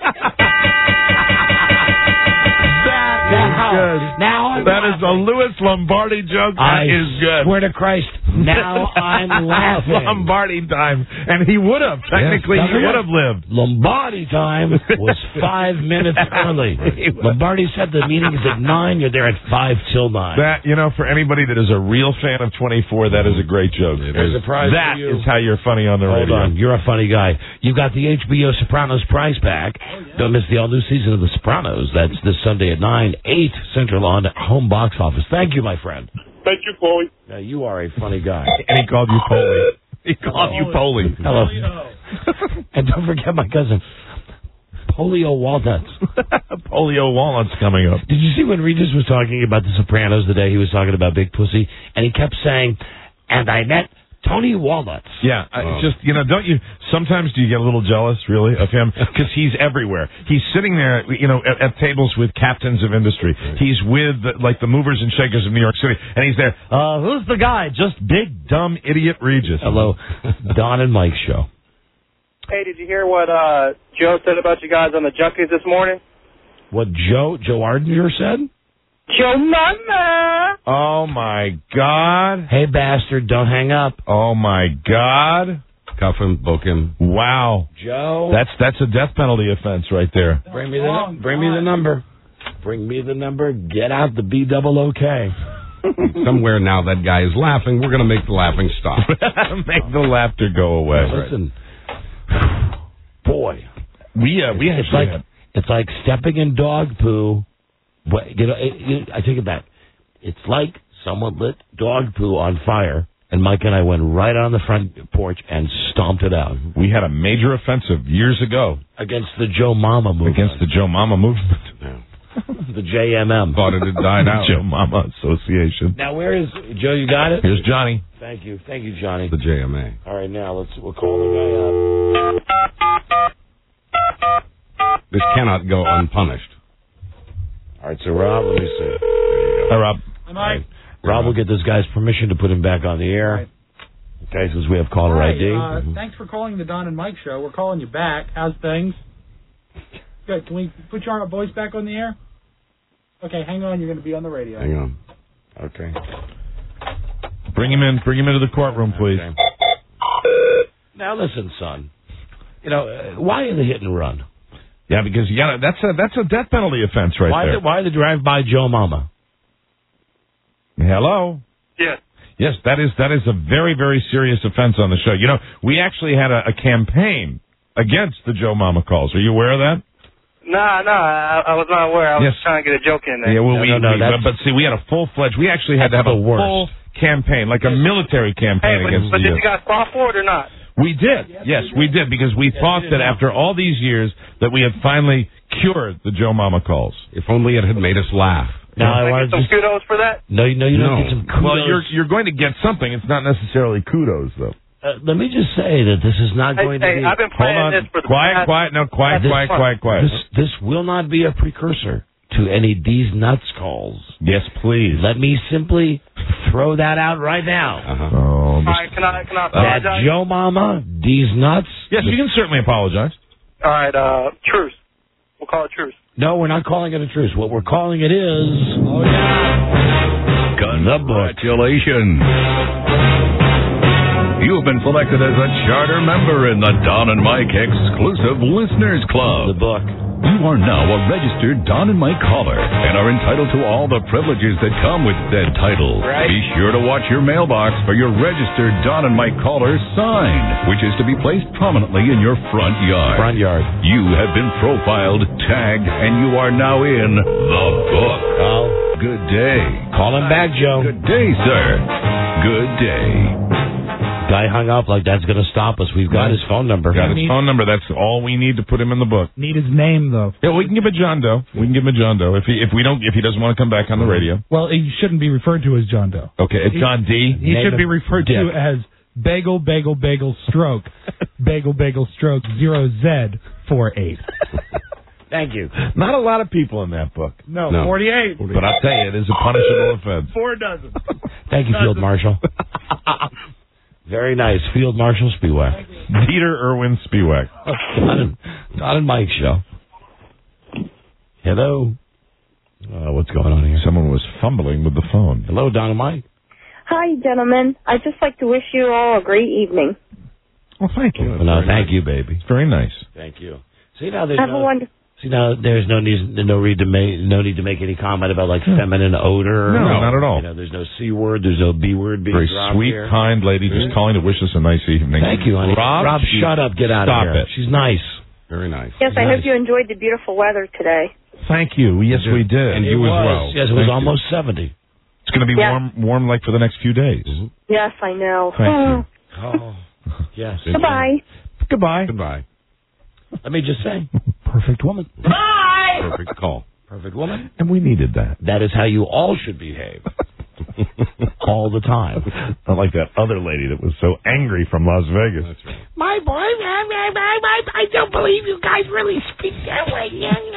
That is a Louis Lombardi joke. That is good. Swear to Christ, now I'm laughing. Lombardi time. And he would have. Technically, he would have lived. Lombardi time was 5 minutes early. Lombardi said the meeting is at 9. You're there at 5 till 9. That, for anybody that is a real fan of 24, that is a great joke. There's a prize That for you. is how you're funny on the radio. Hold on. You're a funny guy. You've got the HBO Sopranos prize pack. Don't miss the all-new season of The Sopranos. That's this Sunday at 9, 8 Central on Home Box Office. Thank you, my friend. Thank you, Chloe. You are a funny guy. And he called you Polly. He called you Polly. Hello. And don't forget my cousin, Polio Walnuts. Polio Walnuts coming up. Did you see when Regis was talking about The Sopranos the day he was talking about Big Pussy? And he kept saying, and I met Tony Walnuts. Yeah, don't you, sometimes do you get a little jealous, really, of him? Because he's everywhere. He's sitting there, at tables with captains of industry. He's with, the movers and shakers of New York City. And he's there, who's the guy? Just big, dumb, idiot Regis. Hello, Don and Mike show. Hey, did you hear what Joe said about you guys on the Junkies this morning? What Joe Ardinger said? Joe Mama! Oh, my God. Hey, bastard, don't hang up. Oh, my God. Cuff him, book him. Wow. Joe. That's a death penalty offense right there. Bring me the number. Bring me the number. Get out the BOOK. Somewhere now that guy is laughing. We're going to make the laughing stop. Make the laughter go away. Listen. Boy. It's like stepping in dog poo. I take it back. It's like someone lit dog poo on fire, and Mike and I went right on the front porch and stomped it out. We had a major offensive years ago. Against the Joe Mama movement. Yeah. The JMM. Thought it had died out. Joe Mama Association. Now, where is Joe? You got it? Here's Johnny. Thank you, Johnny. The JMA. All right, now we'll call the guy up. This cannot go unpunished. All right, so Rob, let me see. Hi, Rob. Hi, Mike. Rob will get this guy's permission to put him back on the air. Right. Okay, since we have caller ID. Thanks for calling the Don and Mike show. We're calling you back. How's things? Good. Can we put your voice back on the air? Okay, hang on. You're going to be on the radio. Hang on. Okay. Bring him into the courtroom, please. Okay. Now listen, son. Why the hit and run? Yeah, because that's a death penalty offense there. Why the drive-by Joe Mama? Hello? Yes. Yes, that is a very, very serious offense on the show. We actually had a campaign against the Joe Mama calls. Are you aware of that? No, I was not aware. I was trying to get a joke in there. Yeah, well, but see, we had a full-fledged, we actually had to have a full campaign, like a military campaign against But did you guys fall for it or not? We did. Yes, we did, because we thought that after all these years that we had finally cured the Joe Mama calls. If only it had made us laugh. Now, I get some kudos for that? No, you don't get some kudos. Well, you're going to get something. It's not necessarily kudos, though. Let me just say that this is not going to be... I've been playing this for the quiet. This will not be a precursor to any D's Nuts calls. Yes, please. Let me simply throw that out right now. All right, can I apologize? That Joe Mama, D's Nuts... Yes, you can certainly apologize. All right, truce. We'll call it truce. No, we're not calling it a truce. What we're calling it is... Oh, yeah. Congratulations. You have been selected as a charter member in the Don and Mike Exclusive Listeners Club. The book. You are now a registered Don and Mike caller and are entitled to all the privileges that come with said title. Right. Be sure to watch your mailbox for your registered Don and Mike caller sign, which is to be placed prominently in your front yard. You have been profiled, tagged, and you are now in the book. Oh. Good day. Call him back, Joe. Good day, sir. Good day. Guy hung up like that's going to stop us. We've got his phone number. Got his phone number. That's all we need to put him in the book. Need his name, though. Yeah, we can give it John Doe. If he doesn't want to come back on the radio. Well, he shouldn't be referred to as John Doe. Okay, it's John D. He should be referred to as Bagel Stroke. Bagel Stroke 0Z48. Thank you. Not a lot of people in that book. No. 48. But I'll tell you, it is a punishable offense. 4 dozen. Thank you, Field Marshal. Very nice. Field Marshal Spiewak. Dieter Irwin Spiewak. Don and Mike show. Hello. What's going on here? Someone was fumbling with the phone. Hello, Don and Mike. Hi, gentlemen. I'd just like to wish you all a great evening. Well, thank you. No, thank you, baby. It's very nice. Thank you. See, now there's Have a wonderful... See, now there's no need to make any comment about like feminine odor. No, not at all. There's no C word, there's no B word being very dropped sweet, here. kind lady just calling to wish us a nice evening. Thank you, honey. Rob, shut up, get out of here. Stop it. She's nice. Very nice. Yes, I hope you enjoyed the beautiful weather today. Thank you. Yes, we did. And you as well. Yes, it was almost 70. It's going to be warm like for the next few days. Yes, I know. Thank you. Oh, yes. Goodbye. Let me just say, perfect woman. Bye! Perfect call. Perfect woman. And we needed that. That is how you all should behave. All the time. Not like that other lady that was so angry from Las Vegas. That's right. My boy, I don't believe you guys really speak that way.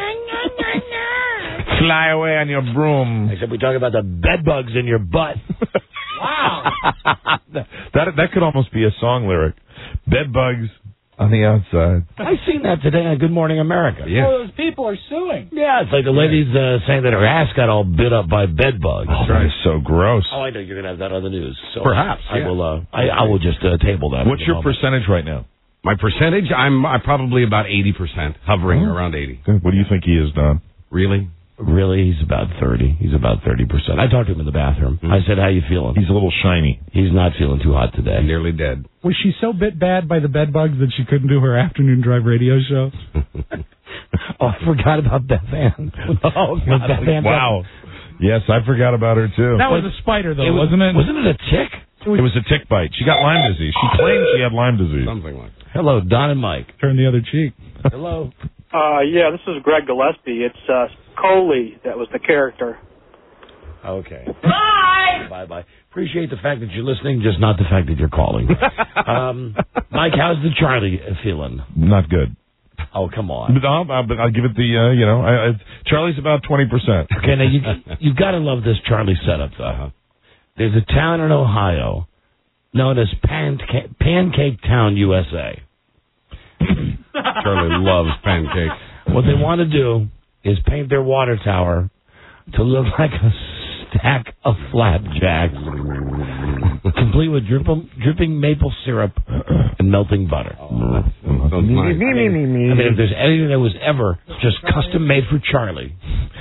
Fly away on your broom. Except we talk about the bed bugs in your butt. Wow. that could almost be a song lyric. Bed bugs on the outside. I seen that today on Good Morning America. Yeah. Oh, those people are suing. Yeah, it's like the lady's saying that her ass got all bit up by bed bugs. Oh, that is so gross. Oh, I know you're going to have that on the news. So perhaps. I will just table that. What's your percentage right now? My percentage? I'm probably about 80%, hovering around 80. Good. What do you think he is, Don? Really? Really, he's about 30. He's about 30%. I talked to him in the bathroom. I said, how you feeling? He's a little shiny. He's not feeling too hot today. Nearly dead. Was she so bit bad by the bed bugs that she couldn't do her afternoon drive radio show? Oh, I forgot about Beth Ann. Oh, God. Wow. Yes, I forgot about her, too. That was a spider, though, wasn't it? Wasn't it a tick? It was a tick bite. She got Lyme disease. She claimed she had Lyme disease. Something like that. Hello, Don and Mike. Turn the other cheek. Hello. Yeah, this is Greg Gillespie. It's Coley that was the character. Okay. Bye! Bye-bye. Appreciate the fact that you're listening, just not the fact that you're calling. Mike, how's the Charlie feeling? Not good. Oh, come on. But I'll give it the, Charlie's about 20%. Okay, now you've got to love this Charlie setup, though. There's a town in Ohio known as Pancake Town, USA. Charlie loves pancakes. What they want to do is paint their water tower to look like a stack of flapjacks, complete with dripping maple syrup and melting butter. Sounds nice. I mean, if there's anything that was ever just custom made for Charlie,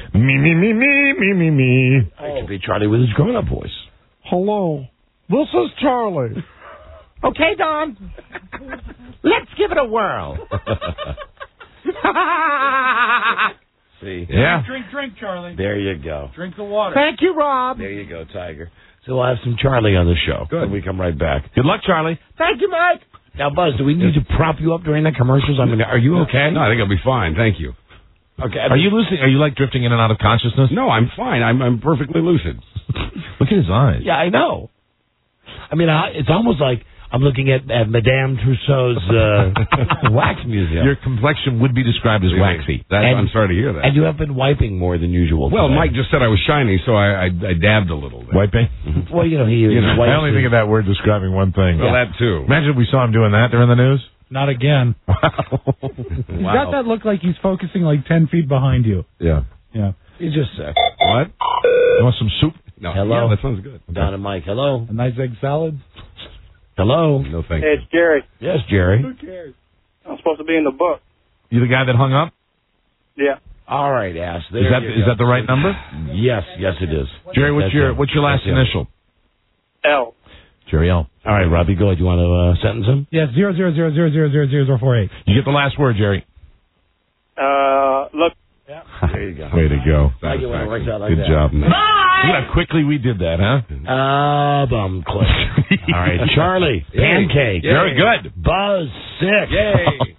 me. it could be Charlie with his grown-up voice. Hello, this is Charlie. Okay, Don. Let's give it a whirl. See? Yeah. Drink, Charlie. There you go. Drink the water. Thank you, Rob. There you go, Tiger. So we'll have some Charlie on the show. Good. When we come right back. Good luck, Charlie. Thank you, Mike. Now, Buzz, do we need to prop you up during the commercials? I mean, are you okay? No, I think I'll be fine. Thank you. Okay. Are you lucid? Are you like drifting in and out of consciousness? No, I'm fine. I'm perfectly lucid. Look at his eyes. Yeah, I know. I mean, it's almost like I'm looking at Madame Tussauds wax museum. Your complexion would be described as waxy. I'm sorry to hear that. And you have been wiping more than usual. Well, today. Mike just said I was shiny, so I dabbed a little. There. Wiping? Well, he I only think of that word describing one thing. Well, that too. Imagine if we saw him doing that during the news. Not again. He's got that look like he's focusing like 10 feet behind you. Yeah. Yeah. He's just sick. What? You want some soup? No. Hello? Yeah, that sounds good. Don and Mike, hello. A nice egg salad? Hello. No, thank Hey, you. it's Jerry. Yes, Jerry. Who cares? I'm supposed to be in the book. You the guy that hung up? Yeah. All right, Ash. Is that the right number? Yes, it is. Jerry, what's your last initial? L. Jerry L. All right, Robbie, go ahead. You want to sentence him? Yes, 000000048. You get the last word, Jerry. Look. Yeah. There you go. Way to go. I like it when it works out like Good that. job. Look how quickly we did that, huh? Bum click. All right, Charlie, pancake. Yay. Very good. Buzz, sick. Yay.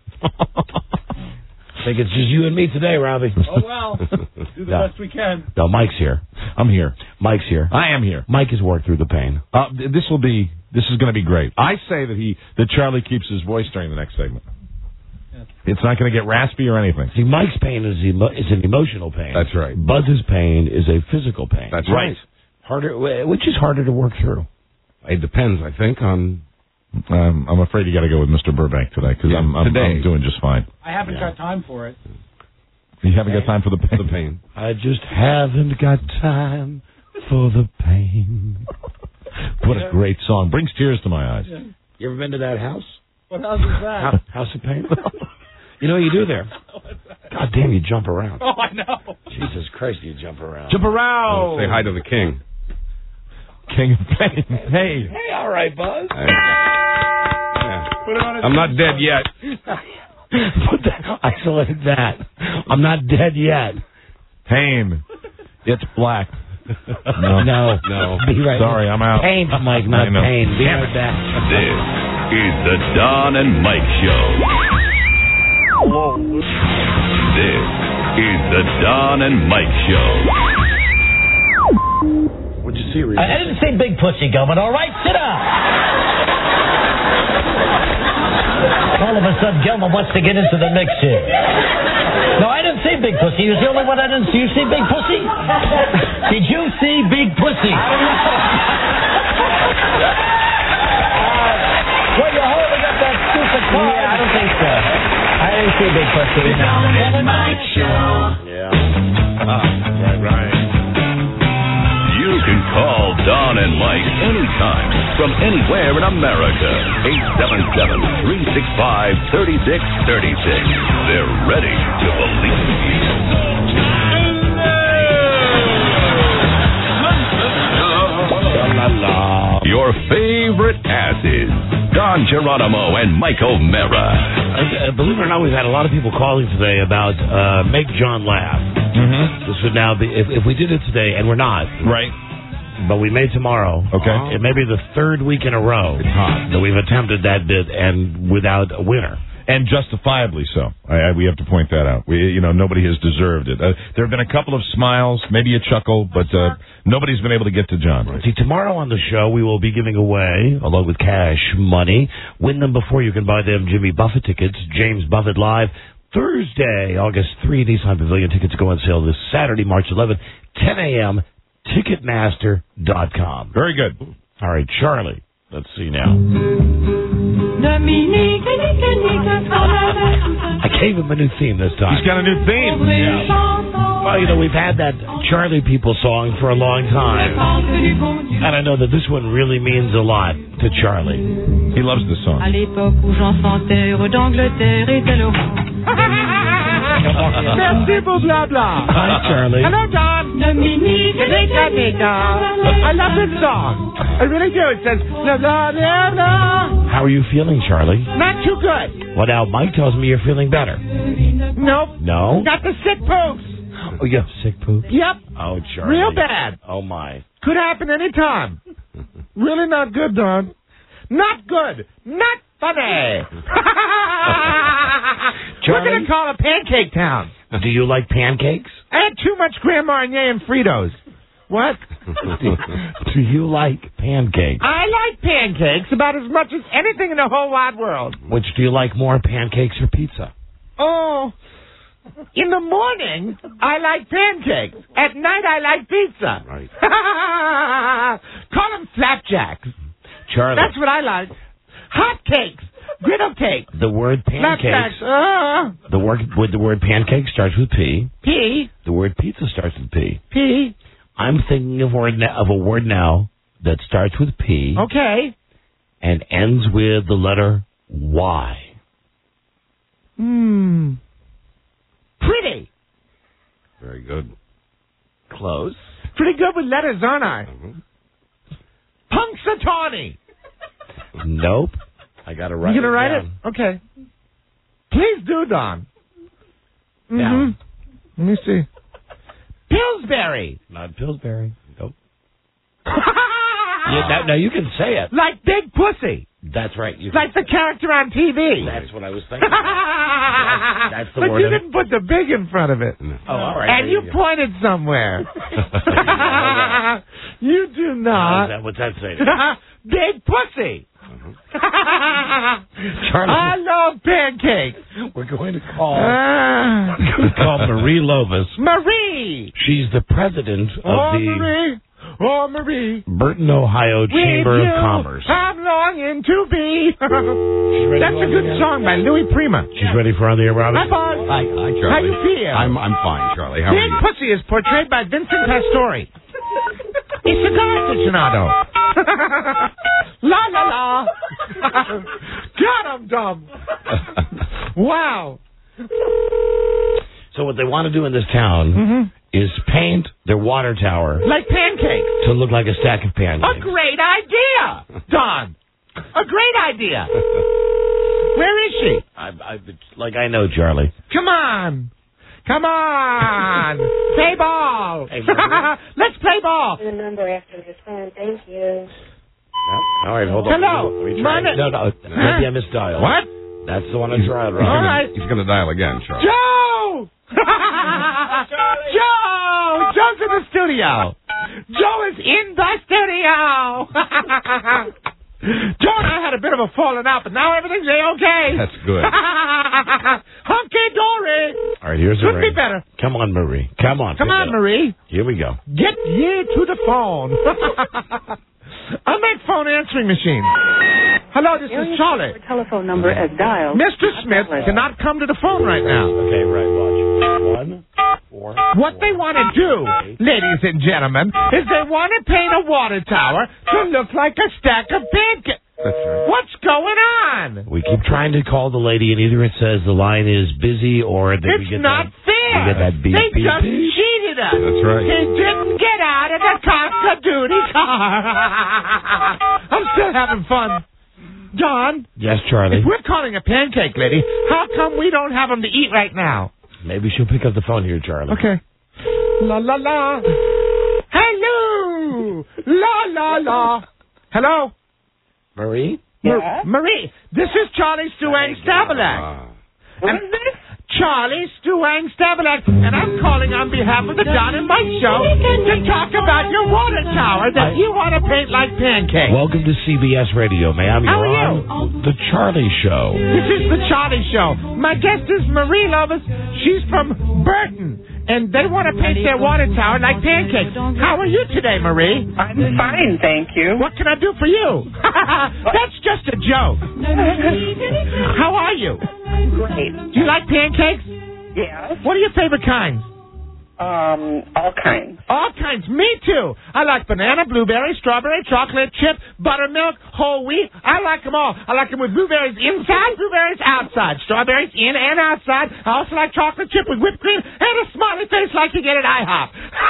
I think it's just you and me today, Robbie. Oh, well. Do the best we can. No, Mike's here. I'm here. Mike's here. I am here. Mike has worked through the pain. This is going to be great. I say that Charlie keeps his voice during the next segment. Yes. It's not going to get raspy or anything. See, Mike's pain is an emotional pain. That's right. Buzz's pain is a physical pain. That's right. Which is harder to work through? It depends, I think, on... I'm afraid you got to go with Mr. Burbank today because I'm doing just fine. I haven't got time for it. You haven't got time for the pain? The pain. I just haven't got time for the pain. What a great song. Brings tears to my eyes. Yeah. You ever been to that house? What house is that? House of Pain? You know what you do there? God damn, you jump around. Oh, I know. Jesus Christ, you jump around. Jump around! Say hi to the king. King of Pain. Hey. Hey, all right, Buzz. I'm not dead yet. Isolate that. I'm not dead yet. Pain. It's black. No. Be right. Sorry, I'm out. Pain, Mike, not pain. Be right back. This is the Don and Mike Show. This is the Don and Mike Show. What'd you see, Reed? I didn't see Big Pussy going, all right? Sit down. All of a sudden, Gilman wants to get into the mix here. No, I didn't see Big Pussy. He was the only one I didn't see. You see Big Pussy? Did you see Big Pussy? Well, you're holding up that stupid card. Yeah, I don't think so. I didn't see Big Pussy. The Don and Mike Show. Yeah. Right. You can call Don and Mike anytime from anywhere in America. 877-365-3636. They're ready to believe you. Your favorite asses, Don Geronimo and Mike O'Mara. Believe it or not, we've had a lot of people calling today about Make John Laugh. Mm-hmm. This would now be, if we did it today, and we're not. Right. But we may tomorrow. Okay. It may be the third week in a row that we've attempted that bit and without a winner. And justifiably so. We have to point that out. Nobody has deserved it. There have been a couple of smiles, maybe a chuckle, but nobody's been able to get to John. Right? See, tomorrow on the show, we will be giving away, along with cash money. Win them before you can buy them Jimmy Buffett tickets. James Buffett Live. Thursday, August 3, Nissan Pavilion. Tickets go on sale this Saturday, March 11th, 10 a.m., Ticketmaster.com. Very good. All right, Charlie. Let's see now. I gave him a new theme this time. He's got a new theme. Yeah. Well, we've had that Charlie People song for a long time. And I know that this one really means a lot to Charlie. He loves this song. À l'époque où Jean Santerre d'Angleterre était le roi. Merci pour blabla. Hi, Charlie. Hello, Don. I love this song. I really do. It says, blah, blah, blah, blah. How are you feeling, Charlie? Not too good. Well, now, Mike tells me you're feeling better. Nope. No? Got the sick poops. Oh, you have sick poops? Yep. Oh, Charlie. Real bad. Oh, my. Could happen anytime. Really not good, Don. Not good. Not funny. We're going to call it Pancake Town. Do you like pancakes? I had too much Grand Marnier and Fritos. What? Do you like pancakes? I like pancakes about as much as anything in the whole wide world. Which do you like more, pancakes or pizza? Oh, in the morning, I like pancakes. At night, I like pizza. Right. Call them flapjacks. Charlie. That's what I like. Hot cakes. Griddle cake. The word pancakes. Flapjacks. The word pancake starts with P. P. The word pizza starts with P. P. I'm thinking of a word now that starts with P. Okay. And ends with the letter Y. Pretty. Very good. Close. Pretty good with letters, aren't I? Punxsutawney. Nope. I got to write it. You going to write down. it? Okay. Please do, Don. Down. Let me see. Pillsbury. Not Pillsbury. Nope. Now you can say it. Like Big Pussy. That's right. Like the character on TV. That's what I was thinking. That's the but word. You didn't put the big in front of it. Oh, all right. And you pointed somewhere. You do not. What's that say? Big Pussy. Charlie, I love pancakes. We're going to call Marie Lovis. Marie. She's the president of Marie. Oh, Marie. Burton, Ohio Chamber of Commerce. I'm longing to be. That's a good song by Louis Prima. She's ready for On the Air, Robin? Hi, Bob. Hi, Charlie. How you feel? I'm fine, Charlie. How are Big you? Pussy is portrayed by Vincent Pastore. It's a cigar aficionado. La la la. God, I'm dumb. Wow. So what they want to do in this town is paint their water tower like pancakes to look like a stack of pancakes. A great idea, Don. A great idea. Where is she? I know, Charlie. Come on. Play ball. Hey, let's play ball. The number after the phone. Thank you. All right, hold on. Hello. No. Maybe I misdialed. What? That's the one I tried. Right? All right. He's going to dial again, Charlie. Joe! Joe's in the studio. Joe is in the studio. Joe and I had a bit of a falling out, but now everything's okay. That's good. Hunky-dory. All right, here's the Could be ring. better. Come on, Marie. Come on, Marie. Here we go. Get ye to the phone. I make phone answering machines. Hello, this is Charlie. Telephone number as dialed. Mr. Smith cannot come to the phone right now. Okay, right, watch. 1, 4. What they want to do, ladies and gentlemen, is they want to paint a water tower to look like a stack of pancakes. That's right. What's going on? We keep trying to call the lady, and either it says the line is busy or that we It's get not fair. We get that beep, They beep, just beep. cheated us. That's right. They didn't get out of the Cock-a-Doodie car. I'm still having fun. John? Yes, Charlie? If we're calling a pancake lady, how come we don't have them to eat right now? Maybe she'll pick up the phone here, Charlie. Okay. La la la. Hello. La la la. Hello. Marie? Yeah? Marie, this is Charlie Stuang Stabalak. What is this? Charlie Stuang Stabalak, and I'm calling on behalf of the Don and Mike Show to talk about your water tower that you want to paint like pancakes. Welcome to CBS Radio, ma'am. How are you? On The Charlie Show. This is The Charlie Show. My guest is Marie Lovis. She's from Burton, and they want to paint their water tower like pancakes. How are you today, Marie? I'm fine, thank you. What can I do for you? That's just a joke. How are you? Great. Do you like pancakes? Yes. What are your favorite kinds? All kinds. All kinds. Me too. I like banana, blueberry, strawberry, chocolate chip, buttermilk, whole wheat. I like them all. I like them with blueberries inside, blueberries outside, strawberries in and outside. I also like chocolate chip with whipped cream and a smiley face like you get at IHOP.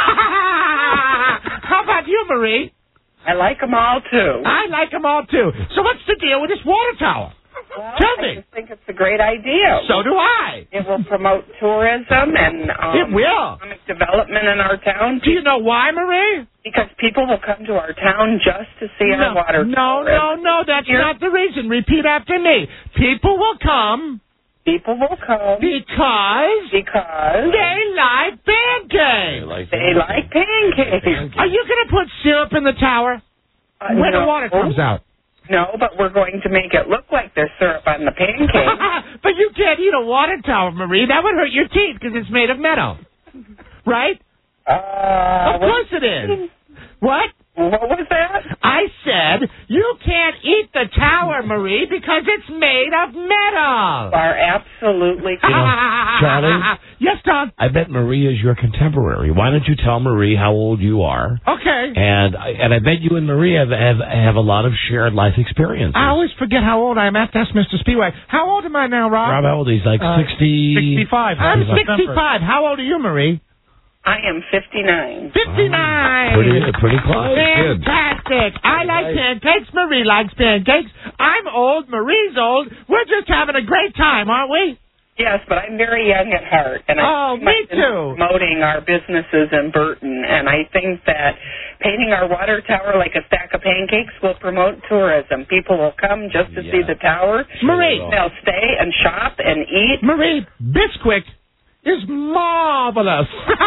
How about you, Marie? I like them all, too. I like them all, too. So what's the deal with this water tower? Well, Tell me. I just think it's a great idea. So do I. It will promote tourism and it will. economic development in our town. Do you know why, Marie? Because people will come to our town just to see our water tower. No, that's not the reason. Repeat after me. People will come. People will come. Because they like pancakes. They like pancakes. Are you going to put syrup in the tower when the water comes out? No, but we're going to make it look like there's syrup on the pancakes. But you can't eat a water tower, Marie. That would hurt your teeth because it's made of metal. Right? Of course it is. What? What was that? I said you can't eat the tower, Marie, because it's made of metal. You are absolutely Charlie? Yes, Don? I bet Marie is your contemporary. Why don't you tell Marie how old you are? Okay. And I bet you and Marie have a lot of shared life experiences. I always forget how old I am. I have to ask Mr. Speedway. How old am I now, Rob? Rob, how old is he? He's like 60... 65. I'm 65. How old are you, Marie? I am 59. 59. Pretty close. Fantastic. I like pancakes. Marie likes pancakes. I'm old. Marie's old. We're just having a great time, aren't we? Yes, but I'm very young at heart. And me too. Promoting our businesses in Burton. And I think that painting our water tower like a stack of pancakes will promote tourism. People will come just to see the tower. Marie. They'll stay and shop and eat. Marie, Bisquick is marvelous.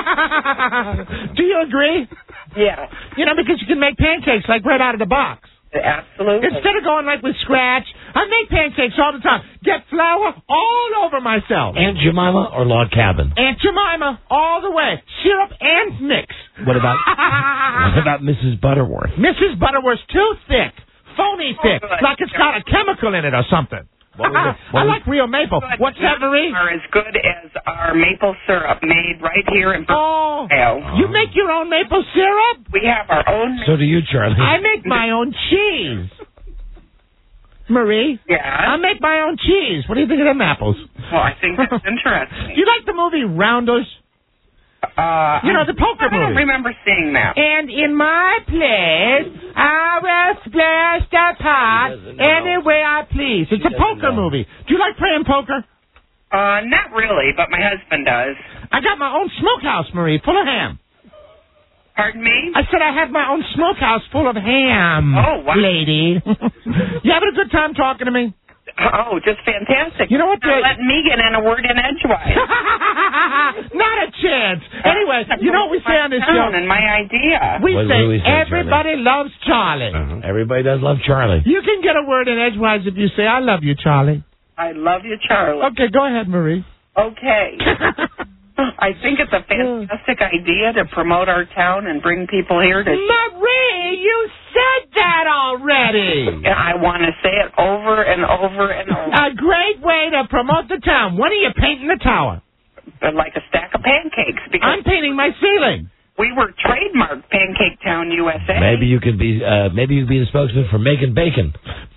Do you agree? Yeah. You know, because you can make pancakes like right out of the box. Absolutely. Instead of going like with scratch, I make pancakes all the time. Get flour all over myself. Aunt Jemima or Log Cabin? Aunt Jemima, all the way. Syrup and mix. What about Mrs. Butterworth? Mrs. Butterworth's too thick. Phony thick. Like it's got a chemical in it or something. I like real maple. What's that, Marie? Are as good as our maple syrup made right here in Oh, you make your own maple syrup? We have our own. So do you, Charlie. I make my own cheese. Marie? Yeah? I make my own cheese. What do you think of them apples? Well, I think that's interesting. You like the movie Rounders? You know, the poker movie. I don't remember seeing that. And in my place, I will splash the pot any way I please. It's a poker movie. Do you like playing poker? Not really, but my husband does. I got my own smokehouse, Marie, full of ham. Pardon me? I said I have my own smokehouse full of ham. Oh, wow. Lady. You having a good time talking to me? Oh, just fantastic. You know what? Not letting me get in a word in edgewise. Not a chance. Anyway, you know what we say on this show? And my idea. We What say do we say, everybody loves Charlie. Everybody does love Charlie. You can get a word in edgewise if you say, I love you, Charlie. I love you, Charlie. Okay, go ahead, Marie. Okay. I think it's a fantastic idea to promote our town and bring people here to... Marie, you said that already. I want to say it over and over and over. A great way to promote the town. When are you painting the tower? Like a stack of pancakes. Because I'm painting my ceiling. We were trademarked Pancake Town USA. Maybe you could be the spokesman for making bacon.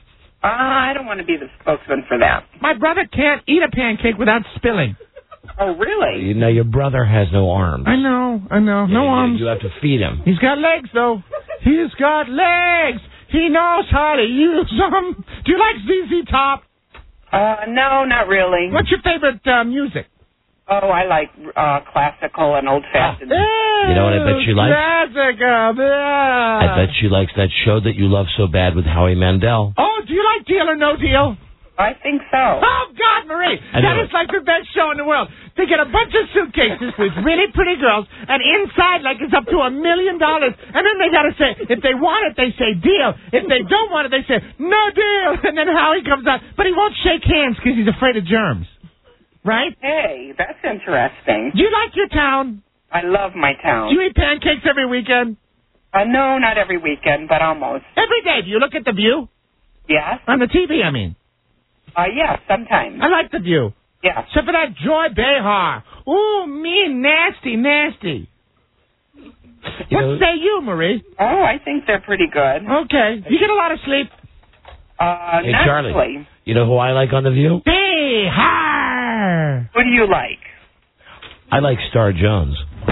I don't want to be the spokesman for that. My brother can't eat a pancake without spilling. Oh, really? You know, your brother has no arms. I know. No arms. You have to feed him. He's got legs, though. He's got legs. He knows how to use them. Do you like ZZ Top? No, not really. What's your favorite music? Oh, I like classical and old-fashioned. Hey, You know what I bet she likes? Classic. Yeah. I bet she likes that show that you love so bad with Howie Mandel. Oh, do you like Deal or No Deal? I think so. Oh, God, Marie. That is like the best show in the world. They get a bunch of suitcases with really pretty girls, and inside, like, it's up to $1 million. And then they got to say, if they want it, they say deal. If they don't want it, they say no deal. And then Howie comes out. But he won't shake hands because he's afraid of germs. Right? Hey, that's interesting. Do you like your town? I love my town. Do you eat pancakes every weekend? No, not every weekend, but almost. Every day. Do you look at The View? Yes. On the TV, I mean. Yeah, sometimes. I like The View. Yeah. Except for that Joy Behar. Ooh, mean, nasty, nasty. What say you, Marie? Oh, I think they're pretty good. Okay. You get a lot of sleep? Hey, not Charlie. really. You know who I like on The View? Behar. Who do you like? I like Star Jones.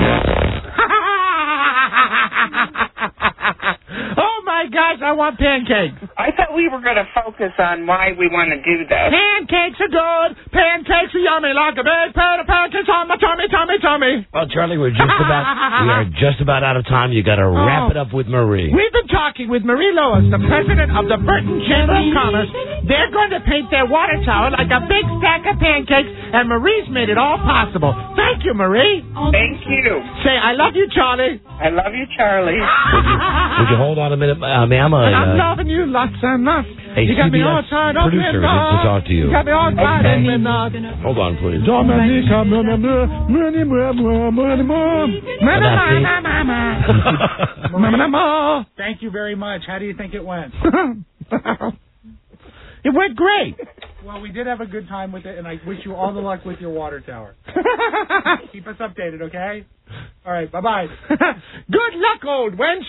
Oh, my gosh, I want pancakes. I thought we were going to focus on why we want to do this. Pancakes are good. Pancakes are yummy. Like a big pan of pancakes on my tummy, tummy, tummy. Well, Charlie, we are just about out of time. You got to wrap it up with Marie. We've been talking with Marie Lois, the president of the Burton Chamber of Commerce. They're going to paint their water tower like a big stack of pancakes, and Marie's made it all possible. Thank you, Marie. Thank you. Say, I love you, Charlie. I love you, Charlie. Would you hold on a minute, ma'am? I'm loving you lots and lots. Hey, you got me all CBS tied up producer in needs to talk to you. You got me all tied up in Hold on, please. Thank you very much. How do you think it went? It went great. Well, we did have a good time with it, and I wish you all the luck with your water tower. Keep us updated, okay? All right, bye-bye. Good luck, old wench.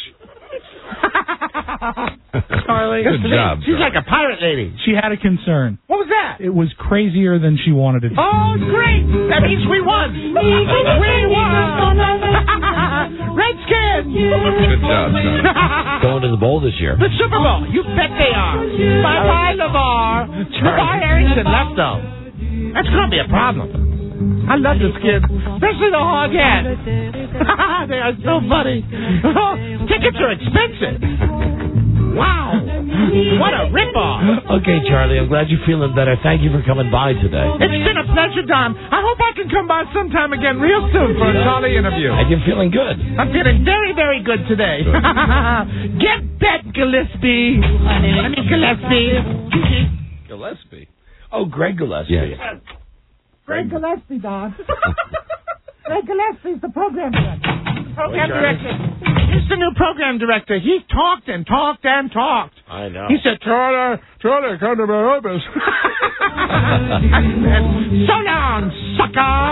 Charlie. Good job. She's like a pirate lady. She had a concern. What was that? It was crazier than she wanted it to be. Oh, great. That means we won. We won. Redskins. Good job, son. Going to the bowl this year. The Super Bowl. You bet they are. Bye-bye, LeVar. Bye-bye, Erickson. Left, though. That's going to be a problem. I love this kid, especially the hog hat. They are so funny. Tickets are expensive. Wow. What a ripoff. Okay, Charlie, I'm glad you're feeling better. Thank you for coming by today. It's been a pleasure, Don. I hope I can come by sometime again real soon for a Charlie interview. And you're feeling good. I'm feeling very, very good today. Get bet, Gillespie. I mean, Gillespie. Gillespie? Oh, Greg Gillespie. Yes. Greg Gillespie, Don. Greg Gillespie's the program director. Program director. He's the new program director. He talked and talked and talked. I know. He said, Charlie, come to my office. So long, sucker.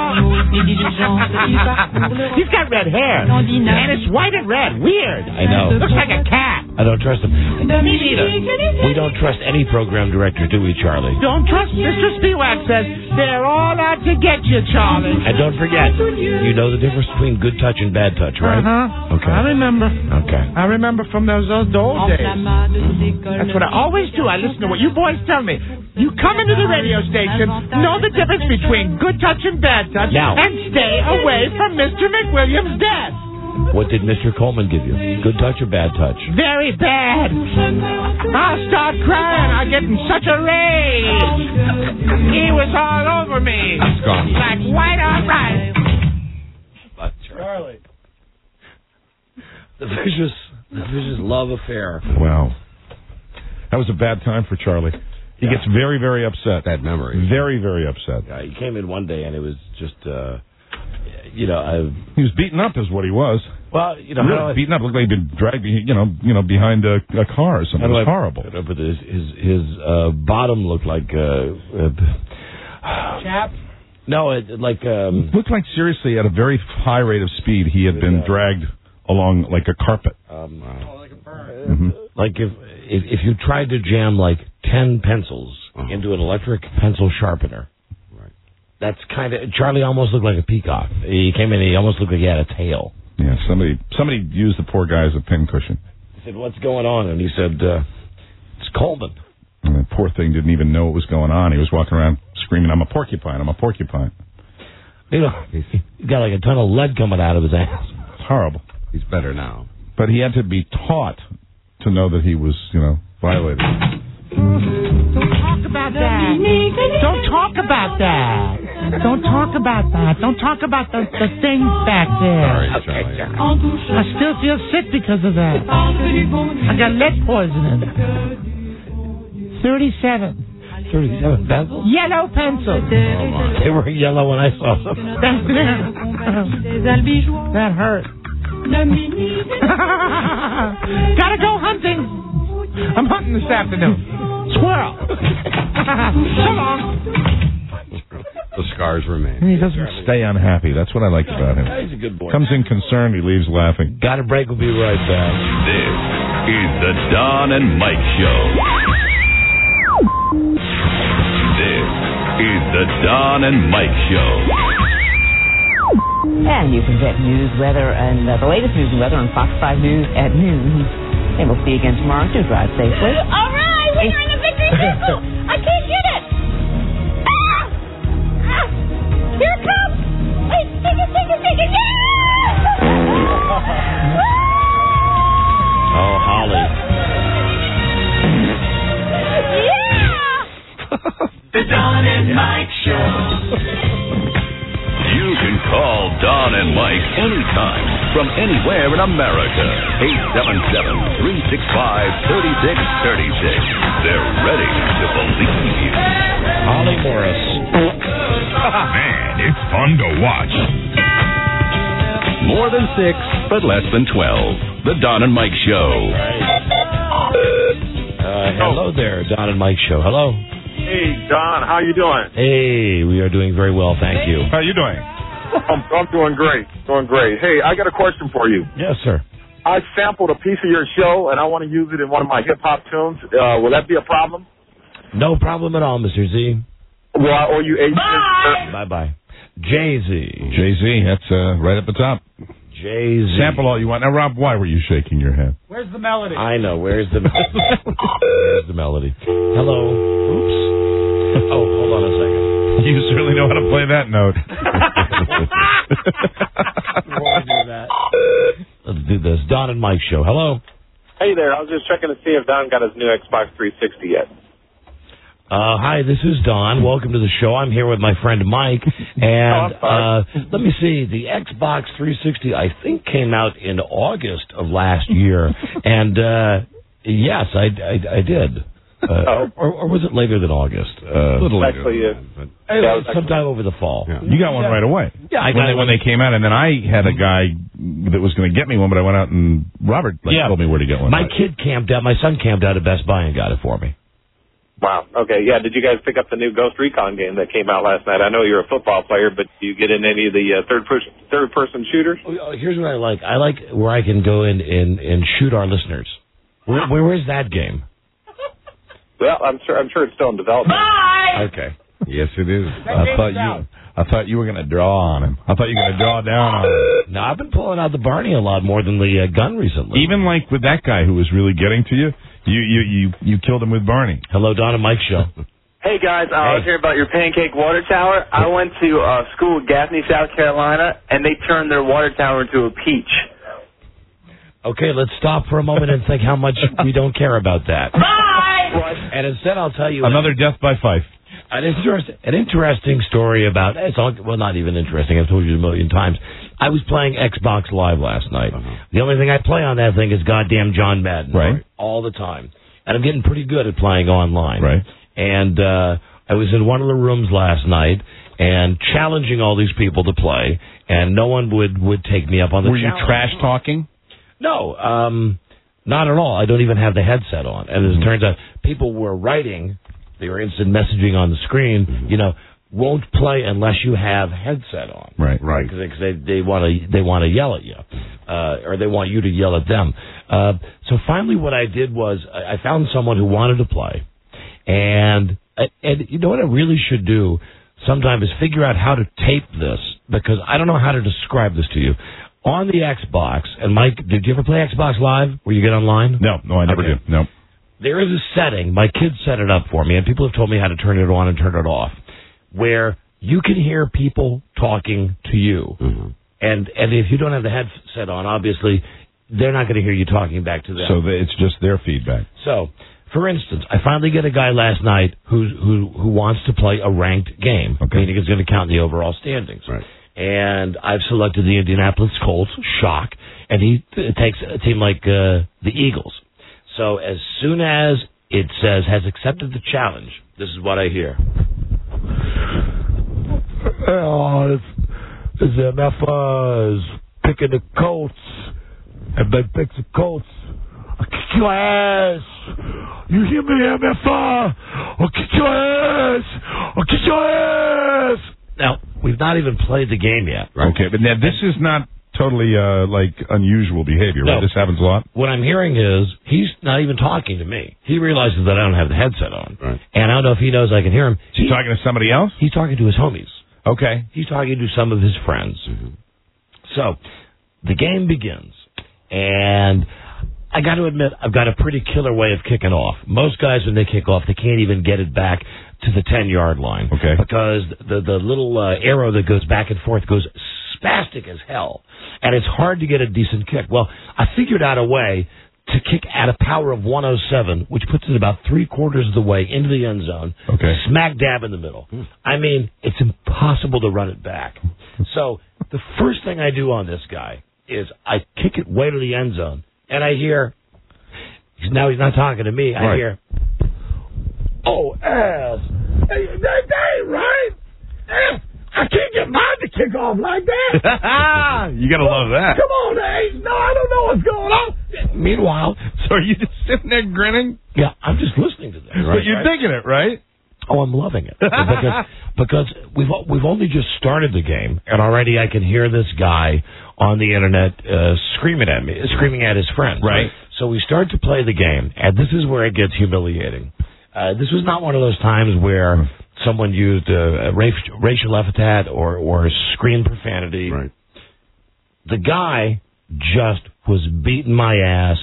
He's got red hair. And it's white and red. Weird. I know. Looks like a cat. I don't trust him. Me neither. We don't trust any program director, do we, Charlie? Don't trust Mr. Spiewak says, they're all out to get you, Charlie. And don't forget, you know the difference between good touch and bad touch, right? Uh-huh. Okay. I remember. Okay. I remember from those old days. That's what I always do. I listen to what you boys tell me. You come into the radio station, know the difference between good touch and bad touch, Now. and stay away from Mr. McWilliams' death. What did Mr. Coleman give you? Good touch or bad touch? Very bad. I'll start crying. I get in such a rage. He was all over me. It's gone. Like white on rice. Charlie. The vicious love affair. Wow. That was a bad time for Charlie. He gets very, very upset. Bad memory. Very, very upset. Yeah, he came in one day and it was just, he was beaten up, is what he was. Well, you know, really beaten up. Looked like he'd been dragged, behind a car or something. It was horrible. But his bottom looked like Chap? No, it looked like seriously at a very high rate of speed he had been dragged along like a carpet. Like a bird. Mm-hmm. Like if you tried to jam like 10 pencils into an electric pencil sharpener. Right. That's kind of Charlie almost looked like a peacock. He came in and he almost looked like he had a tail. Yeah, somebody used the poor guy as a pincushion. I said, "What's going on?" And he said, "It's Coleman." And the poor thing didn't even know what was going on. He was walking around screaming, "I'm a porcupine! I'm a porcupine!" You know, he got like a ton of lead coming out of his ass. horrible. He's better now. But he had to be taught to know that he was, violated. Don't talk about that. Don't talk about that. Don't talk about that. Don't talk about the things back there. Sorry, Charlie. I still feel sick because of that. I got lead poisoning. 37 pencils? Yellow pencils. Oh, my. They were yellow when I saw them. That hurt. Gotta go hunting. I'm hunting this afternoon. Squirrel. So long. The scars remain. He doesn't stay unhappy. That's what I liked about him. He's a good boy. Comes in concerned, he leaves laughing. Got a break. We'll be right back. This is the Don and Mike Show. This is the Don and Mike Show. And you can get news, weather, and the latest news and weather on Fox 5 News at noon. And we'll see you again tomorrow. Do drive safely. All right, we're in the victory circle. I can't get it. Here it comes. Wait, take it. Yeah! Oh, Holly. The Don and Mike Show. You can call Don and Mike anytime from anywhere in America. 877-365-3636. They're ready to believe you. Holly Morris. Man, it's fun to watch. More than 6, but less than 12. The Don and Mike Show. Hello there, Don and Mike Show. Hello. Hey, Don, how you doing? Hey, we are doing very well, thank you. How you doing? I'm doing great. Hey, I got a question for you. Yes, sir. I sampled a piece of your show, and I want to use it in one of my hip-hop tunes. Will that be a problem? No problem at all, Mr. Z. Well, or you agent? Bye-bye. Jay-Z. Jay-Z, that's right at the top. Jay-Z. Sample all you want. Now, Rob, why were you shaking your head? Where's the melody? I know. Where's the melody? Hello. Oops. Oh, hold on a second. You certainly know how to play that note. Let's do this. Don and Mike Show. Hello. Hey there. I was just checking to see if Don got his new Xbox 360 yet. Hi, this is Don. Welcome to the show. I'm here with my friend Mike. And let me see. The Xbox 360, I think, came out in August of last year. And yes, I did. Or was it later than August? A little later. Actually, sometime over the fall. Yeah. You got one right away. Yeah, I got when they came out, and then I had a guy that was going to get me one, but I went out and Robert told me where to get one. My son camped out at Best Buy and got it for me. Wow. Okay. Yeah. Did you guys pick up the new Ghost Recon game that came out last night? I know you're a football player, but do you get in any of the third person shooters? Here's what I like. I like where I can go in and shoot our listeners. Where is that game? Well, I'm sure it's still in development. Bye. Okay. Yes, it is. I thought you were going to draw on him. I thought you were going to draw down on him. No, I've been pulling out the Barney a lot more than the gun recently. Even like with that guy who was really getting to you, you killed him with Barney. Hello, Don and Mike Show. Hey guys, I was hearing about your pancake water tower. I went to school in Gaffney, South Carolina, and they turned their water tower into a peach. Okay, let's stop for a moment and think how much we don't care about that. Bye! And instead, I'll tell you... Another death by Fife. An interesting story about... not even interesting. I've told you a million times. I was playing Xbox Live last night. The only thing I play on that thing is goddamn John Madden. Right. All the time. And I'm getting pretty good at playing online. Right. And I was in one of the rooms last night and challenging all these people to play, and no one would take me up on the challenge. Were you trash talking? No, not at all. I don't even have the headset on. And as it turns out, people were writing, they were instant messaging on the screen, won't play unless you have headset on. Right. Because they want to yell at you, or they want you to yell at them. So finally what I did was I found someone who wanted to play. And you know what I really should do sometime is figure out how to tape this, because I don't know how to describe this to you. On the Xbox, and Mike, did you ever play Xbox Live where you get online? No, I never did. No. There is a setting, my kids set it up for me, and people have told me how to turn it on and turn it off, where you can hear people talking to you. Mm-hmm. And if you don't have the headset on, obviously, they're not going to hear you talking back to them. So it's just their feedback. So, for instance, I finally get a guy last night who wants to play a ranked game, meaning it's going to count the overall standings. Right. And I've selected the Indianapolis Colts, shock, and he takes a team like the Eagles. So as soon as it says has accepted the challenge, this is what I hear. Oh, this MFR is picking the Colts, and they pick the Colts. I'll kick your ass. You hear me, MFR? I'll kick your ass. I'll kick your ass. Now, we've not even played the game yet. Right? Okay, but now this is not totally like unusual behavior, right? No. This happens a lot. What I'm hearing is he's not even talking to me. He realizes that I don't have the headset on. Right. And I don't know if he knows I can hear him. Is he talking to somebody else? He's talking to his homies. Okay. He's talking to some of his friends. Mm-hmm. So, the game begins. And I got to admit, I've got a pretty killer way of kicking off. Most guys, when they kick off, they can't even get it back to the 10-yard line. Okay. Because the little arrow that goes back and forth goes spastic as hell. And it's hard to get a decent kick. Well, I figured out a way to kick at a power of 107, which puts it about 3/4 of the way into the end zone, smack dab in the middle. I mean, it's impossible to run it back. So the first thing I do on this guy is I kick it way to the end zone, and I hear, now he's not talking to me, I hear, oh, ass. Hey, that ain't right. I can't get mine to kick off like that. You got to love that. Come on, Ace. No, I don't know what's going on. Meanwhile, so are you just sitting there grinning? Yeah, I'm just listening to this. But you're digging it, right? Oh, I'm loving it because we've only just started the game, and already I can hear this guy on the internet screaming at me, screaming at his friends. Right. So we start to play the game, and this is where it gets humiliating. This was not one of those times where someone used racial epithet or screamed profanity. Right. The guy just was beating my ass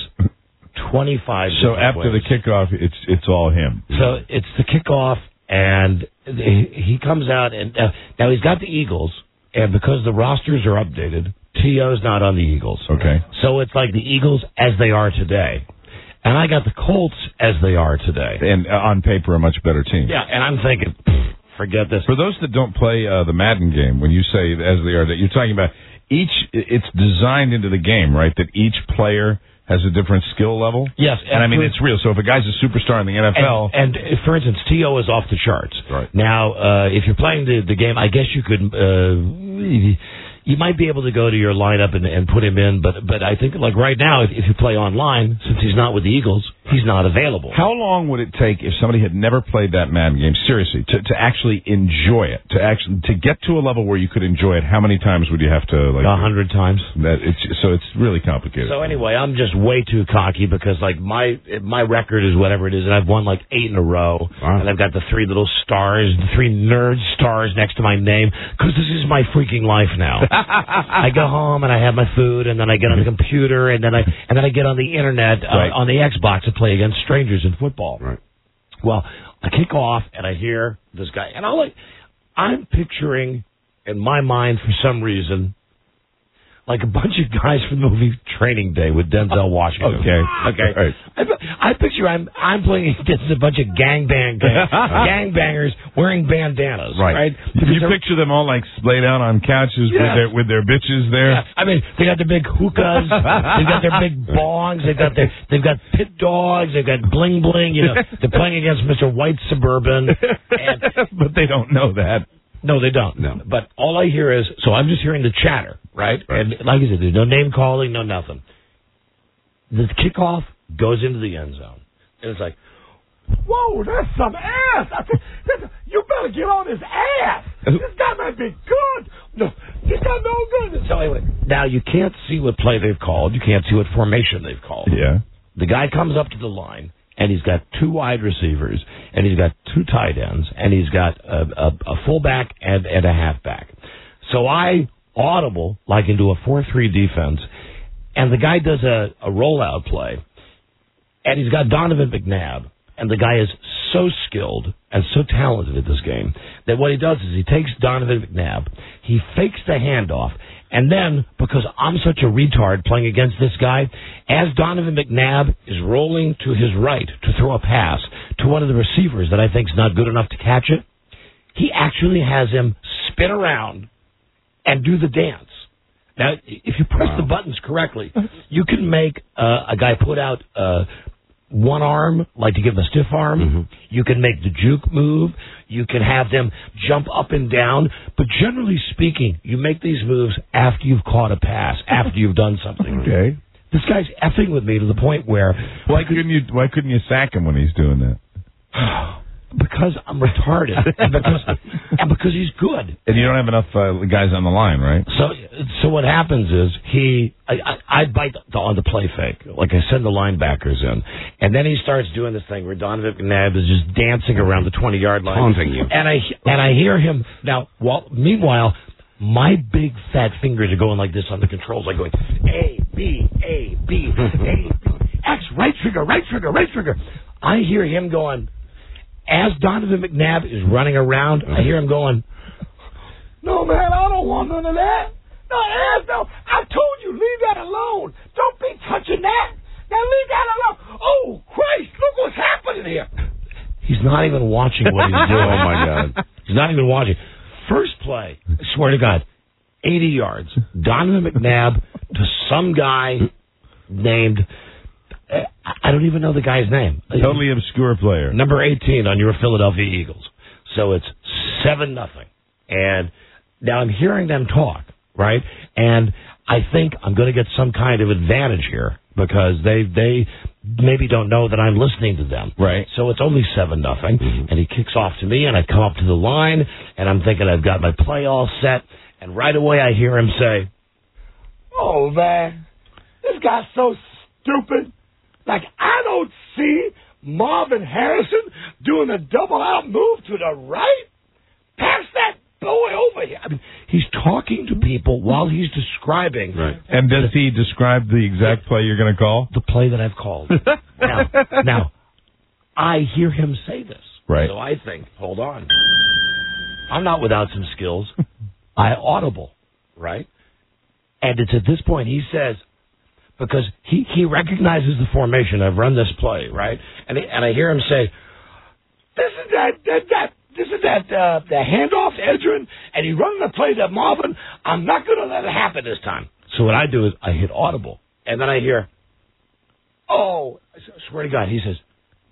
25 So after ways. the kickoff, it's all him. So it's the kickoff, and he comes out, and now he's got the Eagles, and because the rosters are updated, T.O.'s not on the Eagles. Okay. So it's like the Eagles as they are today. And I got the Colts as they are today. And on paper, a much better team. Yeah, and I'm thinking, forget this. For those that don't play the Madden game, when you say as they are, that you're talking about it's designed into the game, right? That each player has a different skill level? Yes. And I mean, it's real. So if a guy's a superstar in the NFL... And for instance, T.O. is off the charts. Right. Now, if you're playing the game, I guess you could... you might be able to go to your lineup and put him in, but I think, like right now, if you play online, since he's not with the Eagles, he's not available. How long would it take if somebody had never played that Madden game, seriously, to actually enjoy it, to get to a level where you could enjoy it? How many times would you have to, like... 100 times. So it's really complicated. So anyway, I'm just way too cocky because, like, my record is whatever it is, and I've won, like, 8 in a row, and I've got the 3 little stars, the 3 nerd stars next to my name, because this is my freaking life now. I go home and I have my food, and then I get on the computer, and then I get on the internet on the Xbox to play against strangers in football. Right. Well, I kick off and I hear this guy, and I'm picturing in my mind for some reason like a bunch of guys from the movie Training Day with Denzel Washington. Okay. Right. I picture I'm playing against a bunch of gangbangers wearing bandanas. Right. You picture them all like splayed out on couches with their bitches there. Yeah. I mean, they got their big hookahs, they've got their big bongs, they've got pit dogs, they've got bling bling. You know, they're playing against Mr. White Suburban, but they don't know that. No, they don't. No. But all I hear is, so I'm just hearing the chatter, right? And like I said, there's no name calling, no nothing. The kickoff goes into the end zone. And it's like, whoa, that's some ass. You better get on his ass. This guy might be good. No, he's got no good. So anyway, now you can't see what play they've called. You can't see what formation they've called. Yeah. The guy comes up to the line, and he's got 2 wide receivers, and he's got 2 tight ends, and he's got a fullback and a halfback. So I audible like into a 4-3 defense, and the guy does a rollout play, and he's got Donovan McNabb, and the guy is so skilled and so talented at this game that what he does is he takes Donovan McNabb, he fakes the handoff, and then, because I'm such a retard playing against this guy, as Donovan McNabb is rolling to his right to throw a pass to one of the receivers that I think is not good enough to catch it, he actually has him spin around and do the dance. Now, if you press the buttons correctly, you can make a guy put out one arm, like to give him a stiff arm. Mm-hmm. You can make the juke move. You can have them jump up and down. But generally speaking, you make these moves after you've caught a pass, after you've done something. Okay. This guy's effing with me to the point where... Why couldn't you sack him when he's doing that? Because I'm retarded, and because he's good. And you don't have enough guys on the line, right? So what happens is I bite on the play fake, like I send the linebackers in, and then he starts doing this thing where Donovan McNabb is just dancing around the 20-yard line, taunting you, and I hear him now. Meanwhile, my big fat fingers are going like this on the controls, like going A B A B A B X, right trigger, right trigger, right trigger. I hear him going. As Donovan McNabb is running around, I hear him going, "No, man, I don't want none of that. No, I told you, leave that alone. Don't be touching that. Now leave that alone. Oh, Christ, look what's happening here." He's not even watching what he's doing. Oh, my God. He's not even watching. First play, I swear to God, 80 yards. Donovan McNabb to some guy named... I don't even know the guy's name. Totally obscure player. Number 18 on your Philadelphia Eagles. So it's 7-0. And now I'm hearing them talk, right? And I think I'm going to get some kind of advantage here because they maybe don't know that I'm listening to them. Right. So it's only 7-0. Mm-hmm. And he kicks off to me, and I come up to the line, and I'm thinking I've got my play all set. And right away I hear him say, "Oh, man, this guy's so stupid. Like, I don't see Marvin Harrison doing a double-out move to the right. Pass that boy over here." I mean, he's talking to people while he's describing. Right. And does he describe the exact play you're going to call? The play that I've called. Now, I hear him say this. Right. So I think, hold on. I'm not without some skills. I audible, right? And it's at this point he says... Because he recognizes the formation. I've run this play, right? And I hear him say, "This is the handoff to Edgerrin, and he run the play to Marvin. I'm not going to let it happen this time." So what I do is I hit audible, and then I hear, "Oh," I swear to God, he says,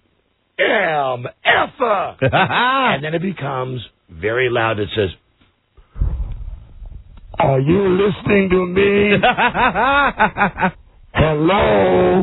"M-F-er." And then it becomes very loud. It says, "Are you listening to me?" Hello.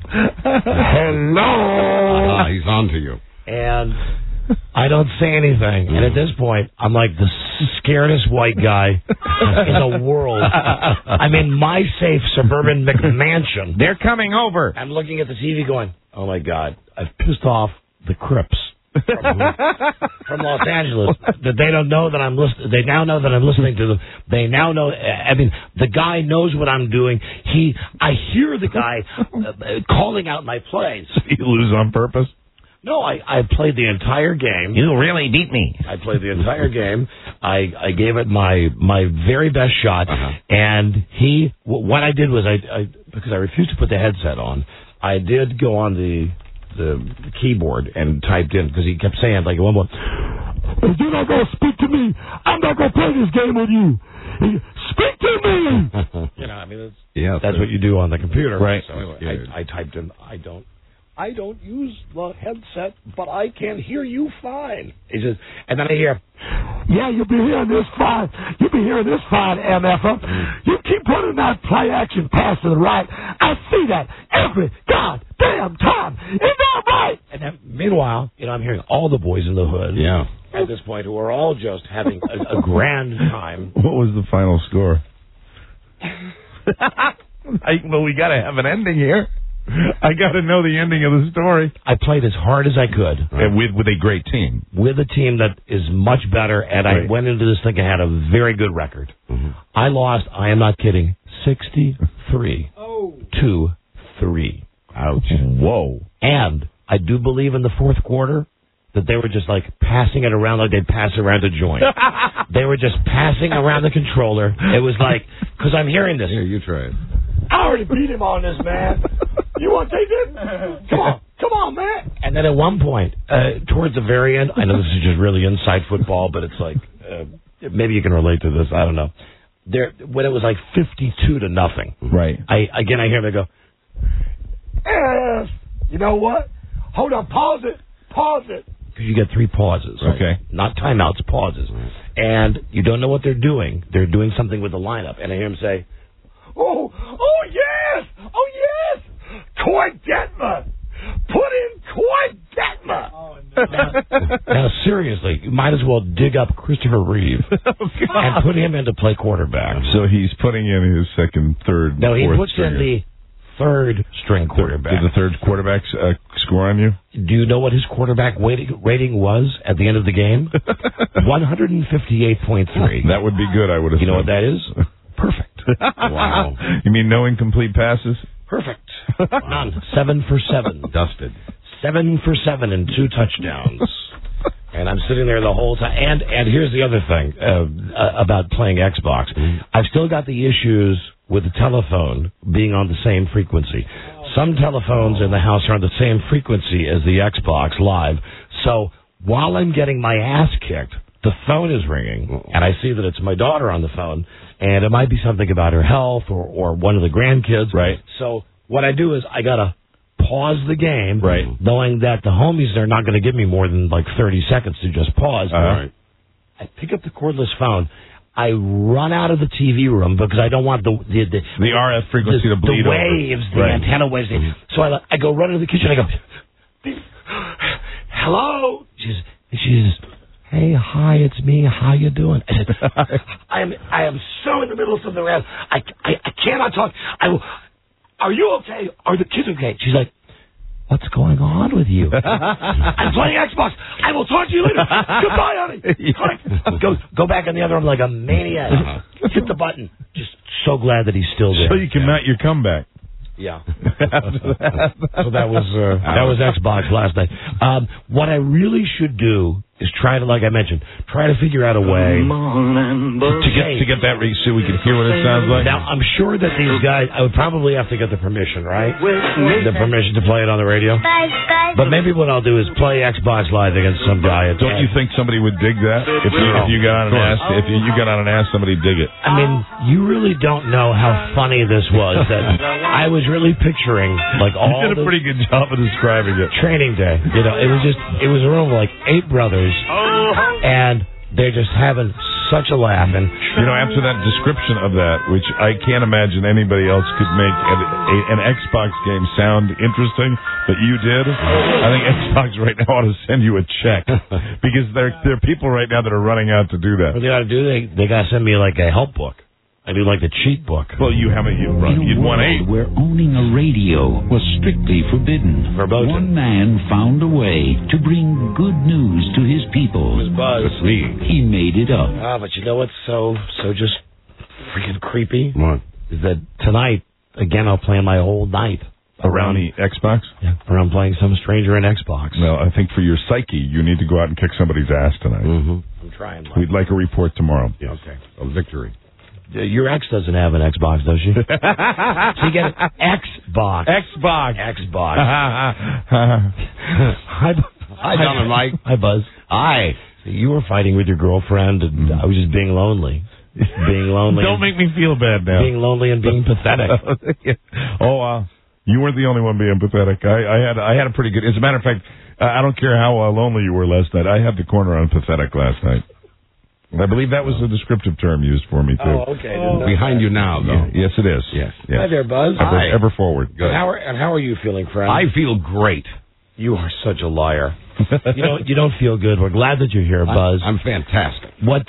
Hello. He's on to you. And I don't say anything. And at this point, I'm like the scaredest white guy in the world. I'm in my safe suburban McMansion. They're coming over. I'm looking at the TV going, "Oh, my God, I've pissed off the Crips." From Los Angeles, that they don't know that I'm listening. They now know that I'm listening to them. They now know. I mean, the guy knows what I'm doing. I hear the guy calling out my plays. You lose on purpose? No, I played the entire game. You really beat me. I played the entire game. I gave it my very best shot, and what I did was because I refused to put the headset on, I did go on the keyboard and typed in, because he kept saying, like, at one point, "If you're not going to speak to me, I'm not going to play this game with you. Speak to me." You know, I mean, that's what you do on the computer. Right. So anyway, I typed in, I don't use the headset, but I can hear you fine. He says, and then I hear, "Yeah, you'll be hearing this fine. You'll be hearing this fine, MFer. You keep running that play action pass to the right. I see that every goddamn time. Is that right?" And then, meanwhile, I'm hearing all the boys in the hood. Yeah. At this point, who are all just having a grand time. What was the final score? Well, we got to have an ending here. I got to know the ending of the story. I played as hard as I could. And with a great team. With a team that is much better, and I went into this thinking I had a very good record. Mm-hmm. I lost, I am not kidding, 63 to 3. Ouch. Whoa. And I do believe in the fourth quarter, that they were just like passing it around like they'd pass around a joint. They were just passing around the controller. It was like, because I'm hearing this. Here, you try it. I already beat him on this, man. You want to take it? Come on, man. And then at one point, towards the very end, I know this is just really inside football, but it's like, maybe you can relate to this. I don't know. When it was like 52-0. Right. I hear them go, you know what? Hold on, pause it. Because you get 3 pauses. Right. Okay. Not timeouts, pauses. Right. And you don't know what they're doing. They're doing something with the lineup. And I hear him say, oh, yes! Coy Detmer! Put in Coy Detmer! Oh, no. Now, seriously, you might as well dig up Christopher Reeve and put him in to play quarterback. So he's putting in his second, third, no, he fourth puts stringer. in the third-string quarterback. Did the third quarterback score on you? Do you know what his quarterback rating was at the end of the game? 158.3. That would be good, I would assume. You know what that is? Perfect. Wow. You mean no incomplete passes? Perfect. None. 7 for 7. Dusted. 7 for 7 and 2 touchdowns. And I'm sitting there the whole time. And here's the other thing about playing Xbox. I've still got the issues with the telephone being on the same frequency. Some telephones in the house are on the same frequency as the Xbox Live. So while I'm getting my ass kicked, the phone is ringing, and I see that it's my daughter on the phone, and it might be something about her health or one of the grandkids. Right. So what I do is I got to pause the game, right, knowing that the homies are not going to give me more than like 30 seconds to just pause. Right. I pick up the cordless phone. I run out of the TV room because I don't want the RF frequency to bleed the waves, over. the antenna waves. So I go run into the kitchen. I go, hello. She's hey, hi, it's me. How you doing? I said, I am so in the middle of something else. I cannot talk. Are you okay? Are the kids okay? She's like, what's going on with you? I'm playing Xbox. I will talk to you later. Goodbye, honey. Go back in the other room like a maniac. Hit the button. Just so glad that he's still there. So you can mount your comeback. Yeah. So that was Xbox last night. What I really should do is try to, like I mentioned, try to figure out a way to get that so we can hear what it sounds like. Now, I'm sure that these guys, I would probably have to get the permission, right? The permission to play it on the radio. But maybe what I'll do is play Xbox Live against some guy. Don't you think somebody would dig that if you got on and asked somebody dig it? I mean, you really don't know how funny this was. That I was really picturing like all. You did a pretty good job of describing it. Training day, it was a room of like 8 brothers, and they're just having such a laugh. And after that description of that, which I can't imagine anybody else could make an Xbox game sound interesting, but you did. I think Xbox right now ought to send you a check because there are people right now that are running out to do that. What they ought to do, they got to send me like a help book. I do like the cheat book. Well, you'd won 8. Where owning a radio was strictly forbidden. Verboten. One man found a way to bring good news to his people. It was Buzz. He made it up. But you know what's so just freaking creepy? What? Is that tonight, again, I'll play my whole night. Around the Xbox? Yeah, around playing some stranger in Xbox. Well, I think for your psyche, you need to go out and kick somebody's ass tonight. Mm-hmm. I'm trying. We'd like a report tomorrow. Yes. Okay. A victory. Your ex doesn't have an Xbox, does she? She get an Xbox. Xbox. Hi, Don and Mike. Hi, Buzz. Hi. So you were fighting with your girlfriend, and I was just being lonely. Don't make me feel bad now. Being lonely and being pathetic. You weren't the only one being pathetic. I had a pretty good. As a matter of fact, I don't care how lonely you were last night. I had the corner on pathetic last night. I believe that was the descriptive term used for me, too. Oh, okay. Behind you now, though. Yes, it is. Yes. Hi there, Buzz. Ever forward. Good. And how are you feeling, friend? I feel great. You are such a liar. You don't feel good. We're glad that you're here, Buzz. I'm fantastic. What,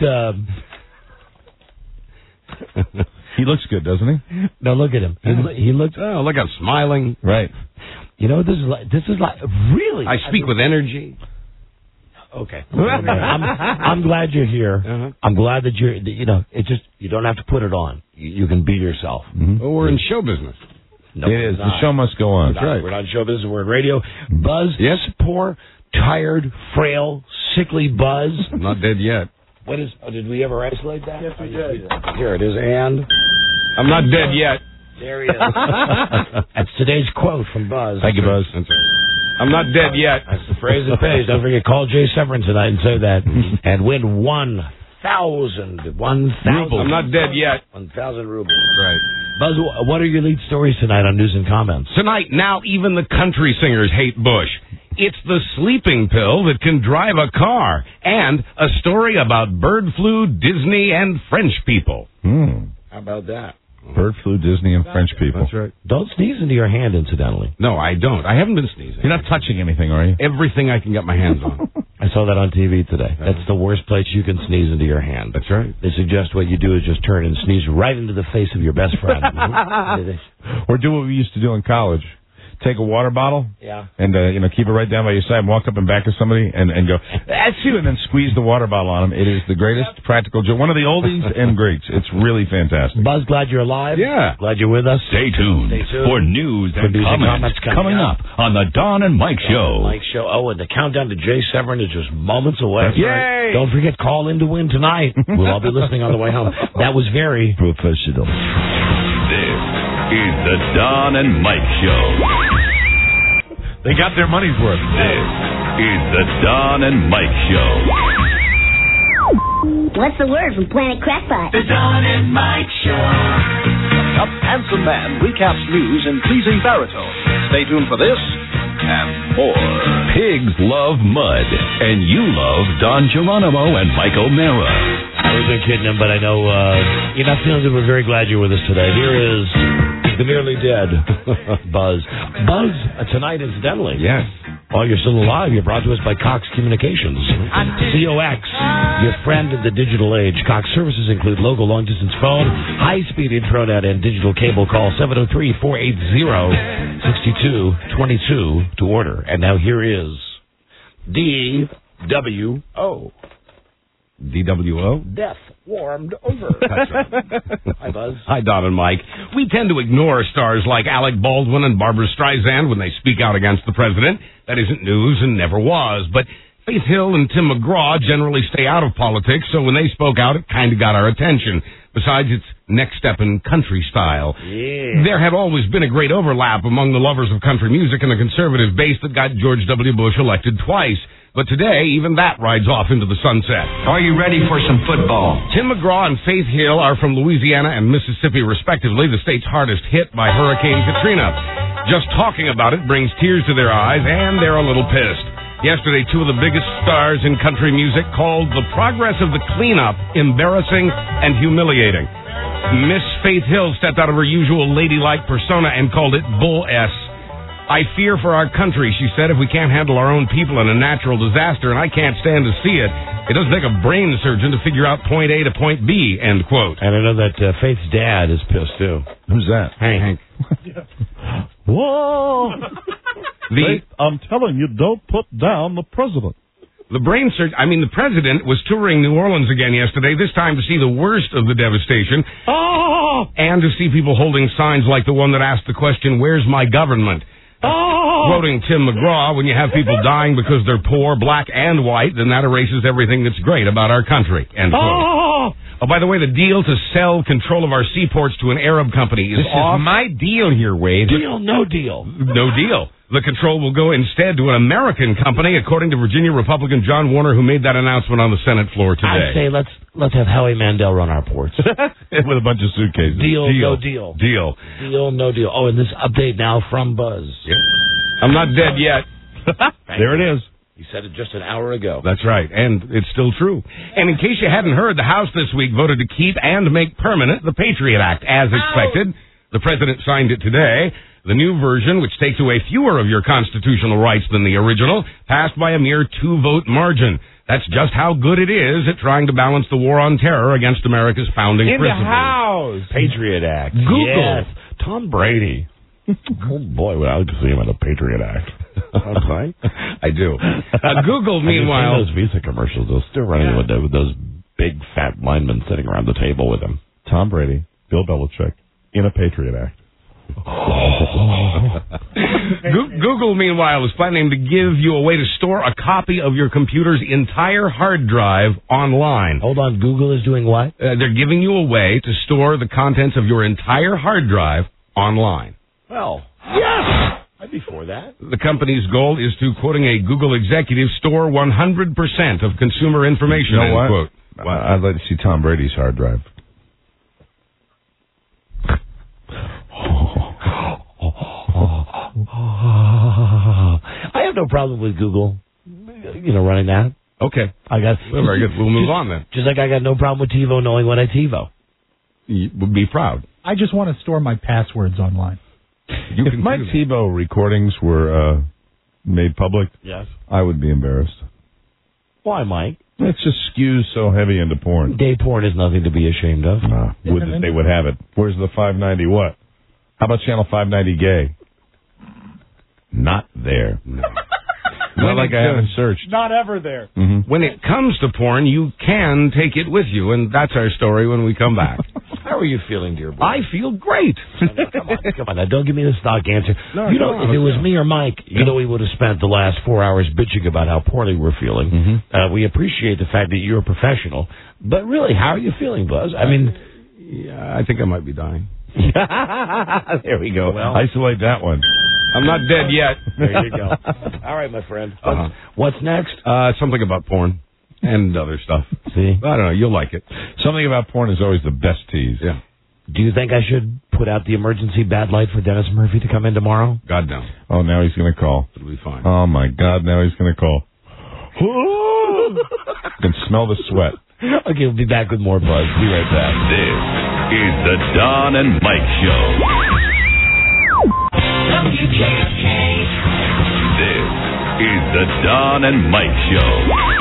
He looks good, doesn't he? No, look at him. He looks... Oh, look, I'm smiling. Right. This is like really... I speak with energy. Okay. I'm glad you're here. Uh-huh. I'm glad that it's just, you don't have to put it on. You can be yourself. Mm-hmm. Well, we're in show business. No, it is. The show must go on. That's right. We're not in show business. We're in radio. Buzz, yes? poor tired, frail, sickly Buzz. I'm not dead yet. What is? Oh, did we ever isolate that? Yes, we did. Here it is, and I'm not dead yet. there he is. That's today's quote from Buzz. Thank you, Buzz. I'm not dead yet. That's the phrase that pays. Don't forget, call Jay Severin tonight and say that, and win 1,000 rubles. I'm not dead yet. 1,000 rubles. Right. Buzz, what are your lead stories tonight on News and Comments? Tonight, now even the country singers hate Bush. It's the sleeping pill that can drive a car, and a story about bird flu, Disney, and French people. How about that? Bird flu, Disney, and French people. That's right. Don't sneeze into your hand, incidentally. No, I don't. I haven't been sneezing. You're not touching anything, are you? Everything I can get my hands on. I saw that on TV today. That's the worst place you can sneeze into your hand. That's right. They suggest what you do is just turn and sneeze right into the face of your best friend. Or do what we used to do in college. Take a water bottle, and keep it right down by your side, and walk up and back of somebody, and go, that's you, and then squeeze the water bottle on them. It is the greatest practical joke. One of the oldies and greats. It's really fantastic. Buzz, glad you're alive. Yeah. Glad you're with us. Stay tuned for news and comments coming up on the Don and Mike Show. Mike Show. Oh, and the countdown to Jay Severin is just moments away. That's right. Don't forget, call in to win tonight. We'll all be listening on the way home. That was very professional. This is the Don and Mike Show. They got their money's worth. This is the Don and Mike Show. What's the word from Planet Crackpot? The Don and Mike Show. Up handsome man recaps news in pleasing baritone. Stay tuned for this and more. Pigs love mud, and you love Don Geronimo and Mike O'Mara. We've been kidding him, but I know you're not feeling good. We're very glad you're with us today. Here is the nearly dead Buzz. Buzz, tonight, incidentally. Yes. While you're still alive, you're brought to us by Cox Communications. COX, your friend in the digital age. Cox services include local long-distance phone, high-speed intranet, and digital cable. Call 703-480-6222 to order. And now here is DWO. DWO? Death warmed over. That's right. Hi, Buzz. Hi, Don and Mike. We tend to ignore stars like Alec Baldwin and Barbara Streisand when they speak out against the president. That isn't news and never was. But Faith Hill and Tim McGraw generally stay out of politics, so when they spoke out, it kind of got our attention. Besides, it's next step in country style. Yeah. There had always been a great overlap among the lovers of country music and the conservative base that got George W. Bush elected twice. But today, even that rides off into the sunset. Are you ready for some football? Tim McGraw and Faith Hill are from Louisiana and Mississippi, respectively, the states hardest hit by Hurricane Katrina. Just talking about it brings tears to their eyes, and they're a little pissed. Yesterday, two of the biggest stars in country music called the progress of the cleanup embarrassing and humiliating. Miss Faith Hill stepped out of her usual ladylike persona and called it bull S. I fear for our country, she said, if we can't handle our own people in a natural disaster, and I can't stand to see it. It doesn't take a brain surgeon to figure out point A to point B, end quote. And I know that Faith's dad is pissed, too. Who's that? Hank. Whoa! Faith, I'm telling you, don't put down the president. The president was touring New Orleans again yesterday, this time to see the worst of the devastation, and to see people holding signs like the one that asked the question, "Where's my government?" Quoting Tim McGraw, when you have people dying because they're poor, black, and white, then that erases everything that's great about our country. End quote. Oh, by the way, the deal to sell control of our seaports to an Arab company is off. This is my deal here, Wade. Deal, no deal. No deal. The control will go instead to an American company, according to Virginia Republican John Warner, who made that announcement on the Senate floor today. I'd say let's have Howie Mandel run our ports. With a bunch of suitcases. Deal, no deal. Deal. Deal, no deal. Oh, and this update now from Buzz. Yeah. I'm not dead yet. There it is. He said it just an hour ago. That's right, and it's still true. And in case you hadn't heard, the House this week voted to keep and make permanent the Patriot Act, as expected. The president signed it today. The new version, which takes away fewer of your constitutional rights than the original, passed by a mere 2-vote margin. That's just how good it is at trying to balance the war on terror against America's founding principles. In the House! Patriot Act. Google. Yes. Tom Brady. Oh, boy, would I like to see him in a Patriot Act. Okay? I do. Google, meanwhile... those Visa commercials, they're still running with those big, fat linemen sitting around the table with him. Tom Brady, Bill Belichick, in a Patriot Act. Google, meanwhile, is planning to give you a way to store a copy of your computer's entire hard drive online. Hold on, Google is doing what? They're giving you a way to store the contents of your entire hard drive online. Well, yes! I'd be for that. The company's goal is to, quoting a Google executive, store 100% of consumer information. You know what? Quote. Well, I'd like to see Tom Brady's hard drive. I have no problem with Google, running that. Okay. I got. Well, very good. We'll move on then. Just like I got no problem with TiVo knowing when I TiVo. You would be proud. I just want to store my passwords online. If my TiVo recordings were made public, yes, I would be embarrassed. Why, Mike? It just skews so heavy into porn. Gay porn is nothing to be ashamed of. They would have it. Where's the 590 what? How about channel 590 gay? Not there. No. Not like I haven't searched. Not ever there. Mm-hmm. When it comes to porn, you can take it with you, and that's our story when we come back. How are you feeling, dear boy? I feel great. Come on. Now, don't give me the stock answer. No, if it was me or Mike, we would have spent the last 4 hours bitching about how poorly we're feeling. Mm-hmm. We appreciate the fact that you're a professional, but really, how are you feeling, Buzz? I think I might be dying. There we go. Well, isolate that one. I'm not dead yet. There you go. All right, my friend. What's next? Something about porn and other stuff. See? I don't know. You'll like it. Something about porn is always the best tease. Yeah. Do you think I should put out the emergency bad light for Dennis Murphy to come in tomorrow? God, no. Oh, now he's going to call. It'll be fine. Oh, my God, now he's going to call. I can smell the sweat. Okay, we'll be back with more Buzz. Be right back. This is the Don and Mike Show. WKK. This is the Don and Mike Show.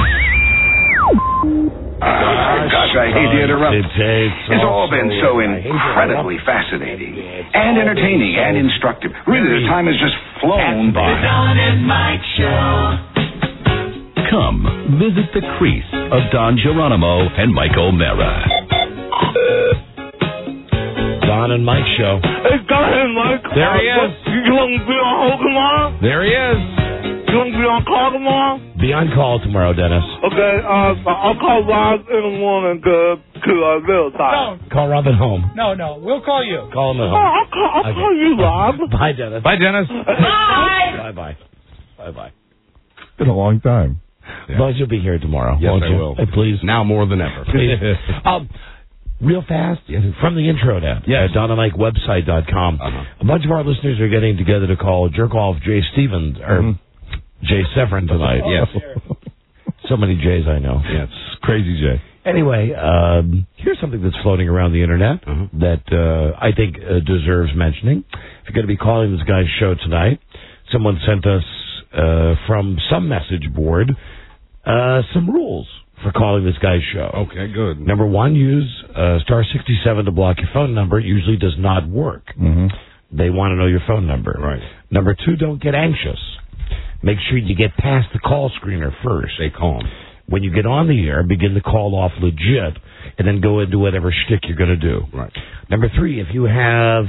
Gosh, I hate to interrupt. It's all been so incredibly fascinating and entertaining and instructive. Really, the time has just flown by. The Don and Mike Show. Come visit the crease of Don Geronimo and Mike O'Mara. Don and Mike Show. Hey, Don and Mike. There he is. You want to be on hold tomorrow? There he is. You want to be on call tomorrow? Be on call tomorrow, Dennis. Okay, I'll call Rob in the morning to Little Time. Call Robin home. No, we'll call you. Call him at Oh, home. I'll call you, Rob. Bye, Dennis. Bye, Dennis. Bye. Bye-bye. Bye-bye. It's been a long time. Yeah. Buzz, you'll be here tomorrow. Yes, won't I you? will. Hey, please. Now more than ever. Please. Real fast, from the intro now, at DonandMikeWebsite.com. A bunch of our listeners are getting together to call Jerk Off Jay Stevens, or Jay Severin tonight. Yes. So many Jays I know. Yes. Crazy Jay. Anyway, here's something that's floating around the internet that I think deserves mentioning. If you're going to be calling this guy's show tonight, someone sent us from some message board some rules for calling this guy's show. Okay, good. Number one, use star 67 to block your phone number. It usually does not work. They want to know your phone number. Right. Number two, don't get anxious. Make sure you get past the call screener first. Stay calm. When you get on the air, begin the call off legit, and then go into whatever shtick you're going to do. Right. Number three, if you have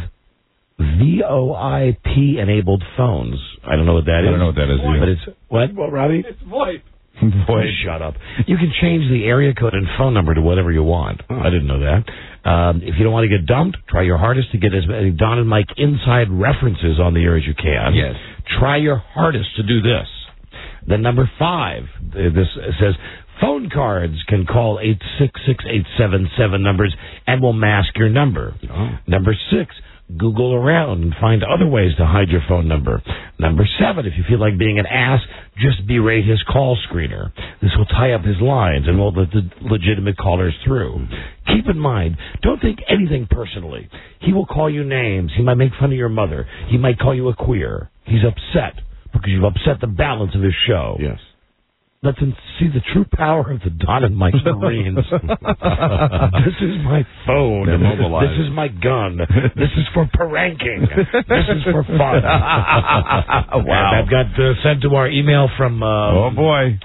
VoIP-enabled phones, I don't know what that is. I don't know what that is either. But it's, what, Robbie? It's VoIP. Boy, shut up. You can change the area code and phone number to whatever you want. I didn't know that. If you don't want to get dumped, try your hardest to get as many Don and Mike inside references on the air as you can. Yes. Try your hardest to do this. Then number 5, this says, phone cards can call 866-877 numbers and will mask your number. Number 6, Google around and find other ways to hide your phone number. Number 7, if you feel like being an ass, just berate his call screener. This will tie up his lines and won't let the legitimate callers through. Keep in mind, don't think anything personally. He will call you names. He might make fun of your mother. He might call you a queer. He's upset because you've upset the balance of his show. Yes. Let them see the true power of the Don and Mike Marines. This is my phone. This is my gun. This is for paranking. This is for fun. Wow. And I've got sent to our email from... oh, boy.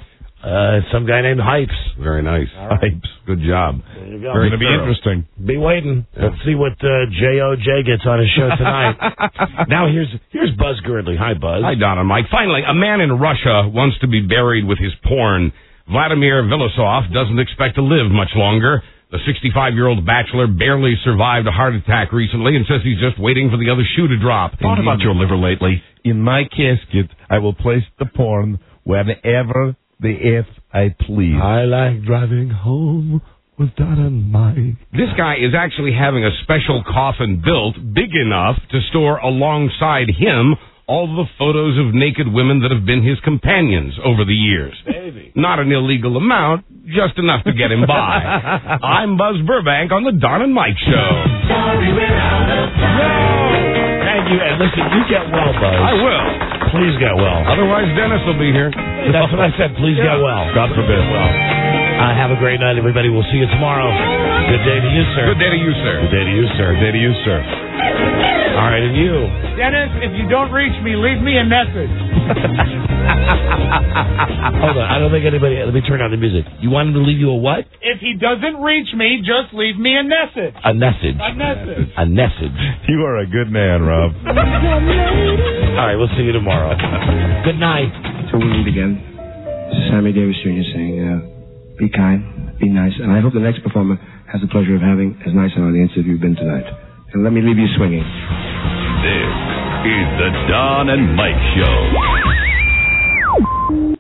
Some guy named Hypes. Very nice. Right. Hypes. Good job. There you go. Going to be interesting. Be waiting. Let's see what J.O.J. gets on his show tonight. Now here's Buzz Girdley. Hi, Buzz. Hi, Don and Mike. Finally, a man in Russia wants to be buried with his porn. Vladimir Villasov doesn't expect to live much longer. The 65-year-old bachelor barely survived a heart attack recently and says he's just waiting for the other shoe to drop. Thought about your liver lately. In my casket, I will place the porn whenever the F I please. I like driving home with Don and Mike. This guy is actually having a special coffin built big enough to store alongside him all the photos of naked women that have been his companions over the years. Baby. Not an illegal amount, just enough to get him by. I'm Buzz Burbank on the Don and Mike Show. Sorry we're out of time. Thank you, and listen, you get well, Buzz. I will. Please get well. Otherwise, Dennis will be here. That's what I said. Please get well. God forbid. Well, have a great night, everybody. We'll see you tomorrow. Good day to you, sir. Good day to you, sir. Good day to you, sir. Good day to you, sir. All right, and you. Dennis, if you don't reach me, leave me a message. Hold on. I don't think anybody... Let me turn on the music. You want him to leave you a what? If he doesn't reach me, just leave me a message. A message. A message. A message. You are a good man, Rob. All right, we'll see you tomorrow. Good night. So we meet again. This is Sammy Davis Jr. saying, be kind, be nice, and I hope the next performer has the pleasure of having as nice an audience as you've been tonight. And let me leave you swinging. This is the Don and Mike Show.